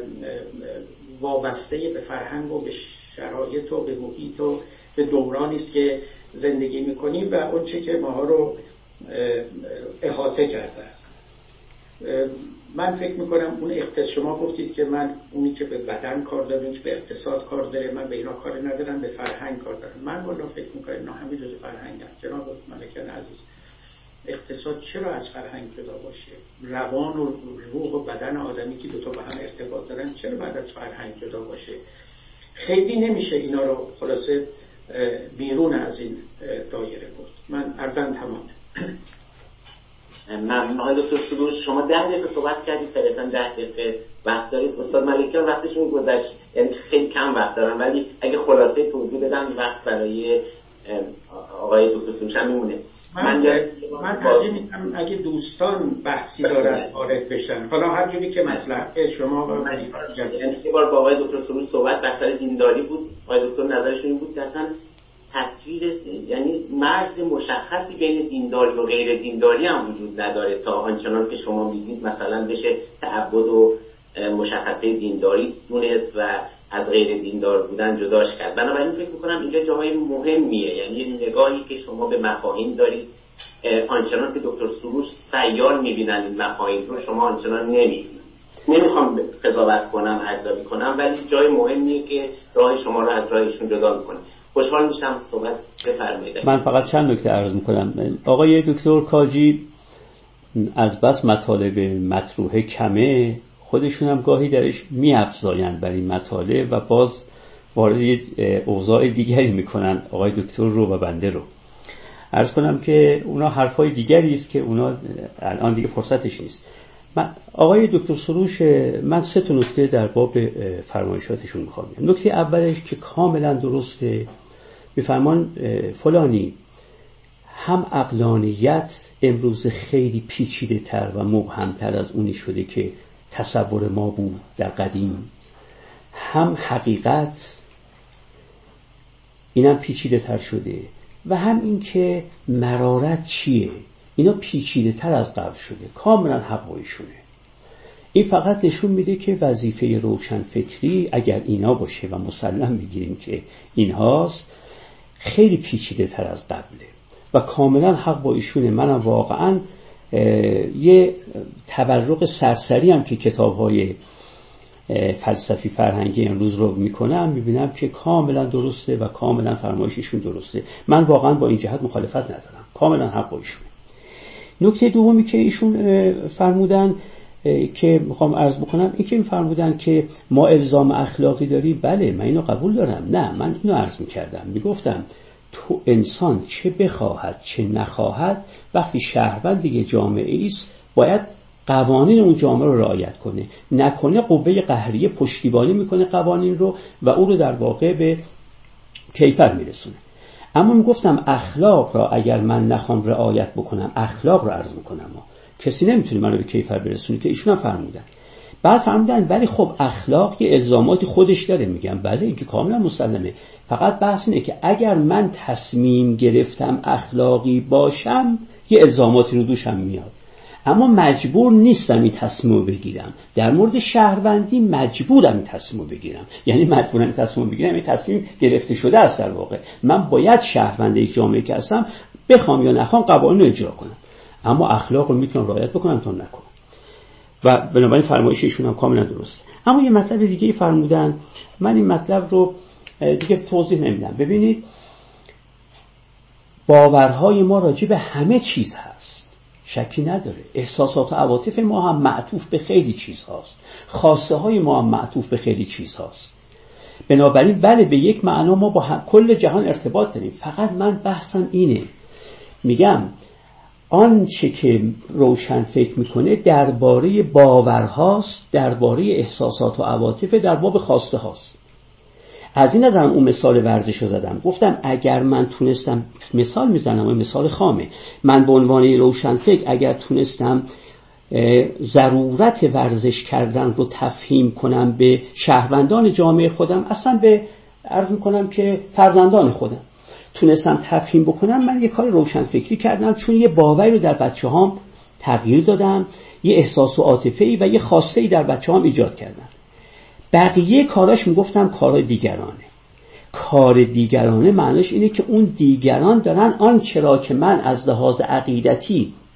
Speaker 4: وابسته به فرهنگ و به شرایط و به محیط و به دورانی است که زندگی میکنیم و اون چه که ماها رو احاطه کرده است. من فکر میکنم اون شما گفتید که من اونی که به بدن کار داره، اونی که به اقتصاد کار داره، من به اینا کاری ندارم، به فرهنگ کار دارم. من والا فکر میکنم اینا همه جزء فرهنگن. جناب ملکیان عزیز، اقتصاد چرا از فرهنگ جدا باشه؟ روان و روح و بدن آدمی که دوتا به هم ارتباط دارن چرا بعد از فرهنگ جدا باشه؟ خیلی نمیشه اینا رو خلاصه بیرون از این دایره برد. من عرضم تمامه.
Speaker 2: ممنون آقای دکتر سروش. شما 10 دقیقه صحبت کردید، فعلا 10 دقیقه وقت دارید. استاد ملکیان وقتشون گذشت، یعنی خیلی کم وقت دارن، ولی اگه خلاصه توضیح بدم وقت برای آقای دکتر سروش هم میمونه.
Speaker 4: من ترجیح میدم اگه دوستان بحثی دارن وارد بشن، حالا هر جوری که مصلحت شما.
Speaker 2: یعنی یه بار با آقای دکتر سروش صحبت بر سر دینداری بود، آقای دکتر نظرشون این بود که اصلا تصویر، یعنی مرز مشخصی بین دینداری و غیر دینداری هم وجود نداره تا آنچنان که شما میگید مثلا بشه تعبد و مشخصه دینداری دونست و از غیر دیندار بودن جداش کرد. بنابراین فکر میکنم اینجا جای مهمیه، یعنی نگاهی که شما به مفاهیم دارید آنچنان که دکتر سروش سیال میبینن این مفاهیم رو شما آنچنان نمیبینید. نمیخوام قضاوت کنم، ارزیابی کنم، ولی جای مهمیه که راه شما رو از راهشون جدا میکنه. خوشحال میشم صحبت بفرمایید.
Speaker 3: من فقط چند نکته عرض میکنم. آقای دکتر کاجی از بس مطالب مطروحه کمه، خودشون هم گاهی درش میافزایند بر این مطالب و باز وارد اوضاع دیگری میکنن آقای دکتر رو و بنده رو. عرض کنم که اونا حرفای دیگری است که اونا الان دیگه فرصتش نیست. آقای دکتر سروش، من 3 نکته در باب فرمایشاتشون میخوام بگم. نکته اولش که کاملا درسته، میفرمان فلانی هم عقلانیت امروز خیلی پیچیده تر و مبهم تر از اونی شده که تصور ما بود در قدیم، هم حقیقت اینم پیچیده تر شده و هم این که مرارت چیه اینا پیچیده تر از قبل شده. کاملا حق با ایشونه. این فقط نشون میده که وظیفه روشن فکری اگر اینا باشه و مسلم بگیریم که اینهاست، خیلی پیچیده تر از قبله و کاملا حق با ایشونه. منم واقعا یه تبرق سرسری هم که کتاب‌های فلسفی فرهنگی امروز رو میکنم میبینم که کاملا درسته و کاملا فرمایششون درسته. من واقعا با این جهت مخالفت ندارم، کاملا حق با ایشونه. نکته دومی که ایشون فرمودن که میخوام عرض بکنم، این که فرمودن که ما الزام اخلاقی داریم، بله من اینو قبول دارم. نه، من اینو عرض میکردم، میگفتم تو انسان چه بخواهد چه نخواهد، وقتی شهروند دیگه جامعه است باید قوانین اون جامعه رو رعایت کنه، نکنه قوه قهریه پشتیبانی میکنه قوانین رو و اون رو در واقع به کیفر میرسونه. اما میگفتم اخلاق را اگر من نخوام رعایت بکنم، اخلاق رو عرض میکنم، کسی نمیتونه منو به کیفر برسونه که ایشون هم فرمودن. بعد فرمودن ولی خب اخلاق یه الزاماتی خودش داره. میگم بله، این که کاملا مسلمه. فقط بحث اینه که اگر من تصمیم گرفتم اخلاقی باشم یه الزاماتی رو دوشم میاد، اما مجبور نیستم این تصمیم رو بگیرم. در مورد شهروندی مجبورم این تصمیم رو بگیرم، یعنی مجبورم این تصمیم رو بگیرم، این تصمیم گرفته شده است. در واقع من باید شهروند یک جامعه که هستم بخوام یا نخوام قوانین رو اجرا کنم، اما اخلاق رو میتونم رعایت بکنم تا نکنم. و بنابراین فرمایش ایشون هم کاملا درست. اما یه مطلب دیگه فرمودن، من این مطلب رو دیگه توضیح نمیدم. ببینید باورهای ما راجع به همه چیز هست، شکی نداره. احساسات و عواطف ما هم معطوف به خیلی چیز هاست، خواسته های ما هم معطوف به خیلی چیز هاست. بنابراین بله به یک معنا ما با کل جهان ارتباط داریم. فقط من بحثم اینه، میگم آنچه که روشن فکر میکنه درباره باورهاست، درباره احساسات و عواطف، در باب خواسته هاست. از این نظرم اون مثال ورزش رو زدم، گفتم اگر من تونستم، مثال میزنم، اون مثال خامه، من به عنوان روشن فکر اگر تونستم ضرورت ورزش کردن رو تفهیم کنم به شهروندان جامعه خودم، اصلا به عرض میکنم که فرزندان خودم تونستم تفهیم بکنم، من یه کار روشن فکری کردم، چون یه باوری رو در بچه‌هام تغییر دادم، یه احساس و عاطفه‌ای و یه خواسته‌ای در بچه‌هام ایجاد کردم. بقیه کاراش میگفتم کارای دیگرانه. کار دیگرانه معنیش اینه که اون دیگران دارن آنچه را که من از لحاظ عقیدتی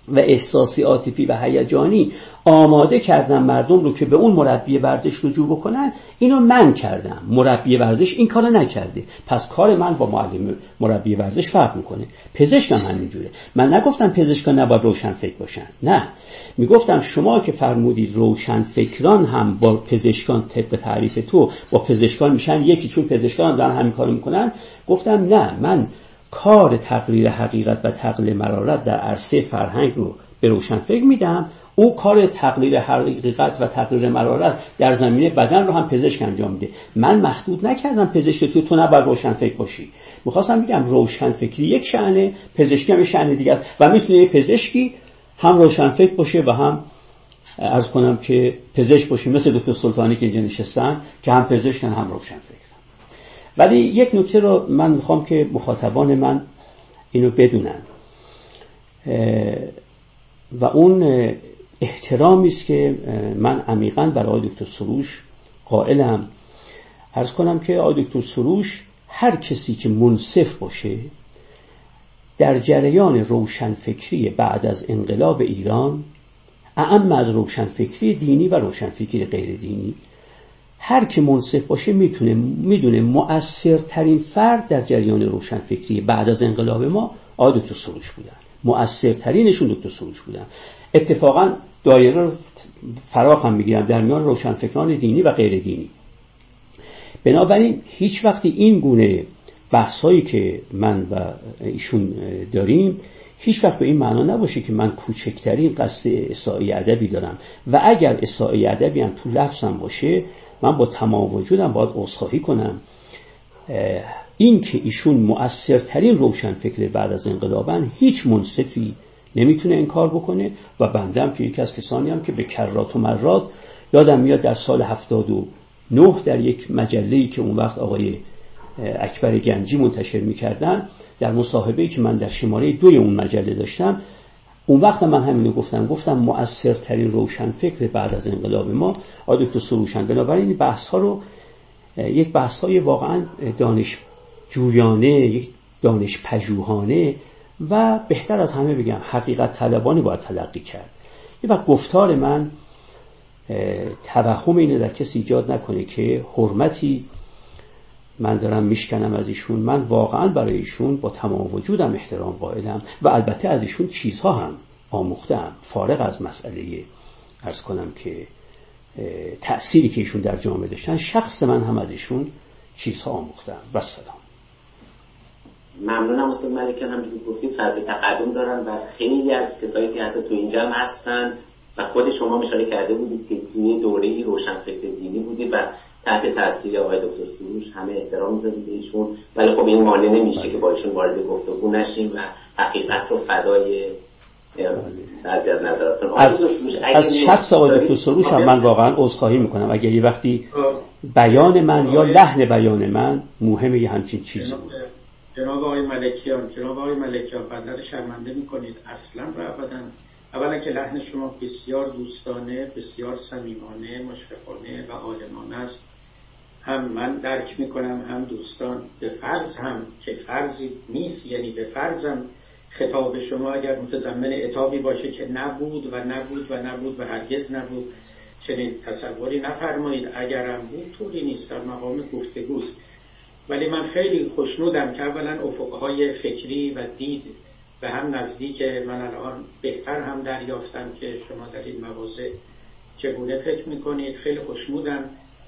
Speaker 3: و احساسی عاطفی و هیجانی آماده کردم مردم رو که به اون مربی ورزش رجوع بکنن، اینو من کردم. مربی ورزش این کارو نکرده، پس کار من با مربی ورزش فرق میکنه. پزشکم همینجوره. من نگفتم پزشکان نباید روشن فکر باشن، نه، میگفتم شما که فرمودید روشن فکران هم با پزشکان طبق تعریف تو با پزشکان میشن یکی، چون پزشکان هم دارن همین کارو میکنن. گفتم نه، من کار تقریر حقیقت و تقلیل مرارت در عرصه فرهنگ رو به روشن فکر میدم، او کار تقریر حقیقت و تقریر مرارت در زمینه بدن رو هم پزشک انجام میده. من محدود نکردم پزشک تو نباید روشن فکر باشی. میخواستم بگم روشن فکری یک شأنه، پزشکی هم شأن دیگه است و میتونه یک پزشکی هم روشن فکر باشه و هم عرض کنم که پزشک باشه، مثل دکتر سلطانی که اینجا نشستن که هم پزشکن هم روشن فکر. ولی یک نکته رو من میخوام که مخاطبان من اینو بدونن و اون احترامی است که من عمیقاً برای دکتر سروش قائلم. عرض کنم که آقای دکتر سروش هر کسی که منصف باشه در جریان روشنفکری بعد از انقلاب ایران، اعم از روشنفکری دینی و روشنفکری غیر دینی، هر که منصف باشه میدونه مؤثرترین فرد در جریان روشنفکری بعد از انقلاب ما آقای دکتر سروش بودن. مؤثرترینشون دکتر سروش بودن. اتفاقا دایره رو فراخ هم میگیرم در میان روشنفکران دینی و غیر دینی. بنابراین هیچ وقتی این گونه بحثایی که من و ایشون داریم هیچ وقت به این معنا نباشه که من کوچکترین قصد اساءه ادبی دارم و اگر اساءه ادبی هم تو لفظم باشه من با تمام وجودم باید عذرخواهی کنم. این که ایشون مؤثرترین روشنفکر بعد از انقلابن هیچ منصفی نمیتونه انکار بکنه و بنده هم که یکی از کسانی هم که به کرات و مرات یادم میاد در سال 79 در یک مجله‌ای که اون وقت آقای اکبر گنجی منتشر میکردن، در مصاحبه‌ای که من در شماره 2 اون مجله داشتم، اون وقت من همینو گفتم مؤثرترین روشنفکر بعد از انقلاب ما آقای دکتر سروشن. بنابراین این بحث‌ها رو یک بحث‌های واقعاً دانشجویانه، یک دانش پژوهانه و بهتر از همه بگم حقیقت طلبانه باید تلقی کرد. یه وقت گفتار من توهم اینو در کسی ایجاد نکنه که حرمتی من دارم میشکنم از ایشون. من واقعا برای ایشون با تمام وجودم احترام قائلم و البته از ایشون چیزها هم آموختم، فارغ از مسئله عرض کنم که تأثیری که ایشون در جامعه داشتن، شخص من هم از ایشون چیزها آموختم. و سلام.
Speaker 2: ممنونم استاد ملکیان. هم گفتید فضل تقدم دارن و خیلی از کسایی که حتی تو اینجا هم هستن و خود شما اشاره کرده بودید که توی دوره روشنفکر دینی بودید و تحت تاثیر آقای دکتر سروش همه احترام می‌ذارید به ایشون، ولی خب این مانع نمیشه که با ایشون وارد گفتگو نشیم و حقیقت رو فدای بعضی از نظراتون
Speaker 3: از شخص آقای دکتر سروش هم من واقعا عذرخواهی میکنم اگر یه وقتی بیان من یا لحن بیان من مهمه یه همچین چیزی.
Speaker 4: جناب آقای ملکیان بدتر شرمنده میکنید اصلا و ابدا. اولا که لحن شما بسیار دوستانه، بسیار صمیمانه، مشفقانه و عالمانه است. هم من درک میکنم، هم دوستان. به فرض هم که فرضی نیست، یعنی به فرضم خطاب شما اگر متضمن عتابی باشه که نبود و هرگز نبود، چنین تصوری نفرمایید. اگرم بود طوری نیست، در مقام گفتگوست. ولی من خیلی خوشنودم که اولا افقهای فکری و دید به هم نزدیک. من الان بهتر هم دریافتم که شما در این مواضع چگونه فکر میکنید. خیلی خوشنودم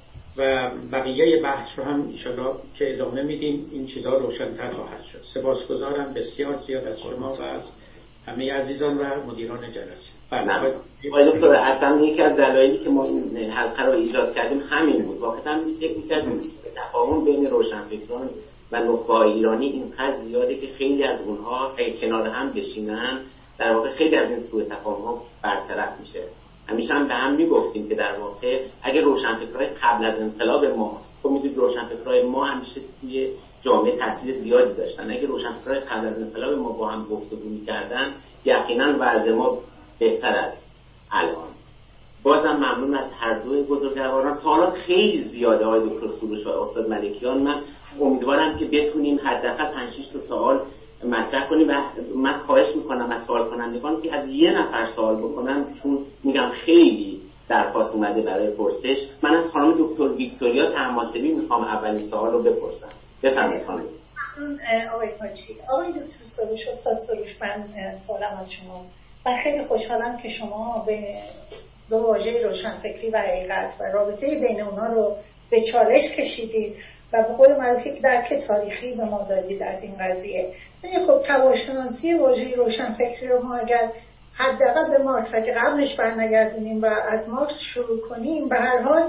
Speaker 4: و بقیه بحث رو هم انشاءالله که ادامه میدیم این چیزها روشن‌تر خواهد شد. سپاسگزارم بسیار زیاد از شما و از همه عزیزان و مدیران جلسه.
Speaker 2: آقای دکتر، اصلا یکی از دلایلی که ما این حلقه رو ایجاد کردیم همین بود. واقعا فکر می‌کردیم تفاهم بین روشنفکران و نخبه ایرانی اینقدر زیاده که خیلی از اونها کنار هم بشینن، در واقع خیلی از این سوء تفاهم‌ها برطرف میشه. همیشه هم به هم میگفتیم که در واقع اگه روشنفکرهای قبل از انقلاب ما، خب میدونید روشنفکرهای ما همیشه توی جامعه تاثیر زیادی داشتن، اگه روشنفکرهای قبل از انقلاب ما با هم گفتگو می‌کردن یقینا وضع ما بهتر است الان. بازم ممنون از هر دوی بزرگواران. سوالات خیلی زیاده آقای دکتر سروش و استاد ملکیان. من امیدوارم که بتونیم حداقل 5-6 تا سوال مطرح کنیم و من خواهش میکنم از سوال کنندگان که از یه نفر سوال بکنن، چون میگم خیلی درخواست اومده برای پرسش. من از خانم دکتر ویکتوریا طهماسبی میخوام اولین سوال رو بپرسم. بفرمایید خانم.
Speaker 5: آقای پاچی، آقای دکتر سروش، استاد سروش، من سوالم از شماست. من خیلی خوشحالم که شما به دو واژه روشنفکری و حقیقت و رابطه بین اونا رو به چالش کشیدید و به قول معروف یک درک تاریخی به ما دادید از این قضیه. خب تواشناسی واژه روشنفکری رو ما اگر حداقل به مارکس اگه قبلش برنگردونیم و از مارکس شروع کنیم، به هر حال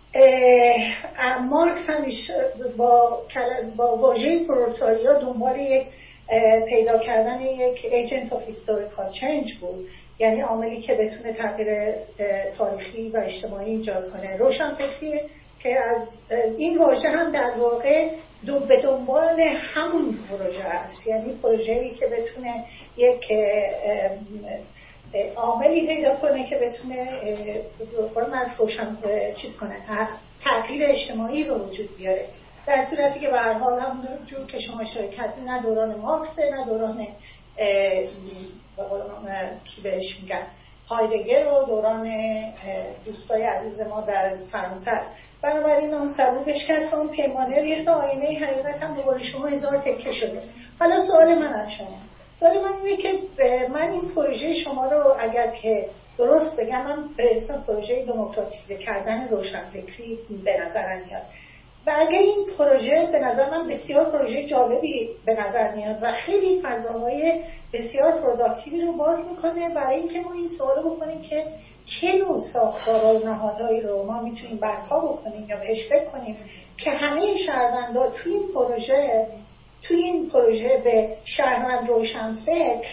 Speaker 5: مارکس همیشه با واژه پرولتاریا دنبال یک پیدا کردن یک ایجنت آف هیستوریکال چنج بود، یعنی عاملی که بتونه تغییر تاریخی و اجتماعی ایجاد کنه. روشنفکری که از این واژه هم در واقع به دنبال همون پروژه است، یعنی پروژه‌ای که بتونه یک عاملی پیدا کنه که بتونه روشن چیز کنه، تغییر اجتماعی رو وجود بیاره. در صورتی که به هر حال هم جور که شما شرکت نه دوران مارکسه نه دوران کی بهش میگن هایدگر و دوران دوستای عزیز ما در فرانسه است. بنابراین آن سبو بشکست، اون پیمانه ریخت، آینه حقیقت هم دوباره شما 1000 تکه شده. حالا سوال من از شما، سوال من اینه که من این پروژه شما رو اگر که درست بگم، من به اسم پروژه دموکراتیزه کردن روشنفکری به نظر میاد و اگر این پروژه به نظر من بسیار پروژه جالبی به نظر میاد و خیلی فضاهای بسیار پروداکتیوی رو باز میکنه برای اینکه ما این سوال بکنیم که چه نوع ساختارها و نهادهایی رو ما میتونیم برپا بکنیم یا بهش فکر کنیم که همه شهروندان توی این پروژه به شهروند روشنفکر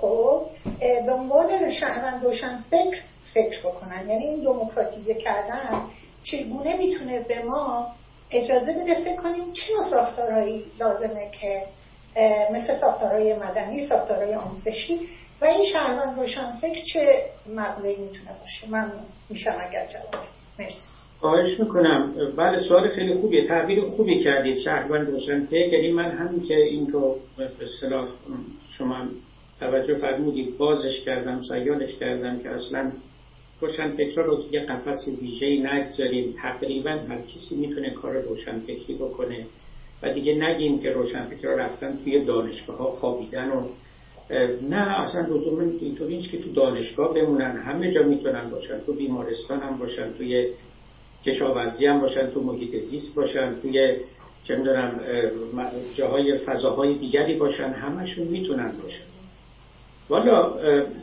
Speaker 5: به عنوان شهروند روشنفکر فکر بکنن. یعنی این دموکراتیزه کردن چگونه میتونه به ما اجازه بده فکر کنیم چه نوع ساختارهایی لازمه که مثل ساختارهای مدنی، ساختارهای آموزشی و این شهروند روشنفکر چه مقوله‌ای میتونه باشه. من میشم اگر جواب بدید. مرسی.
Speaker 4: خواهش میکنم. بله سوال خیلی خوبیه، تعبیر خوبی کردید شهروند روشنفکر. یعنی من همین که این رو به اصطلاح شما توجه فرمودید بازش کردم، سیالش کردم که اصلا روشنفکرها رو توی قفس ویژه‌ای نگذاریم. تقریبا هر کسی میتونه کار روشنفکری بکنه و دیگه نگیم که روشنفکرها رفتن توی دانشگاه‌ها خوابیدن و نه، اصلا لزوما اینطوری نیست که تو دانشگاه بمونن، همه جا میتونن باشن، تو بیمارستان هم باشن، توی کشاورزی هم باشن، تو محیط زیست باشن، توی چه می‌دونم جاهای فضاهای دیگری باشن، همشون میتونن باشن. والا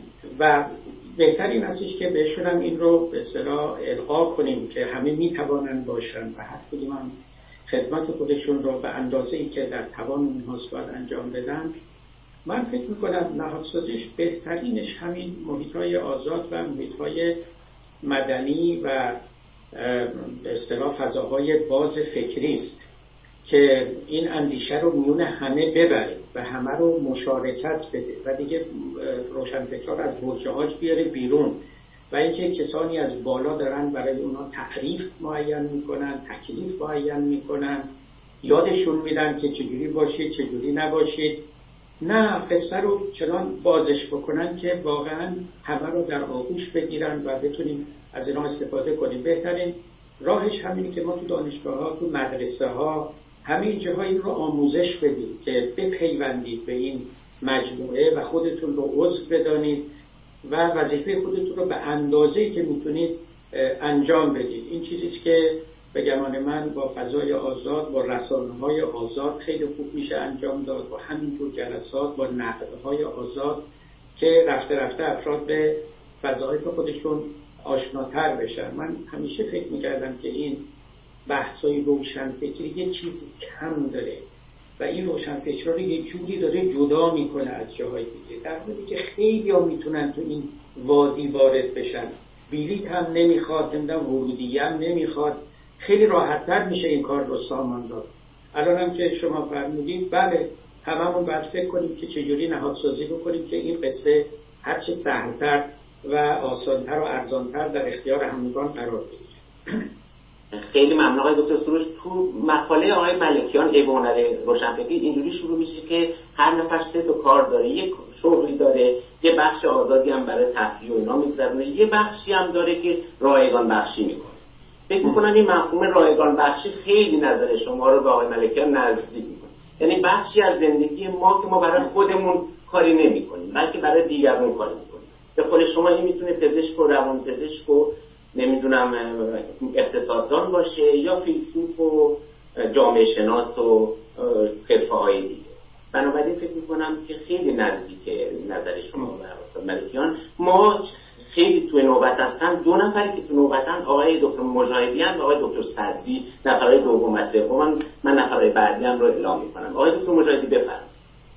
Speaker 4: و بهتر این هستش که بهشون هم این رو به اصطلاح القا کنیم که همه میتوانن باشن و هر کدوم هم خدمت خودشون رو به اندازه‌ای که در توان اونهاست باید انجام بدن. من فکر میکنم نهادسازیش بهترینش همین محیط‌های آزاد و محیط‌های مدنی و به اصطلاح فضاهای باز فکری است که این اندیشه رو میون همه ببره و همه رو مشارکت بده و دیگه روشنفکران از برج‌هاج بیاره بیرون و اینکه کسانی از بالا دارن برای اونا تعریف معین میکنن، تکلیف معین میکنن، یادشون میدن که چجوری باشید چجوری نباشید. نه، قصه رو چنان بازش بکنن که واقعا همه رو در آغوش بگیرن و بتونیم از اینا استفاده کنیم. بهترین راهش همینه که ما تو دانشگاه‌ها، تو مدرسه‌ها، همه جاهایی رو آموزش بدیم که بپیوندید به این مجموعه و خودتون رو عضو بدانید و وظیفه خودتون رو به اندازه‌ای که میتونید انجام بدید. این چیزیست که به گمان من با فضای آزاد، با رسانه‌های آزاد خیلی خوب میشه انجام داد، با همینجور جلسات، با نقدهای آزاد که رفته رفته افراد به فضاهای خودشون آشناتر بشن. من همیشه فکر میکردم که این بحثای روشنفکری یه چیزی کم داره و این روشنفکرها رو یه جوری داره جدا میکنه از جاهای دیگه، در حالی که خیلی ها میتونن تو این وادی وارد بشن. بلیط هم نمیخواد، ورودی هم نمیخواد، خیلی راحت‌تر میشه این کار رو سامان داد. الان هم که شما فرمودید، بله هممون باید فکر کنیم که چجوری نهادسازی بکنیم که این قصه هرچه سهل‌تر و آسان‌تر و ارزان‌تر در اختیار همگان قرار بگیره.
Speaker 2: خیلی ممنون آقای دکتر سروش. تو مقاله آقای ملکیان هنر روشنفکری اینجوری شروع میشه که هر نفر 3 تا کار داره، یک شغلی داره، یه بخش آزادی هم برای تفریح و اینا میگذرونه، یه بخشی هم داره که رایگان بخشی میکنه. فکر میکنم این مفهوم رایگان بخشی خیلی نظر شما رو به آقای ملکیان نزدیک میکنه. یعنی بخشی از زندگی ما که ما برای خودمون کاری نمیکنیم بلکه برای دیگران کاری میکنیم. به قول شما این میتونه پزشک و روانپزشک و نمیدونم اقتصاددان باشه یا فیلسوف و جامعه شناس و حرفه‌های دیگه. بنابراین فکر میکنم که خیلی نزدیک نظر شما و استاد ملکیان. ما خیلی توی نوبت هستن، 2 نفری که تو نوبتن آقای دکتر مجاهدی و آقای دکتر صدری، نفرهای دوم و سوم. من نفرهای بعدی هم رو اعلام میکنم. آقای دکتر مجاهدی بفرمایید.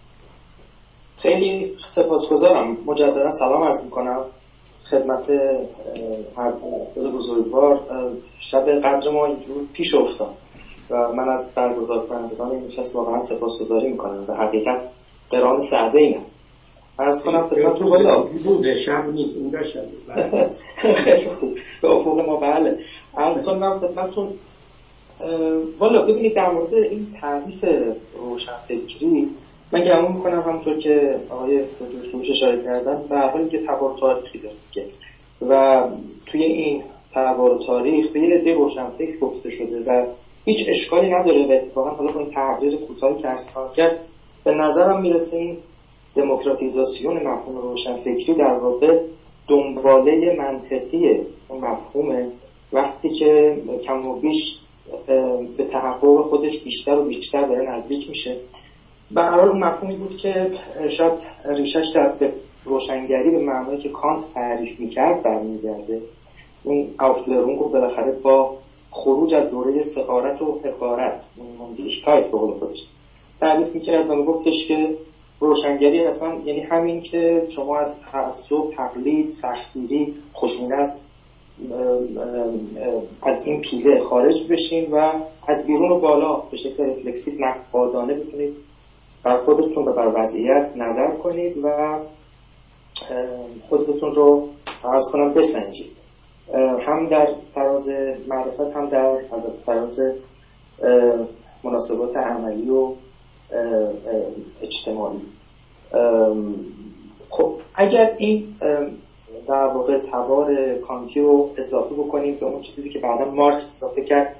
Speaker 6: خیلی سپاسگزارم. مجددا سلام عرض میکنم خدمت هر بزرگوار. شب قدر ما اینجور پیش افتاد و من از برگزار کنندگان این نشست واقعا سپاسگزاری میکنم. به حقیقت قران سعده این است. عرض کنم خدمتتون والا
Speaker 4: روز شب نیست، اون شب.
Speaker 6: خیلی خوب به افق ما. بله عرض کنم خدمتتون والا ببینید در مورد این تعریف روشنفکری من گمان میکنم همونطور که آقای دکتر سروش اشاره کردن به هر حال یه تبار تاریخی داره و توی این تبار تاریخ به یه عده روشنفکر گفته شده و هیچ اشکالی نداره و اتفاقا حالا با این تعبیر کوتاهی که ارسال کرد به نظرم میرسه این دموکراتیزاسیون مفهوم روشنفکری در واقع دنباله منطقی مفهومه وقتی که کم و بیش به تحقق خودش بیشتر و بیشتر داره نزدیک میشه. به هر حال اون مفهومی بود که شاید ریشش در روشنگری به معنایی که کانت تعریف میکرد برمیگرده. اون آفلرونگ رو بالاخره با خروج از دوره سفارت و حقارت مندیشتایت به قول خودش تعریف میکرد و میگفتش که روشنگری اصلا یعنی همین که شما از تعصب، تقلید، سختگیری، خشونت از این پیله خارج بشین و از بیرون و بالا به شکل رفلکسیو نقادانه بتونید بر خودتون و بر وضعیت نظر کنید و خودتون رو عرض کنم بسنجید، هم در فراز معرفت هم در فراز مناسبات عملی و اجتماعی. خب اگر این در واقع تبار کانتی رو اضافه بکنیم به اون چیزی که بعدا مارکس اضافه کرد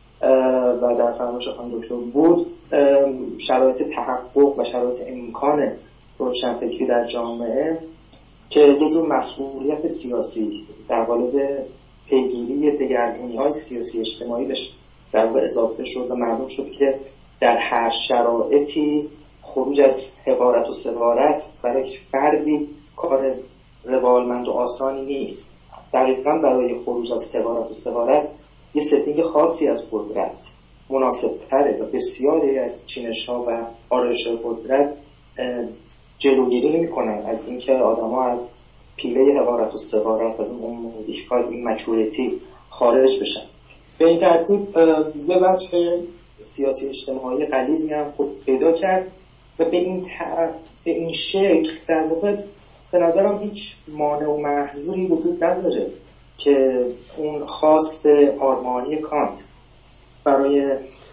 Speaker 6: و در فرمایش خانم دکتر بود، شرایط تحقق و شرایط امکان روشنفکری در جامعه که یه جور مسئولیت سیاسی در قالب پیگیری دگرگونی‌های سیاسی اجتماعی بهش در واقع اضافه شد و معلوم شد که در هر شرایطی خروج از حقارت و سفارت برای هیچ فردی کار روالمند و آسانی نیست. دقیقاً برای خروج از حقارت و سفارت یه ستینگ خاصی از قدرت مناسب تره و بسیاری از چینش‌ها و آرایش قدرت جلوگیری نمی‌کنن از اینکه آدم‌ها از پیله حقارت و سفارت از اون مودیفای این مچورتی خارج بشن. به این ترتیب یه وجه سیاسی اجتماعی غلیظی هم خود پیدا کرد و به این شکل در واقع به نظرم هیچ مانع و محظوری وجود نداره که اون خواست آرمانی کانت برای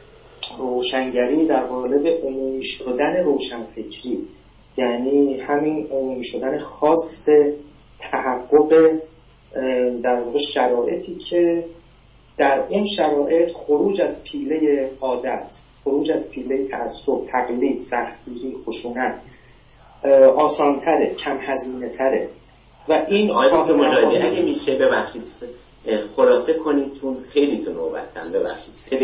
Speaker 6: روشنگری در قالب عمومی شدن روشنفکری، یعنی همین عمومی شدن خواست تحقق در واقع شرایطی که در اون شرایط خروج از پیله عادت، خروج از پیله تعصب، تقلید، سختگیری، خشونت آسان‌تره، کم هزینه‌تره و این
Speaker 2: آقای مجاهدی اگه میشه ببخشید خلاصه کنید چون خیلی تو نوبتم. ببخشید.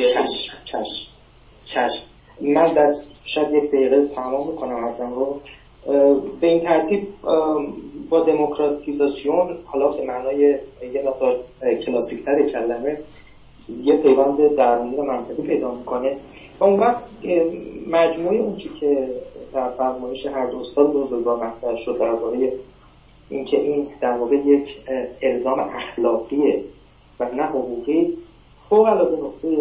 Speaker 6: چشم. من در شاید 1 دقیقه تمام میکنم ازم رو. به این ترتیب با دموکراتیزاسیون حالا به معنای یه مقدار کلاسیک‌تر کلمه یه پیوند درونی و منطقی پیدا میکنه و اون وقت مجموعه اون چی که در فرمایش هر دو استاد بزرگوار مطرح شد درباره اینکه این در واقع یک الزام اخلاقیه و نه حقوقی فوق‌العاده نقطه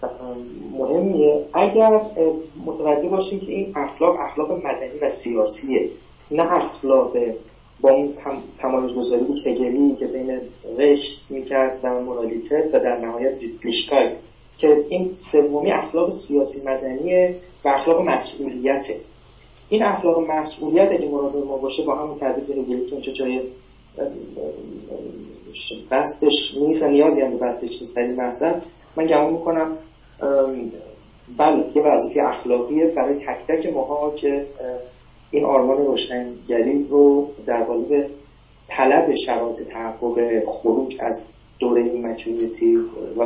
Speaker 6: مهمیه اگر متوجه باشیم که این اخلاق مدنی و سیاسیه، نه اخلاق با اون تمایزگذاری هگلی که بین رشت میکرد و مورالیته و در نهایت زیتگلیشکای که این سومی اخلاق سیاسی مدنیه و اخلاق مسئولیته. این اخلاق مسئولیت اگه مراد ما باشه با همون تعریف هگلی که اونجا جای بستش نیست و نیازی هم به بستش نیست در این محضر، من گمان میکنم بله یه وظیفه اخلاقیه برای تک تک ماها که این آرمان روشنگری رو در قالب طلب شرایط تحقق خروج از دوره مچوریتی و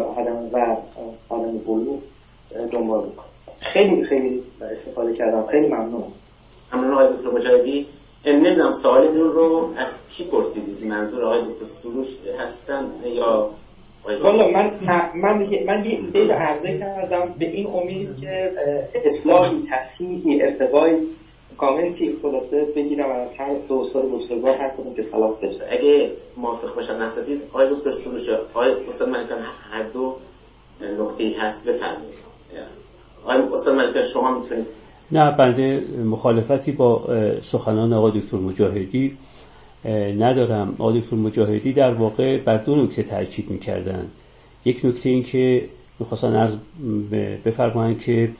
Speaker 6: آدم بلوغ دنبال میکنم. خیلی خیلی استفاده کردم، خیلی ممنونم.
Speaker 2: ممنون آقای دکتر مجاهدی. نمیدونم سوالتون رو از کی پرسیدید؟ منظور آقای دکتر سروش هستن یا
Speaker 6: والا من یه ایده عرضه کردم به این امید که اصلاحی، تصحیحی، ارتقای کامنتی خلاصه بگیرم از هر دو استاد بزرگوار هر کدوم که صلاح بشه.
Speaker 2: اگه موافق باشن نصدید آقای دکتر سروش آقای استاد ملکان هر دو نقطه‌ای هست بفرمایید. آقای استاد ملکان شما میتونید.
Speaker 3: نه، بنده مخالفتی با سخنان آقای دکتر مجاهدی ندارم. آقای دکتر مجاهدی در واقع بر دو نکته تاکید می‌کردن. یک نکته این که می‌خواستن عرض بفرمایند که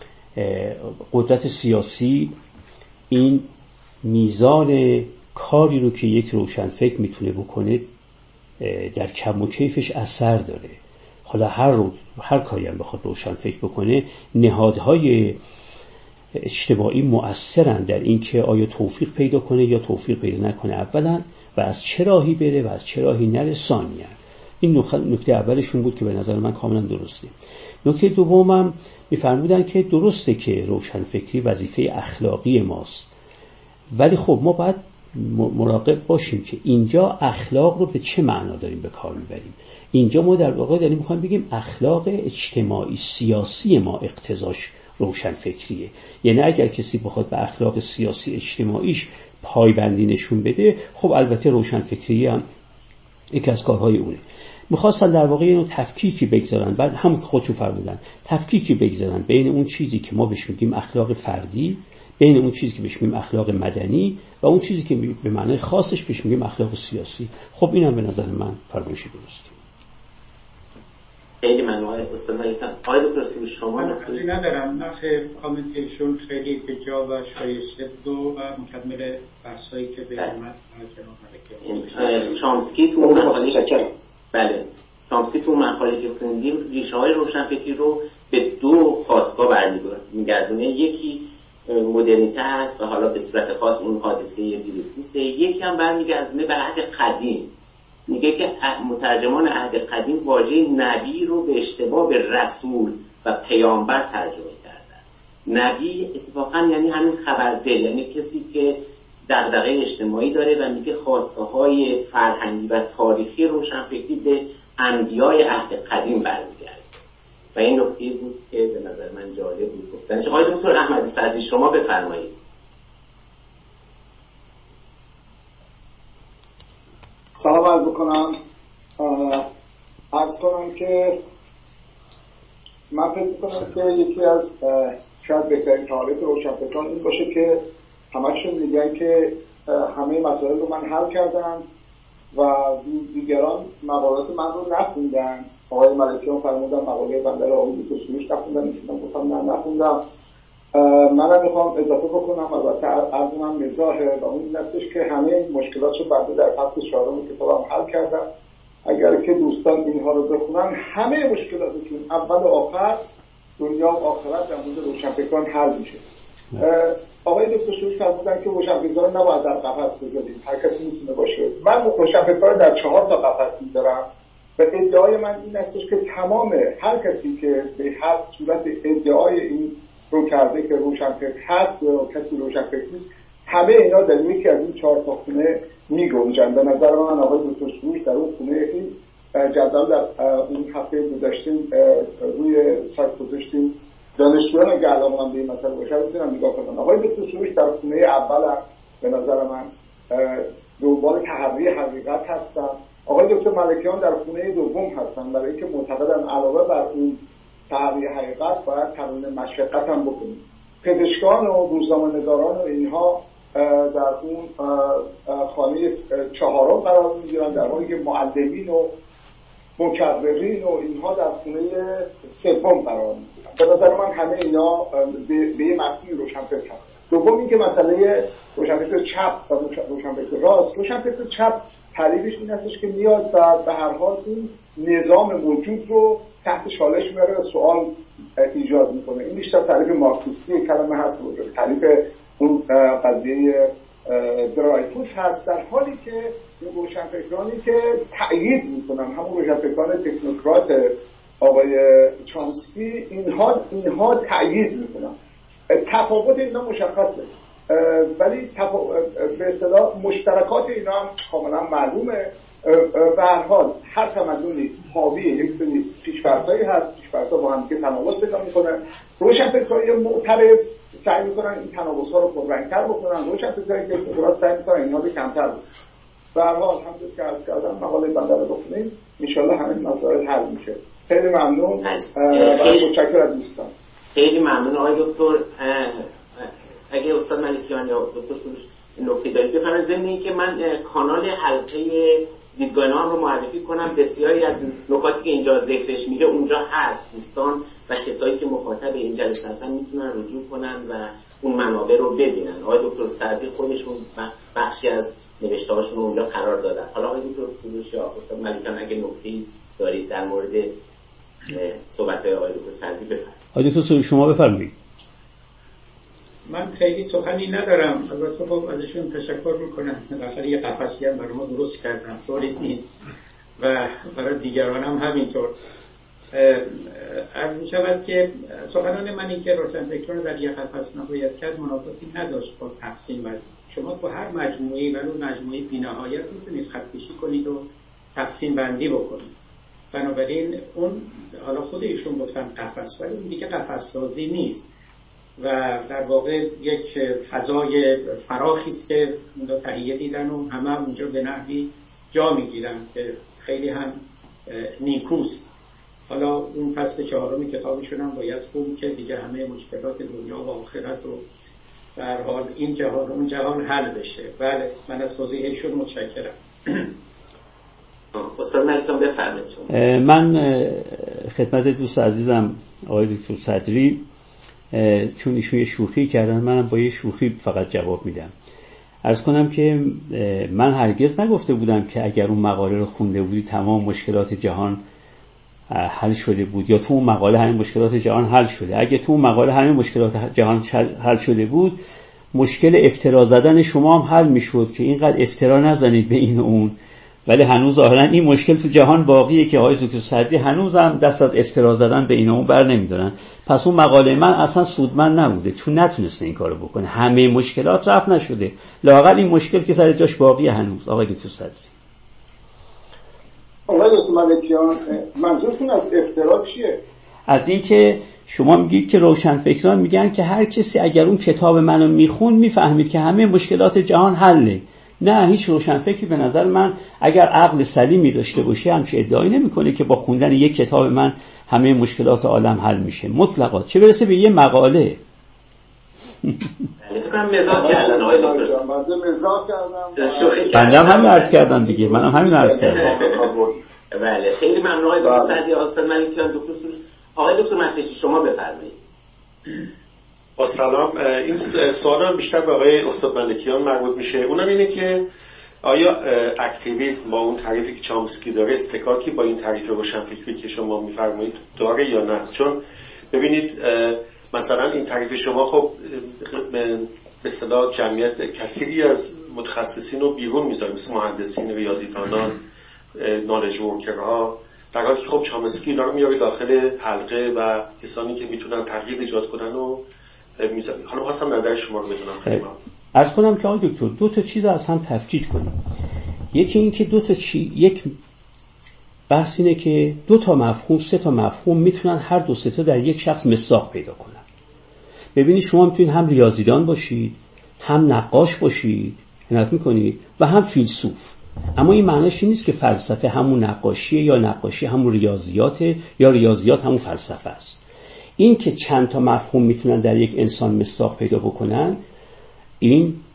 Speaker 3: قدرت سیاسی این میزان کاری رو که یک روشنفکر میتونه بکنه در کم و کیفش اثر داره. حالا هر کاری هم بخواد روشنفکر بکنه، نهادهای اجتماعی مؤثرن در این که آیا توفیق پیدا کنه یا توفیق پیدا نکنه اولا، و از چه راهی بره و از چه راهی نره ثانیاً. این نکته اولشون بود که به نظر من کاملا درسته. نکته دومم می‌فرمودن که درسته که روشنفکری وظیفه اخلاقی ماست، ولی خب ما باید مراقب باشیم که اینجا اخلاق رو به چه معنا داریم به کار میبریم. اینجا ما در واقع داریم میخوایم بگیم اخلاق اجتماعی سیاسی ما اقتضاش روشنفکریه. یعنی اگر کسی بخواد به اخلاق سیاسی اجتماعیش پایبندی نشون بده، خب البته روشنفکری هم یک از کارهای اونه. میخواستن در واقع اینو تفکیکی بگذارن، بعد همون که خودشون فرمودن تفکیکی بگذارن بین اون چیزی که ما بهش میگیم اخلاق فردی، بین اون چیزی که بهش میگیم اخلاق مدنی و اون چیزی که به معنای خاصش بهش میگیم اخلاق سیاسی. خب اینم به نظر من فرمایشی درسته.
Speaker 2: خیلی ممنون استاد ملکان. آقای دکتر سروش شما
Speaker 4: نقطه‌ای ندارم. نقش کامنتیشون خیلی به جا و شایسته بود و مکمل بحثایی که به اومد جناب
Speaker 2: شامسکی تو شامسکی تو مقاله که خوندیم ریشه‌های روشنفکری رو به دو خاستگاه برمیگردونه. یکی مدرنیته هست و حالا به صورت خاص اون حادثه دیلیفوسه. یکی هم برمیگردونه به عهد قدیم. میگه که مترجمان عهد قدیم واژه نبی رو به اشتباه به رسول و پیامبر ترجمه کردن. نبی اتفاقا یعنی همین خبرده، یعنی کسی که دغدغه اجتماعی داره و میگه خواسته‌های فرهنگی و تاریخی روشنفکری به انبیای عهد قدیم برمیگرده. و این نکته بود که به نظر من جالب بود گفتنش. آقای دکتر احمدی صدری شما بفرمایید.
Speaker 7: سلام عرض کنم. عرض کنم که من فکر می‌کنم که یکی از شاید بهترین تعاریف روشنفکران این باشه که همشون میگن که همه مسائل رو من حل کردم و دیگران مقالات من رو نخوندن. آقای ملکیان فرمودن مقاله بنده رو آقای دکتر سروش نخوندن، ایشون گفتم نه نخوندم. منم میخوام اضافه بکنم، البته عرض من مزاحه و اون این هستش که همه مشکلات رو بنده در فصل 4 کتابم حل کردم. اگر که دوستان اینها رو بخونن همه مشکلاتشون اول و آخر دنیا و آخرت در مورد روشنفکران حل میشه. آقای دکتر سروش فرمودن که روشنفکران نباید در قفس بذاریم، هر کسی میتونه باشه. من روشنفکران در 4 قفس میذارم و ادعای من این هستش که تمام هر کسی که به هر صورت ادعای این رو کرده که روشنفکر هست یا کسی روشنفکر نیست، همه اینا در یکی از این 4 خونه میگنجن. به نظر من آقای دکتر سروش در اون خونه این جدول در اون هفته گذشتیم روی سایت گذاشتیم، دانشجویان اگه علاقه من به این مسئله باشه میتونن نگاه کنن. آقای دکتر سروش در خونه اول به نظر من دنبال تحری حقیقت هستن. آقای دکتر ملکیان در خونه دوم هستن، برای اینکه معتقدن علاوه بر اون تحری حقیقت باید تمرین مشقت هم بکنیم. پزشکان و روزنامه‌نگاران و اینها در اون خانه چهارم قرار میگیرن، در حالی که معلمین و مکررین و اینها در خونه سوم قرار میگیرن. به نظر من همه اینا به یه مفهومی روشنفکر هست. دوم اینکه مسئله روشنفکر چپ و روشنفکر راست، روشنفکر چپ تعریفش این هستش که میاد و به هر حال این نظام موجود رو تحت چالش میاره و سوال ایجاد میکنه. این بیشتر تعریف مارکسیستی کلمه هست، تعریف اون قضیه درایفوس هست، در حالی که روشنفکرانی که تأیید میکنن، همون روشنفکران تکنوکرات آقای چامسکی، اینها تأیید میکنن. تفاوت اینا مشخصه، ولی به اصطلاح مشترکات اینا هم کاملا معلومه. به هر حال هر تمدنی حاوی یک سری پیش‌فرض‌هایی هست، پیش‌فرض‌ها با هم دیگه تناقض پیدا میکنن. روشنفکرای معترض سعی میکنن این تناقض‌ها رو پررنگ‌تر بکنن، روشنفکرای تکنوکرات سعی میکنن اینها رو کمتر بکنن. به هر حال همونطور که عرض کردم مقاله بنده رو بخونید، ان شاءالله همین مسائل حل میشه. خیلی ممنون و متشکرم از دوستان.
Speaker 2: خیلی ممنون آقای دکتر. اگه استاد ملکیان یا دکتر سروش نکته دارید بفرمایید. ضمن اینکه من کانال حلقه دیدگاهان رو معرفی کنم، بسیاری از نکاتی که اینجا ذکرش میره اونجا هست. دوستان و کسایی که مخاطب این جلسه هستن میتونن رجوع کنن و اون منابع رو ببینن. آقای دکتر صدری خودشون بخشی از نوشته‌هاشون اونجا قرار دادن. حالا آقای دکتر سروش یا استاد ملکیان اگه نکته‌ای دارید در مورد صحبت‌های آقای دکتر صدری بفرمایید.
Speaker 3: آقای دکتر سروش شما بفرمایید.
Speaker 4: من خیلی سخنی ندارم، البته خب ازشون تشکر میکنم، بالاخره یه قفسی هم برای ما درست کردن، طوری نیست و برای دیگران هم همینطور. از میشود که سخنان منی که روشنفکران در یک قفس نباید کرد منافاتی نداشت با تقسیم بندی. شما با هر مجموعه‌ای ولو مجموعه بی‌نهایت میتونید خط کشی کنید و تقسیم بندی بکنید. بنابراین اون حالا خود ایشون گفتن قفس، ولی اون دیگه قفس سازی نیست و در واقع یک فضای فراخی است که اونجا تهیه دیدن و همه اونجا به نحوی جا میگیرن که خیلی هم نیکوست. حالا اون فصل 4 کتابشون هم باید خوب که دیگه همه مشکلات دنیا و آخرت و در حال این جهان اون جهان حل بشه. بله من از توضیحشون متشکرم.
Speaker 2: استاد ملکیان بفرمایید.
Speaker 3: من خدمت دوست عزیزم آقای دکتر صدری، چون ایشون یه شوخی کردن، منم با یه شوخی فقط جواب میدم. عرض کنم که من هرگز نگفته بودم که اگر اون مقاله رو خونده بودی تمام مشکلات جهان حل شده بود، یا تو اون مقاله همین مشکلات جهان حل شده. اگه تو اون مقاله همین مشکلات جهان حل شده بود، مشکل افترا زدن شما هم حل میشد که اینقدر افترا نزنید به این و اون. ولی هنوز ظاهرا این مشکل تو جهان باقیه که آقای دکتر صدری هنوز هم دست از افترا زدن به این و اون بر نمیدارن. پس اون مقاله من اصلا سودمند نبوده، چون نتونسته این کارو بکنه. همه مشکلات رفع نشده، لااقل این مشکل که سر جاش باقیه هنوز. آقای دکتر صدری،
Speaker 7: آقای دکتر ملکیان، منظورتون از افترا چیه؟
Speaker 3: از این که شما میگید که روشنفکران میگن که هر کسی اگر اون کتاب منو میخوند میفهمید که همه مشکلات جهان حله. نه، هیچ روشنفکری به نظر من اگر عقل سلیمی داشته باشه همچین ادعایی نمیکنه که با خوندن یک کتاب من همه مشکلات عالم حل میشه مطلقا، چه برسه به یه مقاله. بنده هم همین عرض کردم دیگه، منم همین عرض کردم.
Speaker 2: بله خیلی ممنون آقای دکتر صدری. استاد ملکیان، دکتر سروش، آقای دکتر مهدی شما بفرمایید.
Speaker 8: با سلام. این سوالم بیشتر به آقای استاد ملکیان مربوط میشه. اونم اینه که آیا اکتیویسم با اون تعریفی که چامسکی داره استکاکی با این تعریف روشنفکری که شما میفرمایید داره یا نه؟ چون ببینید مثلا این تعریف شما خب به اصطلاح جمعیت کثیری از متخصصین رو بیرون میذاره، مثل مهندسین، ریاضیدانان، نالج ورکرها، در حالی که خب چامسکی اینا رو میاره داخل حلقه و کسانی که میتونن تغییر ایجاد کنن و میذاره. حالا خواستم نظر شما رو بدونم.
Speaker 3: عرض کنم که آقای دکتر دو تا چیز از هم تفکیک کنیم. یکی این که یک بحث اینه که دو تا مفهوم، سه تا مفهوم میتونن هر دو سه تا در یک شخص مصداق پیدا کنن. ببینید شما میتونید هم ریاضیدان باشید، هم نقاش باشید، عنایت میکنید، و هم فیلسوف. اما این معنیش این نیست که فلسفه همون نقاشیه یا نقاشی همون ریاضیاته یا ریاضیات همون فلسفه است. این که چند تا مفهوم میتونن در یک انسان مصداق پیدا بکنن، این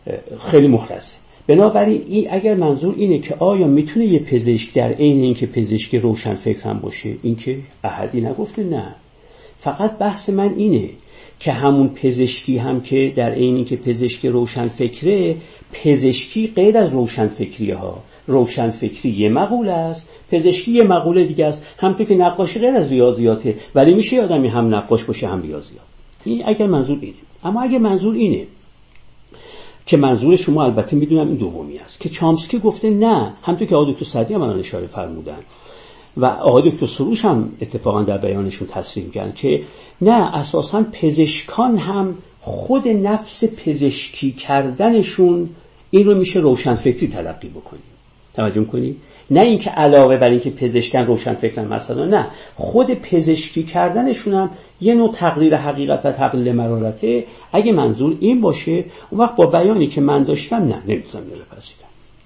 Speaker 3: خیلی محرزه. بنابراین این اگر منظور اینه که آیا میتونه یه پزشک در عین اینکه پزشک روشنفکر هم باشه، این که احدی نگفته نه. فقط بحث من اینه که همون پزشکی هم که در عین اینکه پزشک روشنفکره، پزشکی غیر از روشنفکریه ها. روشنفکری یه مقوله است، پزشکی یه مقوله دیگه است. همونطور که نقاشی غیر از ریاضیاته، ولی میشه یه آدمی هم نقاش باشه هم ریاضیات. این اگر منظور اینه. اما اگر منظور اینه که منظور شما البته میدونم این دومی است که چامسکی گفته نه، همونطور که آقای دکتر سعدی هم الان اشاره فرمودن و آقای دکتر سروش هم اتفاقا در بیانشون تصریح کردن که نه، اساساً پزشکان هم خود نفس پزشکی کردنشون این رو میشه روشنفکری تلقی بکنیم. توجه می‌کنی؟ نه اینکه علاوه بر اینکه پزشکان روشنفکرن مثلا، نه، خود پزشکی کردنشون هم یه نوع تقریر حقیقت و تقلیل مرارته. اگه منظور این باشه، اون وقت با بیانی که من داشتم نه، نمیتونم بپذیرم.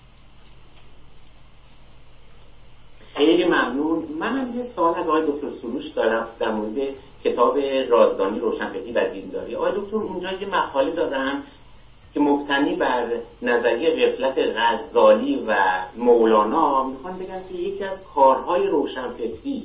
Speaker 2: خیلی ممنون. من یه سوال از آقای دکتر سروش دارم در مورد کتاب رازدانی روشنفکری و دینداری. آقای دکتر اونجا یه مقاله دادن که مبتنی بر نظریه غفلت غزالی و مولانا میخوان بگن که یکی از کارهای روشنفکری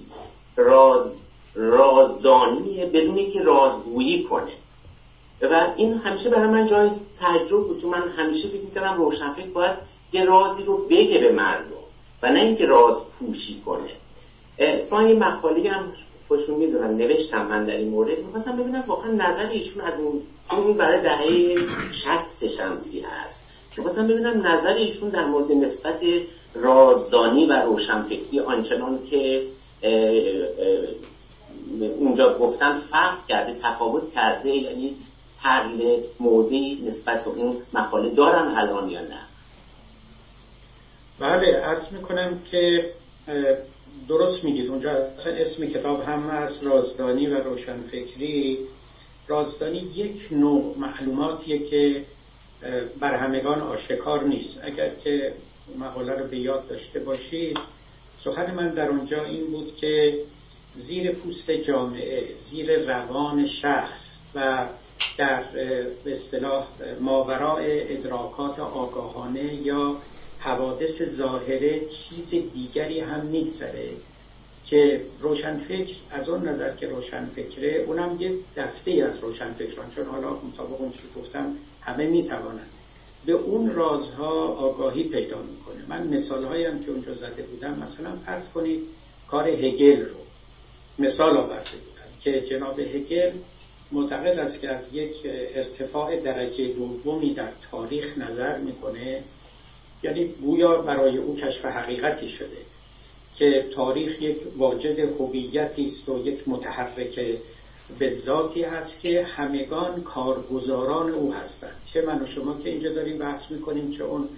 Speaker 2: رازدانیه بدون اینکه رازگویی کنه. و این همیشه برای من جای تعجب بود، چون من همیشه فکر می‌کردم روشنفکر باید یه رازی رو بگه به مردم و نه اینکه راز پوشی کنه. اتفاقا یه مقاله هم خودشون میدونن نوشتم من در این مورد، میخواستم ببینم واقعا نظر ایشون از اون برای دهه 60 شمسی هست، میخواستم ببینم نظر ایشون در مورد نسبت رازدانی و روشنفکری آنچنان که اونجا گفتن فرق کرده، تفاوت کرده، یعنی تغییر موضعی نسبت به اون مقاله دارن الان یا نه؟
Speaker 4: بله، عرض میکنم که درست میگید. اونجا اصلا اسم کتاب هم هست رازدانی و روشنفکری. رازدانی یک نوع معلوماتیه که بر همگان آشکار نیست. اگر که مقاله رو به یاد داشته باشید، سخن من در اونجا این بود که زیر پوست جامعه، زیر روان شخص و در به اصطلاح ماوراء ادراکات آگاهانه یا حوادث ظاهره چیز دیگری هم میگذره که روشنفکر از اون نظر که روشنفکره، اونم یه دسته از روشنفکران، چون حالا مطابق اون چی گفتم همه میتوانند به اون رازها آگاهی پیدا میکنه. من مثالهایی هم که اونجا زده بودم، مثلا فرض کنید کار هگل رو مثال آورده بودم که جناب هگل معتقد است که از یک ارتفاع درجه دومی در تاریخ نظر میکنه، یعنی گویا برای او کشف حقیقتی شده که تاریخ یک واجد هویتی است و یک متحرک به ذاتی هست که همگان کارگزاران او هستند. چه من و شما که اینجا داریم بحث میکنیم، چه اون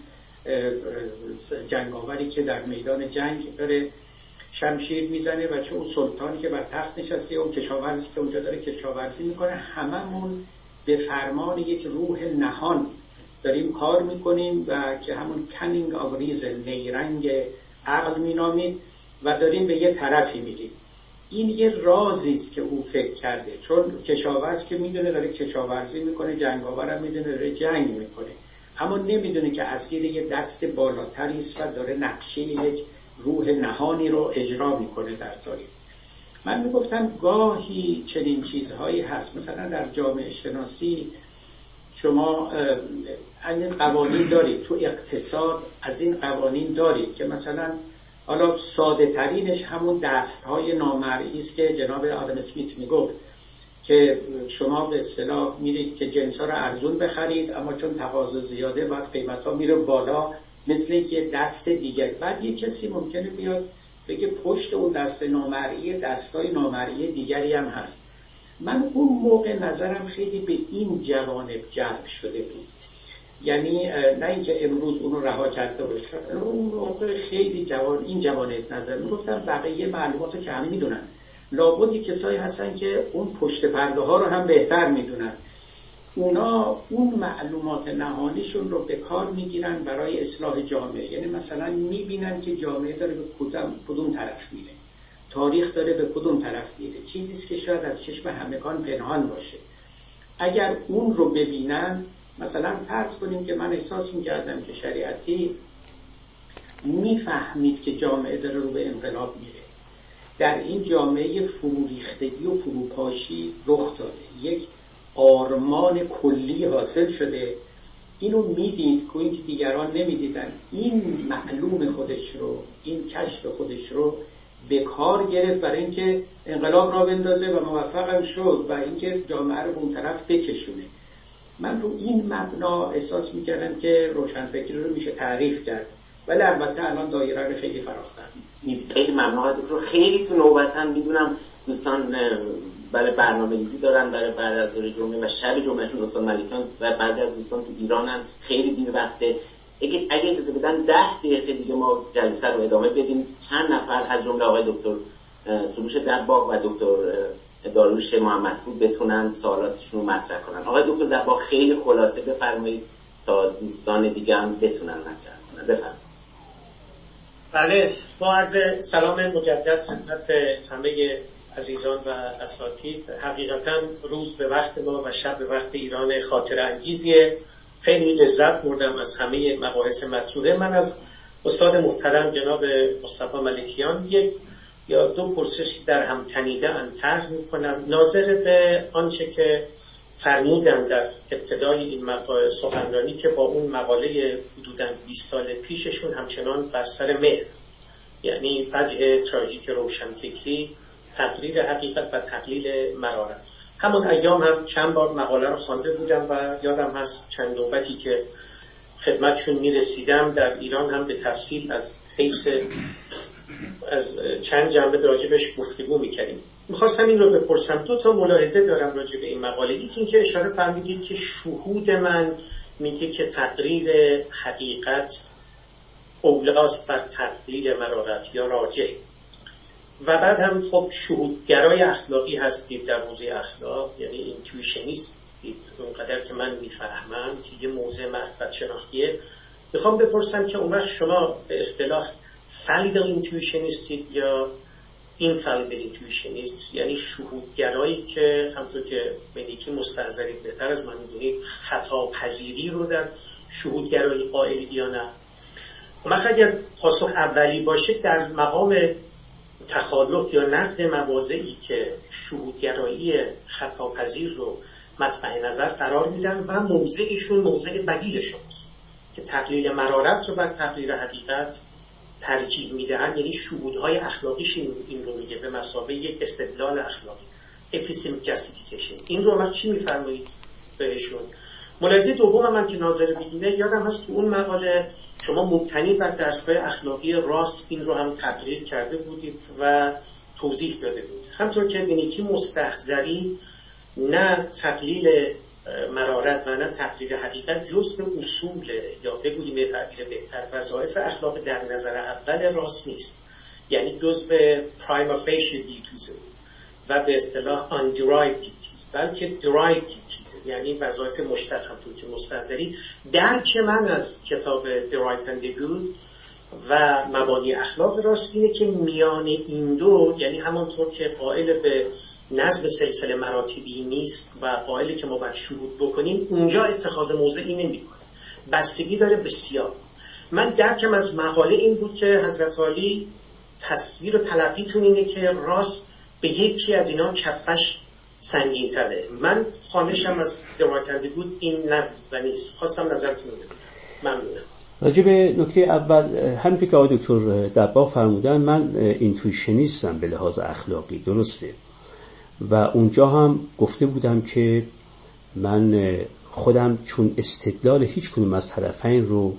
Speaker 4: جنگاوری که در میدان جنگ داره شمشیر میزنه و چه اون سلطانی که بر تخت نشسته، اون کشاورزی که اونجا داره کشاورزی میکنه، هممون به فرمان یک روح نهان داریم کار میکنیم و که همون کنینگ آف ریزن، نیرنگ عقل مینامید و داریم به یه طرفی میریم. این یه رازی است که او فکر کرده، چون کشاورز که میدونه داره کشاورزی میکنه، جنگاور هم میدونه داره جنگ میکنه، اما نمیدونه که اسیر یه دست بالاتری است و داره نقشه یک روح نهانی رو اجرا میکنه در تاریخ. من میگفتم گاهی چنین چیزهایی هست. مثلا در جامعه شناسی شما این قوانین دارید، تو اقتصاد از این قوانین دارید که مثلا حالا ساده ترینش همون دستهای نامرئی است که جناب آدم اسمیت میگفت که شما به اصطلاح میرید که جنس‌ها رو ارزون بخرید، اما چون تقاضا زیاده بعد قیمت‌ها میره بالا، مثل یه دست دیگر. بعد یه کسی ممکنه بیاد بگه پشت اون دست نامرئی دستای نامرئی دیگری هم هست. من اون موقع نظرم خیلی به این جوانب جلب شده بود، یعنی نه اینکه امروز اونو رها کرده باشه، اون موقع خیلی این جوانب نظر میگفتم بقیه معلوماتو که هم میدونن، لابد کسایی هستن که اون پشت پرده ها رو هم بهتر میدونن، اونا اون معلومات نهانیشون رو به کار میگیرن برای اصلاح جامعه. یعنی مثلا میبینن که جامعه داره به کدوم طرف میره، تاریخ داره به کدوم طرف میره، چیزیست که شاید از چشم همگان پنهان باشه. اگر اون رو ببینن مثلا فرض کنیم که من احساس می‌کردم که شریعتی میفهمید که جامعه داره رو به انقلاب میره، در این جامعه فروریختگی و فروپاشی رخ داده، یک آرمان کلی حاصل شده، اینو میدید که اینکه دیگران نمیدیدن، این معلوم خودش رو، این کشف خودش رو به کار گرفت برای اینکه انقلاب را بندازه و موفق هم شد و اینکه جامعه رو به اون طرف بکشونه. من رو این مبنا احساس میکردم که روشنفکری رو میشه تعریف کرد، ولی البته الان دایره رو خیلی فراختر میبینم.
Speaker 2: خیلی ممنون دکتر. خیلی تو نوبت هم میدونم دوستان برای برنامه‌ریزی دارن برای بعد از ظهر جمعه و شب جمعهشون استاد ملکیان و بعضی از دوستان تو ایرانن، خیلی دیر وقته. اگه اجازه بدن 10 دقیقه دیگه ما جلسه رو ادامه بدیم. چند نفر از جمله آقای دکتر سروش درباغ و دکتر داریوش محمدپور بتونن سوالاتشون رو مطرح کنن. آقای دکتر درباغ خیلی خلاصه بفرمایید تا دوستان دیگه هم بتونن مطرح کنن. بفرمایید.
Speaker 9: بله، با عرض سلام مجدد خدمت همه عزیزان و اساتید. حقیقتا روز به وقت ما و شب به وقت ایران خاطره انگیزیه. خیلی لذت بردم از همه مباحث مطروحه. من از استاد محترم جناب مصطفی ملکیان یک یا دو پرسش در هم تنیده طرح می‌کنم ناظر به آنچه که فرمودن در ابتدای این سخنرانی که با اون مقاله حدوداً 20 سال پیششون همچنان بر سر مهر، یعنی فجع تراژیک روشنفکری، تقریر حقیقت و تقلیل مرارت. همون ایام هم چند بار مقاله رو خوانده بودم و یادم هست چند نوبتی که خدمتشون میرسیدم در ایران هم به تفصیل از حیث از چند جنبه راجبش گفتگو میکردیم. میخواستم این رو بپرسم. 2 تا ملاحظه دارم راجب این مقاله. یکی این که اشاره فرمودید که شهود من میگه که تقریر حقیقت اولاست بر تقلیل مرارت یا راجح، و بعد هم خب شهودگرای اخلاقی هستید در حوزه اخلاق، یعنی اینتویشنیست اونقدر که من میفهمم که یه موضع معرفت شناختیه. میخوام بپرسم که اون وقت شما به اصطلاح fallible اینتویشنیستید یا infallible اینتویشنیست، یعنی شهودگرایی که همونطور که ملیکی مستحضرید بهتر از من میدونید خطا پذیری رو در شهودگرایی قائلید یا نه؟ اما اگر پاسخ اولی باشه در مقام تخالف یا نقد مواضعی که شهودگرایی خطاپذیر رو مطمع نظر قرار میدن و موضعشون موضع بدیل شماست که تقلیل مرارت رو بر تقریر حقیقت ترجیح میدهن، یعنی شهودهای اخلاقیش این رو میگه به مثابه یک استدلال اخلاقی، اپیستمیک جاستیفیکیشن. این رو وقت چی میفرمایید بهشون؟ ملاحظه دوم من که ناظر بگینه یادم هست تو اون مقاله شما مبتنی بر درس‌های اخلاقی راست این رو هم تقریر کرده بودید و توضیح داده بود. همطور که بینیکی مستحضری نه تقلیل مرارت و نه تقریر حقیقت جزء اصول یا بگوییم به تعبیر بهتر وظایف اخلاق در نظر اول راست نیست، یعنی جزء prima facie duties و به اصطلاح underived duties، بلکه derived duties، یعنی وظایف مشتق. همطور که مستحضری درک من از کتاب The Right and the Good و مبانی اخلاق راست اینه که میان این دو، یعنی همانطور که قائل به نظم سلسله مراتبی نیست و قائلی که ما باید شهود بکنیم، اونجا اتخاذ موضعی نمی‌کنه، بستگی داره بسیار. من درکم از مقاله این بود که حضرت عالی تصویر و تلقیتون اینه که راست به یکی از اینا کفش سنگین تره. من خواهشم از دماکندی بود این نبود و نیست. خواستم نظرتون رو بدونم. ممنونم.
Speaker 3: راجع به نکته اول، همینطور که آقای دکتر درباغ فرمودن، من اینتویشنیستم به لحاظ اخلاقی، درسته، و اونجا هم گفته بودم که من خودم چون استدلال هیچ کدوم از طرفین رو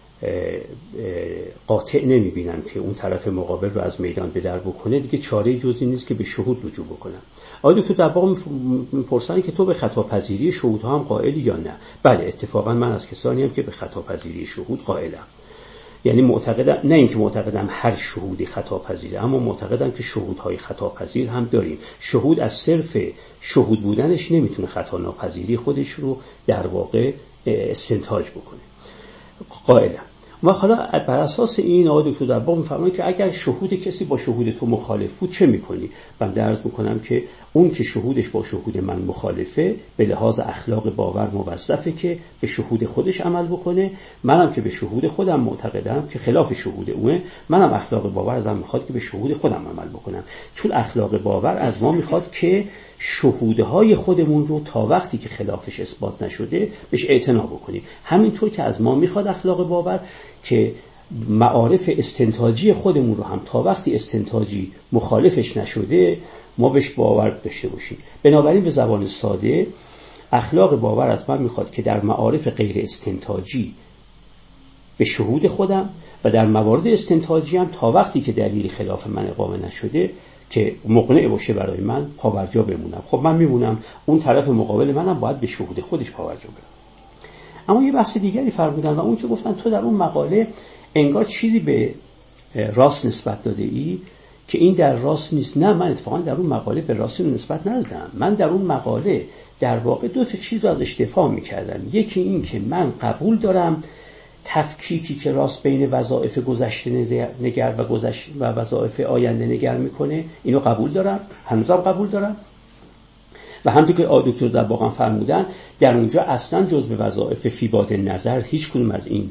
Speaker 3: قاطع نمیبینم که اون طرف مقابل رو از میدان به در بکنه، دیگه چاره جزی نیست که به شهود رجوع بکنم. آقای دکتر درباغ میپرسن که تو به خطاپذیری شهودها هم قائلی یا نه؟ بله، اتفاقا من از کسانی هم که به خطاپذیری شهود قائلم. یعنی معتقدم، نه اینکه معتقدم هر شهودی خطاپذیره، اما معتقدم که شهودهای خطاپذیر هم داریم. شهود از صرف شهود بودنش نمیتونه خطا ناپذیری خودش رو در واقع استنتاج بکنه. قائلم. و حالا بر اساس این آقای دکتر درباغ می‌فرمایند که اگر شهود کسی با شهود تو مخالف بود چه می‌کنی؟ من عرض می‌کنم که اون که شهودش با شهود من مخالفه به لحاظ اخلاق باور موظفه که به شهود خودش عمل بکنه. منم که به شهود خودم معتقدم که خلاف شهود اونه، منم اخلاق باور ازم میخواد که به شهود خودم عمل بکنم، چون اخلاق باور از ما میخواد که شهودهای خودمون رو تا وقتی که خلافش اثبات نشده بهش اعتنا بکنیم. همینطور که از ما میخواد اخلاق باور که معارف استنتاجی خودمون رو هم تا وقتی استنتاجی مخالفش نشده ما بهش باور داشته باشیم. بنابراین به زبان ساده اخلاق باور از من میخواد که در معارف غیر استنتاجی به شهود خودم و در موارد استنتاجی هم تا وقتی که دلیل خلاف من اقامه نشده که مقنع باشه برای من پاورجا بمونم. خب من میمونم، اون طرف مقابل منم باید به شهود خودش پاورجا بمونه. اما یه بحث دیگری فرمودن و اون که گفتن تو در اون مقاله انگار چیزی به راست نسبت داده ای که این در راست نیست. نه، من اتفاقا در اون مقاله به راستی نسبت ندادم. من در اون مقاله در واقع دو تا چیز رو ازش دفاع میکردم. یکی این که من قبول دارم تفکیکی که راست بین وظایف گذشته نگر و وظایف آینده نگر میکنه، اینو قبول دارم، هنوزم قبول دارم. و همونطور که دکتر درباغ فرمودن در اونجا اصلا جزء وظایف فی باد نظر هیچ کدوم از این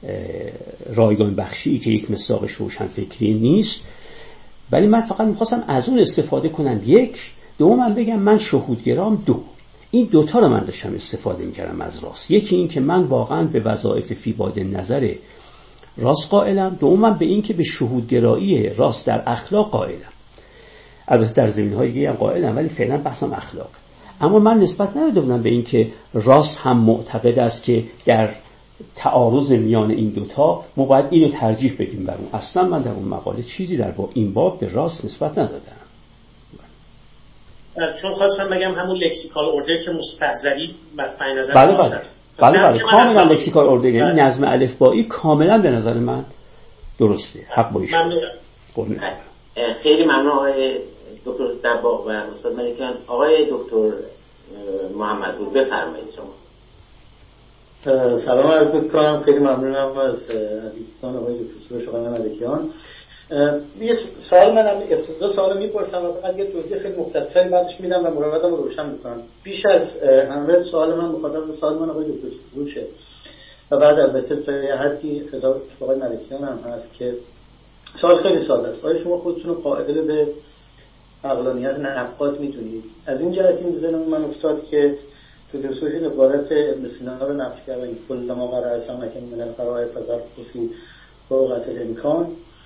Speaker 3: رایگان بخشی که یک مصداق روشن فکری نیست. ولی من فقط میخواستم از اون استفاده کنم. یک، دومم بگم من شهودگرام. دو، این دوتا رو من داشتم استفاده میکردم از راست. یکی این که من واقعا به وظایف فی باد نظر راست قائلم، دومم به این که به شهودگرایی راست در اخلاق قائلم. البته در زمینه‌های دیگه هم قائلم ولی فعلا بحثم اخلاق. اما من نسبت نداده بودم به این که راست هم معتقد است که در تعارض میان این دوتا ما باید اینو ترجیح بدیم بر اون. اصلا من در اون مقاله چیزی در این باب به راست نسبت ندادم.
Speaker 9: چون خواستم بگم همون لکسیکال اوردر که مستحضری مطمئن نظر
Speaker 3: بله کاملا لکسیکال اوردر یعنی نظم الفبایی کاملا به نظر من درسته. حق با ایشون.
Speaker 2: خیلی ممنون آقای دکتر درباغ و استاد ملکیان. آقای دکتر محمدپور بفرمایید شما.
Speaker 10: سلام عرض می‌کنم. خیلی ممنونم از عزیزان آقای دکتر آقای ملکیان. یه سوال منم ابتدا سوالو میپرسم و بعد یه توضیح خیلی مختصری بعدش میدم و مراقبتم رو روشن میکنم. بیش از همه سوال من مخاطب سوال من آقای دکتر سروشه و بعد البته تا یه حدی خطاب آقای ملکیان هم هست که سوال خیلی ساده است. آیا شما خودتون رو قائل به عقلانیت نقاد میدونید؟ از این جهت این ذهن من افتاد که تو دستورشون عبارت ابن سینا رو نقل کردن کل ما قرأ سمکن من القرائع فزر فی فوقت الامکان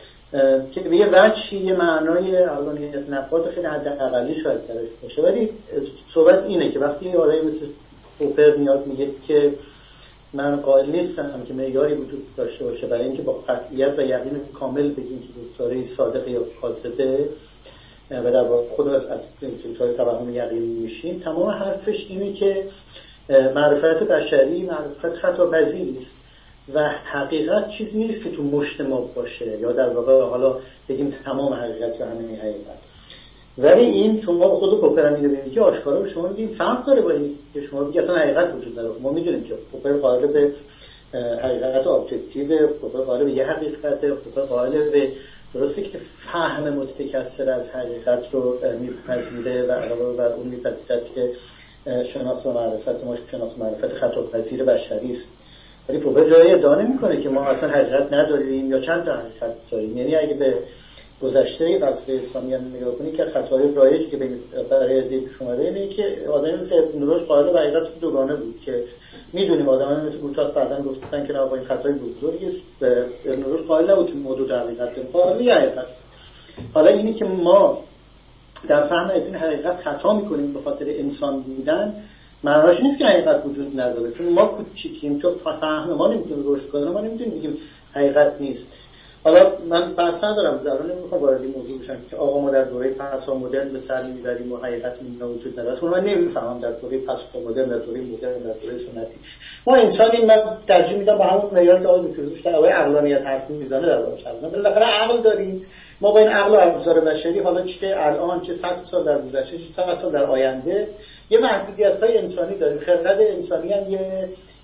Speaker 10: که به یه وجهی یه معنای عقلانیت نقاد خیلی حداقلی شاید درش باشه. ولی صحبت اینه که وقتی یه آدمی مثل پوپر میاد میگه که من قائل نیستم که معیاری وجود داشته باشه برای اینکه با قطعیت و یقین کامل بگیم که گفتاره صادق یا کاذبه و در واقع خود از گفتاره توهم یقین میشیم، تمام حرفش اینه که معرفت بشری معرفت خطاپذیری است و حقیقت چیزی نیست که تو مشت ما باشه یا در واقع حالا بگیم تمام حقیقت یا همه حقیقت. ولی این چون ما خود پوپر هم اینو که آشکارا به شما میگیم فرق داره با این که شما بگید اصلا حقیقت وجود داره. ما میدونیم که پوپر قائل به حقیقت ابجکتیو، پوپر قائل به یه حقیقت، پوپر قائل به درسته که فهم متکثر از حقیقت رو میپذیره و علاوه بر اون میپذیره که شناخت و معرفت ما شناخت و معرفت خطاپذیر بشری است. ولی پوپر جایی ادعا نمی‌کنه که ما اصلا حقیقت نداریم یا چند تا حقیقت داریم. یعنی اگه به گذشته فلسفه اسلامی نگاه کنید که خطای رایجی که برای دید شماره اینه که آدمی مثل ابن رشد قائل به حقیقت دوگانه بود که میدونیم آدمایی مثل بوتاس بعداً گفتن که نه با این خطای بزرگی است. ابن رشد قائل نبود که موجود حقیقت داریم، قائل به حقیقت. حالا اینی که ما در فهم از این حقیقت خطا می‌کنیم به خاطر انسان بودن معناش نیست که حقیقت وجود نداره، چون ما کوچیکیم، چون فهم ما نمیتونه رشد کنه، ما نمیتونیم بگیم حقیقت نیست. حالا من بحث ندارم، ضرورا نمیخوام وارد این موضوع بشم که آقا ما در دوره پسا مدرن به سر میبریم و حقیقت اینا وجود نداره. چون من نمیفهمم در دوره پسا مدرن، در دوره مدرن، در دوره سنتی ما انسانی، من ترجیح میدم با همون معیار که آقای دکتر در اول عقلانیت حرف میزنه در واقع چرا بالاخره عقل داریم. ما با این عقل و ابزار بشری حالا چه الان چه 100 سال در گذشته چه 100 سال در آینده یه محدودیت‌های انسانی داریم. خرد انسانی هم یه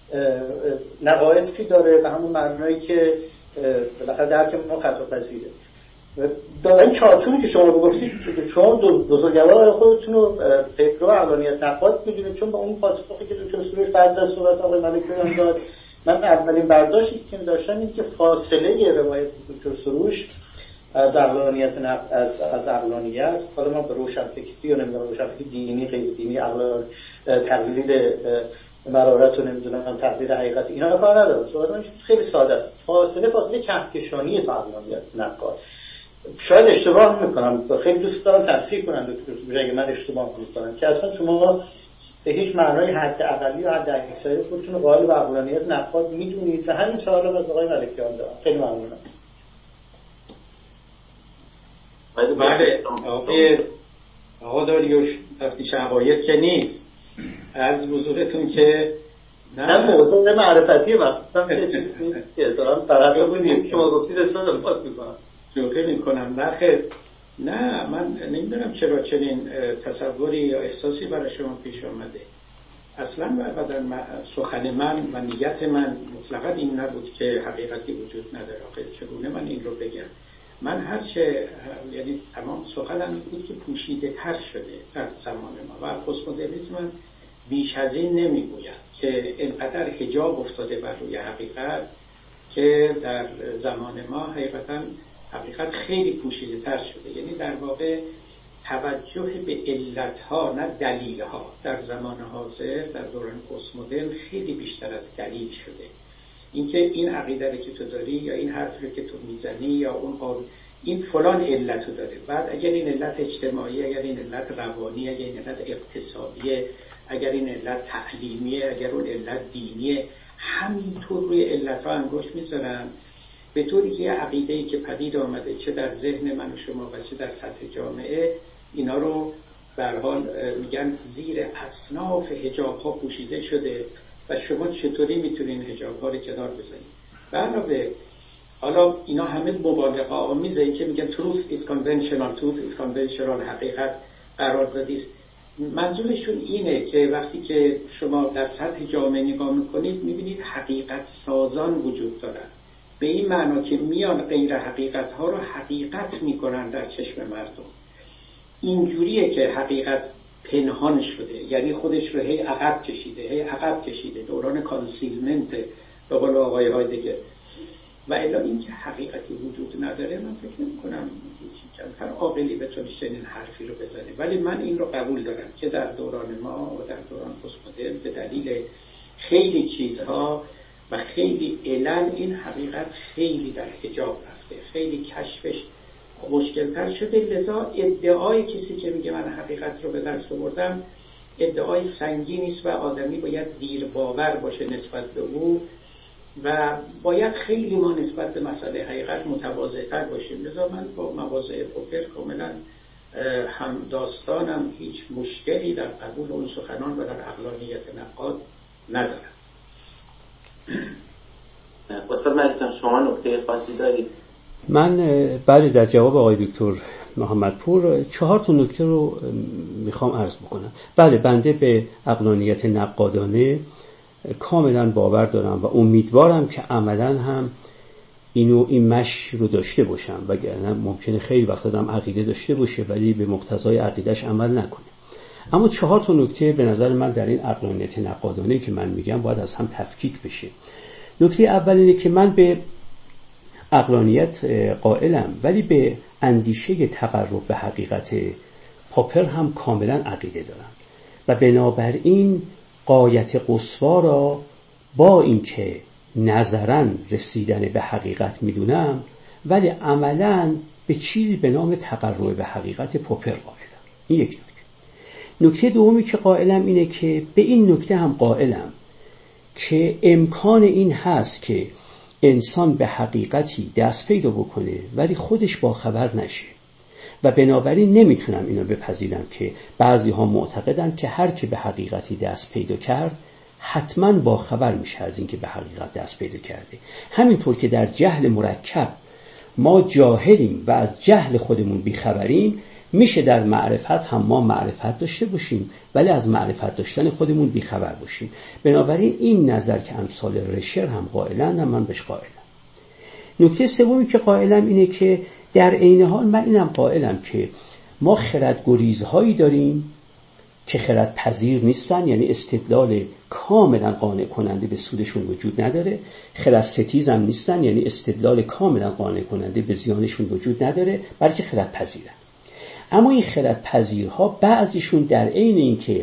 Speaker 10: نقایصی داره به همون معنایی که بالاخره درک ما خطا پذیره. در این چارچوبی که شما گفتید شما بزرگوار خودتون رو پیگرو عقلانیت نقاد می‌دونید، چون با اون پاسخی که دکتر سروش بعد از صحبت آقای ملکیان داد، من اولین برداشتی که داشتم این که فاصله روایت دکتر سروش از عقلانیت از عقلانیت، حالا ما به روشنفکری و نمیدونم روشنفکری دینی غیر دینی عقل تقلیل مرارت و نمیدونم تقلیل حقیقت اینا رو کار نداره. صحبت من خیلی ساده است. فاصله کهکشانی تا عقلانیت نقاد. شاید اشتباه میکنم، خیلی دوست دارم تصحیح کنم دکتر سروش اگه من اشتباه میکنم که اصلا شما به هیچ معنای حد اقلی و حد اکثری خودتون رو قائل به عقلانیت نقاد میدونید و همین سوال از آقای ملکیان دارم. خیلی ممنونم.
Speaker 4: بله آقا داریوش تفتیش عقاید که نیست، از حضورتون که
Speaker 10: نه موضوع معرفتی مثلا یه چیز نیست که دارم بر حسب اون شما گفتید استفاده میکنم
Speaker 4: جوکه میکنم. نه من نمیدونم چرا چنین تصوری یا احساسی برای شما پیش آمده. اصلا بعد سخن من و نیت من مطلقا این نبود که حقیقتی وجود نداره. چگونه من این رو بگم؟ من یعنی تمام سخنم این بود که پوشیده تر شده در زمان ما و پست‌مدرنیسم بیش از این نمیگوید که اینقدر حجاب افتاده بر روی حقیقت که در زمان ما حقیقت خیلی پوشیده تر شده. یعنی در واقع توجه به علتها نه دلیلها در زمان حاضر در دوران پست‌مدرن خیلی بیشتر از دلیل شده. اینکه این عقیده رو که تو داری یا این حرف رو که تو میزنی یا اون این فلان علت رو داره، بعد اگر این علت اجتماعی، اگر این علت روانی، اگر این علت اقتصادیه، اگر این علت تعلیمیه، اگر اون علت دینیه، همینطور روی علت ها انگشت میذارن به طوری که یه عقیده‌ای که پدید آمده چه در ذهن من و شما و چه در سطح جامعه اینا رو به هر حال میگن زیر اصناف حجاب ها پوشیده شده و شما چطوری میتونین حجاب ها رو کنار بزنید. به علاوه حالا اینا همه مبالغه آمیزه، این که میگن truth is conventional حقیقت قراردادی است. منظورشون اینه که وقتی که شما در سطح جامعه نگاه میکنید میبینید حقیقت سازان وجود دارن، به این معنا که میان غیر حقیقت ها رو حقیقت میکنن در چشم مردم. اینجوریه که حقیقت پنهان شده، یعنی خودش رو هی عقب کشیده دوران کانسیلمنت به قول آقای هایدگر. و الا این که حقیقتی وجود نداره من فکر نمی کنم هر عاقلی بتونه چنین حرفی رو بزنه، ولی من این رو قبول دارم که در دوران ما و در دوران پست‌مدرن به دلیل خیلی چیزها و خیلی علل این حقیقت خیلی در حجاب رفته، خیلی کشفش مشکل‌تر شده. لذا ادعای کسی که میگه من حقیقت رو به دست آوردم ادعای سنگینی است و آدمی باید دیر باور باشه نسبت به او و باید خیلی ما نسبت به مسئله حقیقت متواضع‌تر باشیم. لذا من با مواضع پوپر کاملا هم داستانم هیچ مشکلی در قبول اون سخنان و در عقلانیت نقاد ندارم.
Speaker 2: استاد ملکیان شما نکته خاصی دارید؟
Speaker 3: من بله در جواب آقای دکتر محمدپور 4 نکته رو میخوام عرض بکنم. بله بنده به عقلانیت نقادانه کاملا باور دارم و امیدوارم که عملا هم این مش رو داشته باشم، وگرنه ممکنه خیلی وقت آدم عقیده داشته باشه ولی به مقتضای عقیدهش عمل نکنه. اما 4 نکته به نظر من در این عقلانیت نقادانه که من میگم باید از هم تفکیک بشه. نکته اول اینه که من به عقلانیت قائلم ولی به اندیشه تقرب به حقیقت پاپر هم کاملا عقیده دارم و بنابراین غایت قصوا را با اینکه نظراً رسیدن به حقیقت میدونم ولی عملاً به چیزی به نام تقرب به حقیقت پاپر قائلم. این یک نکته دومی که قائلم اینه که به این نکته هم قائلم که امکان این هست که انسان به حقیقتی دست پیدا بکنه ولی خودش با خبر نشه و بنابراین نمیتونم اینو بپذیرم که بعضی ها معتقدن که هر که به حقیقتی دست پیدا کرد حتما با خبر میشه از اینکه به حقیقت دست پیدا کرده. همینطور که در جهل مرکب ما جاهلیم و از جهل خودمون بیخبریم، میشه در معرفت هم ما معرفت داشته باشیم ولی از معرفت داشتن خودمون بیخبر باشیم. بنابراین این نظر که امثال رشر هم قائلن، هم من بهش قائلم. نکته سومی که قائلم اینه که در عین حال من اینم قائلم که ما خردگریزهایی داریم که خرد پذیر نیستن، یعنی استدلال کاملا قانع کننده به سودشون وجود نداره. خرد ستیز هم نیستن، یعنی استدلال کاملا قانع کننده به زیانشون وجود نداره، بلکه خرد پذیرن. اما این خرد پذیرها بعضیشون در عین این که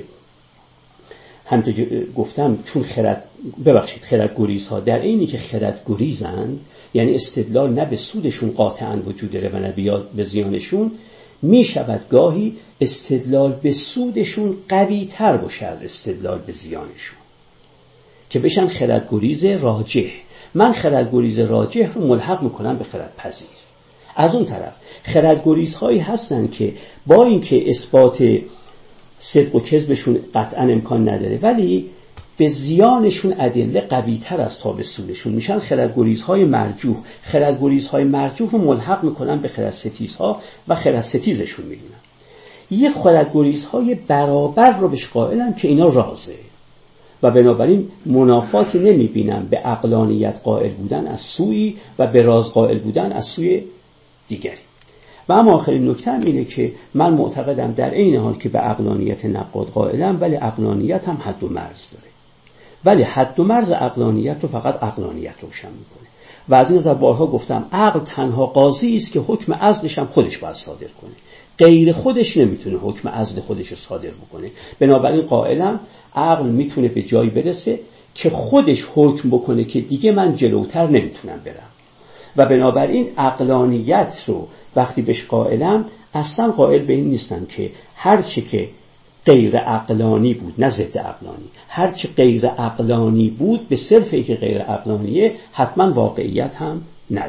Speaker 3: همونطور گفتم چون خردگریزها در عینی که خردگریزند، یعنی استدلال نه به سودشون قاطعاً وجود داره و نه به زیانشون، می شود گاهی استدلال به سودشون قوی تر باشه از استدلال به زیانشون که بشن خردگریز راجح. من خردگریز راجح رو ملحق میکنم به خرد پذیر. از اون طرف خردگریزهایی هستن که با اینکه اثبات صدق و کذبشون قطعا امکان نداره ولی به زیانشون ادله قوی تر از تا به سودشون میشن خردگریزهای مرجوح. خردگریزهای مرجوح رو ملحق میکنن به خردستیزها و خردستیزشون میدونن. یه خردگریزهای برابر رو بهش قائلم که اینا رازه و بنابراین منافاتی نمیبینم به عقلانیت قائل بودن از سوی و به راز قائل بودن از سوی دیگری. و اما آخرین نکته هم اینه که من معتقدم در عین حال که به عقلانیت نقاد قائلم ولی عقلانیت هم حد و مرز داره، ولی حد و مرز عقلانیت رو فقط عقلانیت روشن میکنه و از این نظر بارها گفتم عقل تنها قاضی است که حکم عزلش هم خودش باید صادر کنه، غیر خودش نمیتونه حکم عزل خودش رو صادر بکنه. بنابراین قائلم عقل میتونه به جایی برسه که خودش حکم بکنه که دیگه من جلوتر نمیتونم برم و بنابراین عقلانیت رو وقتی بهش قائلم اصلا قائل به این نیستم که هرچی که غیر عقلانی بود، نه ضد عقلانی، هرچی غیر عقلانی بود به صرف اینکه غیر عقلانیه حتما واقعیت هم نداره.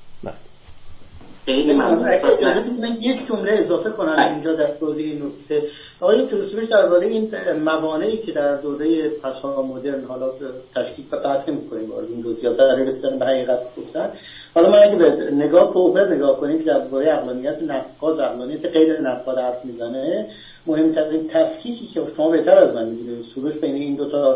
Speaker 10: من یک جمله اضافه کنم اینجا در توضیح این نکته. آقای کروسوش درباره این موانعی که در دوره پسا مدرن حالا تشکیک و بحث می‌کنیم وارد این جزئیات در رسیدن به حقیقت گفتن. حالا ما اگه به نگاه پوپر نگاه کنیم که درباره عقلانیت نقاد و عقلانیت غیر نقاد حرف میزنه، مهمترین تفکیکی که شما بهتر از من می‌دونید سروش بین این دو تا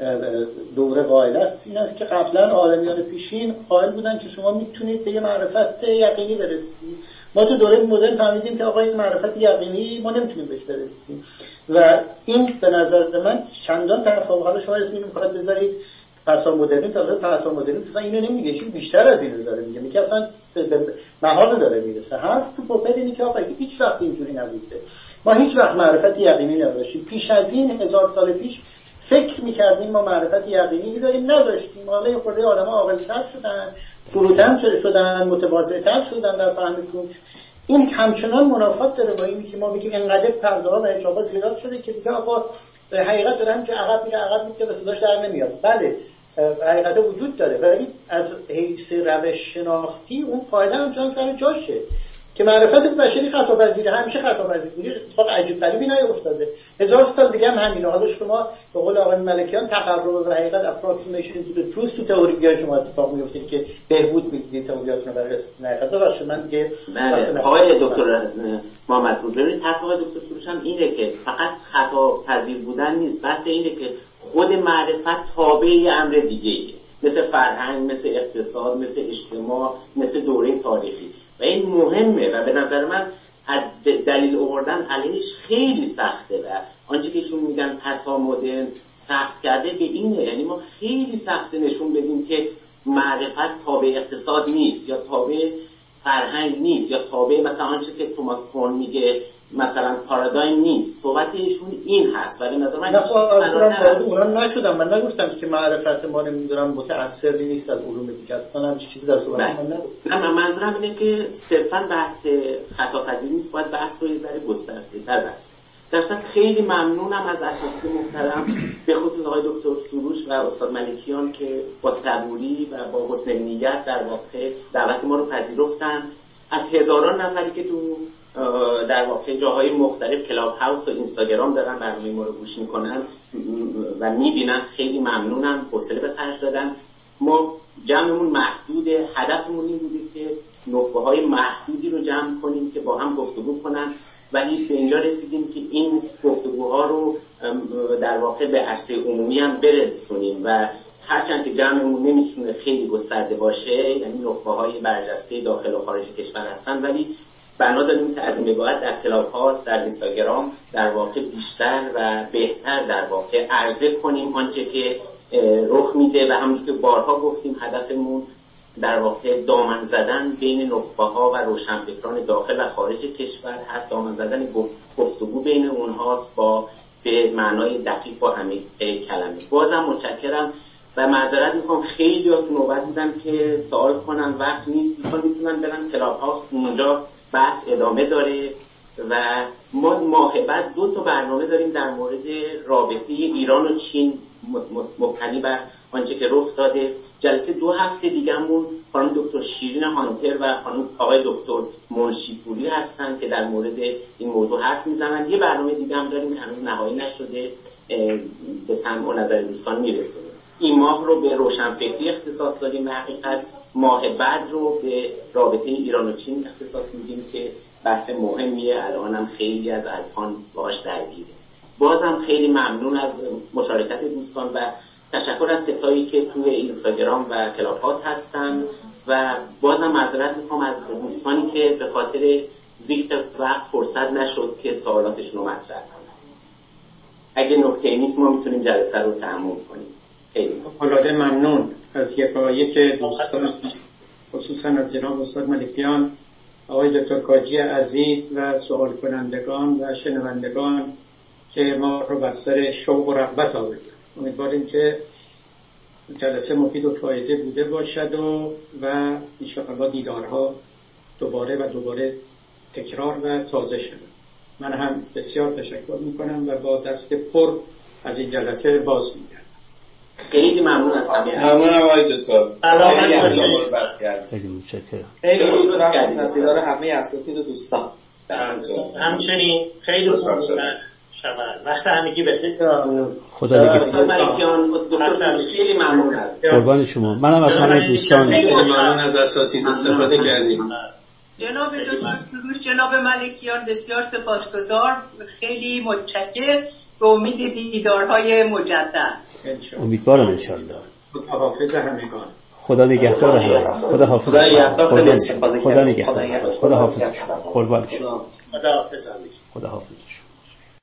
Speaker 10: دوره قائل است این است که قبلا عالمیان پیشین قائل بودن که شما میتونید به یه معرفت یقینی برسید. ما تو دوره مدرن فهمیدیم که آقا این معرفت یقینی ما نمیتونیم بهش برسیم و این به نظر من چندان تفاوت. حالا شما اسم اینو میخواد بذارید پسا مدرنیسم، پسا مدرنیسم اینو نمیگه، این بیشتر از این نظر میگه که اصلا به محال داره میرسه. حرف تو پوپر اینه که آقا هیچ وقت اینجوری نبوده، ما هیچ وقت معرفت یقینی نداشتیم. پیش از این 1000 سال پیش فکر میکردیم ما معرفت یقینی داریم، نداشتیم. حالا یه خورده آدم‌ها عاقل‌تر شدن، فروتن شدن، متواضع‌تر شدن در فهمشون. این همچنان منافات داره با اینی که ما میگیم انقدر پرده‌ها و حجاب‌ها زیاد شده که دیگه آقا حقیقت داره همینجوری عقب میره و صداش در نمیاد. بله حقیقت وجود داره ولی از حیث روش شناختی اون قاعده همچنان سر جاشه که معرفت بشری خطاپذیره، همیشه خطاپذیره. اتفاق عجیب غریبی نیفتاده. 1000 سال دیگه هم همینه. حالا شما به قول آقای ملکیان تقرب به حقیقت اپروکسیمیشن تو تروث تو تئوری شما اتفاق میفته که بهبود میدید تئوریاتون رو برای حقیقت. باشه من دیگه
Speaker 2: آقای دکتر محمد پور حرف آقای دکتر سروش هم اینه که فقط خطاپذیر بودن نیست، بحث اینه که خود معرفت تابع امر دیگه‌ایه، مثل فرهنگ، مثل اقتصاد، مثل اجتماع، مثل دوره تاریخی و این مهمه و به نظر من دلیل آوردن علیهش خیلی سخته و آنچه که ایشون میگن پسا مدرن سخت کرده به اینه، یعنی ما خیلی سخته نشون بدیم که معرفت تابع اقتصاد نیست یا تابع فرهنگ نیست یا تابع مثلا آنچه که توماس کون میگه مثلا پارادایم نیست. صحبت ایشون این هست ولی مثلا
Speaker 10: من اونا نشدم، من نگفتم که معرفت ما نمیدونم متأثر نیست از علوم دیگه، اصلا هم چیزی در صحبت من نگفتم.
Speaker 2: نه منظورم اینه که صرفا بحث خطاپذیری نیست، باید بحث رو یه ذره گسترده‌تر بحث. درصد خیلی ممنونم از اساتید محترم به خصوص آقای دکتر سروش و استاد ملکیان که با صبوری و با حسن نیت در واقع دعوت ما رو پذیرفتن. از هزاران نفری که تو در واقع جاهای مختلف کلاب هاوس و اینستاگرام دارن برنامه ما رو گوش میکنن و میبینن، خیلی ممنونم، حوصله به خرج دادن. ما جمعمون محدوده، هدفمون این بوده که نخبه‌های محدودی رو جمع کنیم که با هم گفتگو کنن ولی به اینجا رسیدیم که این گفتگوها رو در واقع به عرصه عمومی هم برسونیم و هرچند که جمعمون نمیتونه خیلی گسترده باشه، یعنی نخبه‌های برجسته داخل و خارج کشور هستن، ولی بنا داریم که از این به بعد در کلاب هاوس، در اینستاگرام در واقع بیشتر و بهتر در واقع عرضه کنیم آنچه که رخ میده و همونجور که بارها گفتیم هدفمون در واقع دامن زدن بین نخبه‌ها و روشنفکران داخل و خارج کشور هست، دامن زدن گفتگو بین اونهاست با به معنای دقیق و عمیق کلمه. بازم متشکرم و معذرت میخوام خیلی ها تو نوبت بودن که سوال کنن، وقت نیست، میتونن برن کلاب هاوس، اونجا بحث ادامه داره و ما ماه بعد 2 برنامه داریم در مورد رابطه ایران و چین مبتنی بر آنچه که رخ داده. جلسه 2 هفته دیگه‌مون خانم دکتر شیرین هانتر و خانم آقای دکتر منشی‌پوری هستن که در مورد این موضوع حرف میزنن. یه برنامه دیگه هم داریم که هنوز نهایی نشده، به سمع و نظر دوستان میرسونیم. این ماه رو به روشنفکری اختصاص دادیم و حقیقت ماه بعد رو به رابطه ایران و چین اختصاص میدیم که بحث مهمیه، الان هم خیلی از اذهان باهاش درگیره. بازم خیلی ممنون از مشارکت دوستان و تشکر از کسایی که توی اینستاگرام و کلاب هاوس هستن و بازم معذرت میخوام از دوستانی که به خاطر زیغ وقت فرصت نشد که سوالاتشون رو مطرح کنن. اگه نکته نیست ما میتونیم جلسه رو تموم کنیم. خیلی
Speaker 4: العاده ممنون از یکایک دوستان، خصوصا از جناب استاد ملکیان، آقای دکتر کاجی عزیز و سوال کنندگان و شنوندگان که ما رو بر سر شوق و رغبت آوردن. امیدواریم که جلسه مفید و فایده بوده باشد و انشاءالله دیدارها دوباره تکرار و تازه شد. من هم بسیار تشکر میکنم و با دست پر از این جلسه باز میگردم.
Speaker 2: خیلی ممنون از همه.
Speaker 11: ممنونم آقای دکتر.
Speaker 3: خیلی متشکرم.
Speaker 6: خیلی ممنون از دیدار همه اساتید و دوستان.
Speaker 9: همچنین خیلی خوب وقت همگی بخیر.
Speaker 3: خدا نگهدار.
Speaker 2: ملکیان دکتر خیلی ممنون از
Speaker 3: قربان شما. منم از همه دوستان
Speaker 11: خیلی ممنون از اساتید استفاده کردیم.
Speaker 12: جناب دکتر سروش، جناب ملکیان بسیار سپاسگزار، خیلی متشکر. به امید دیدارهای مجدد.
Speaker 3: امیدوارم انشالله.
Speaker 4: خداحافظ همگان.
Speaker 3: خدا نگهدار همه. خدا حافظ. خدا نگهدار. خدا حافظ. قربان.
Speaker 9: خدا حافظ.
Speaker 3: خدا حافظ.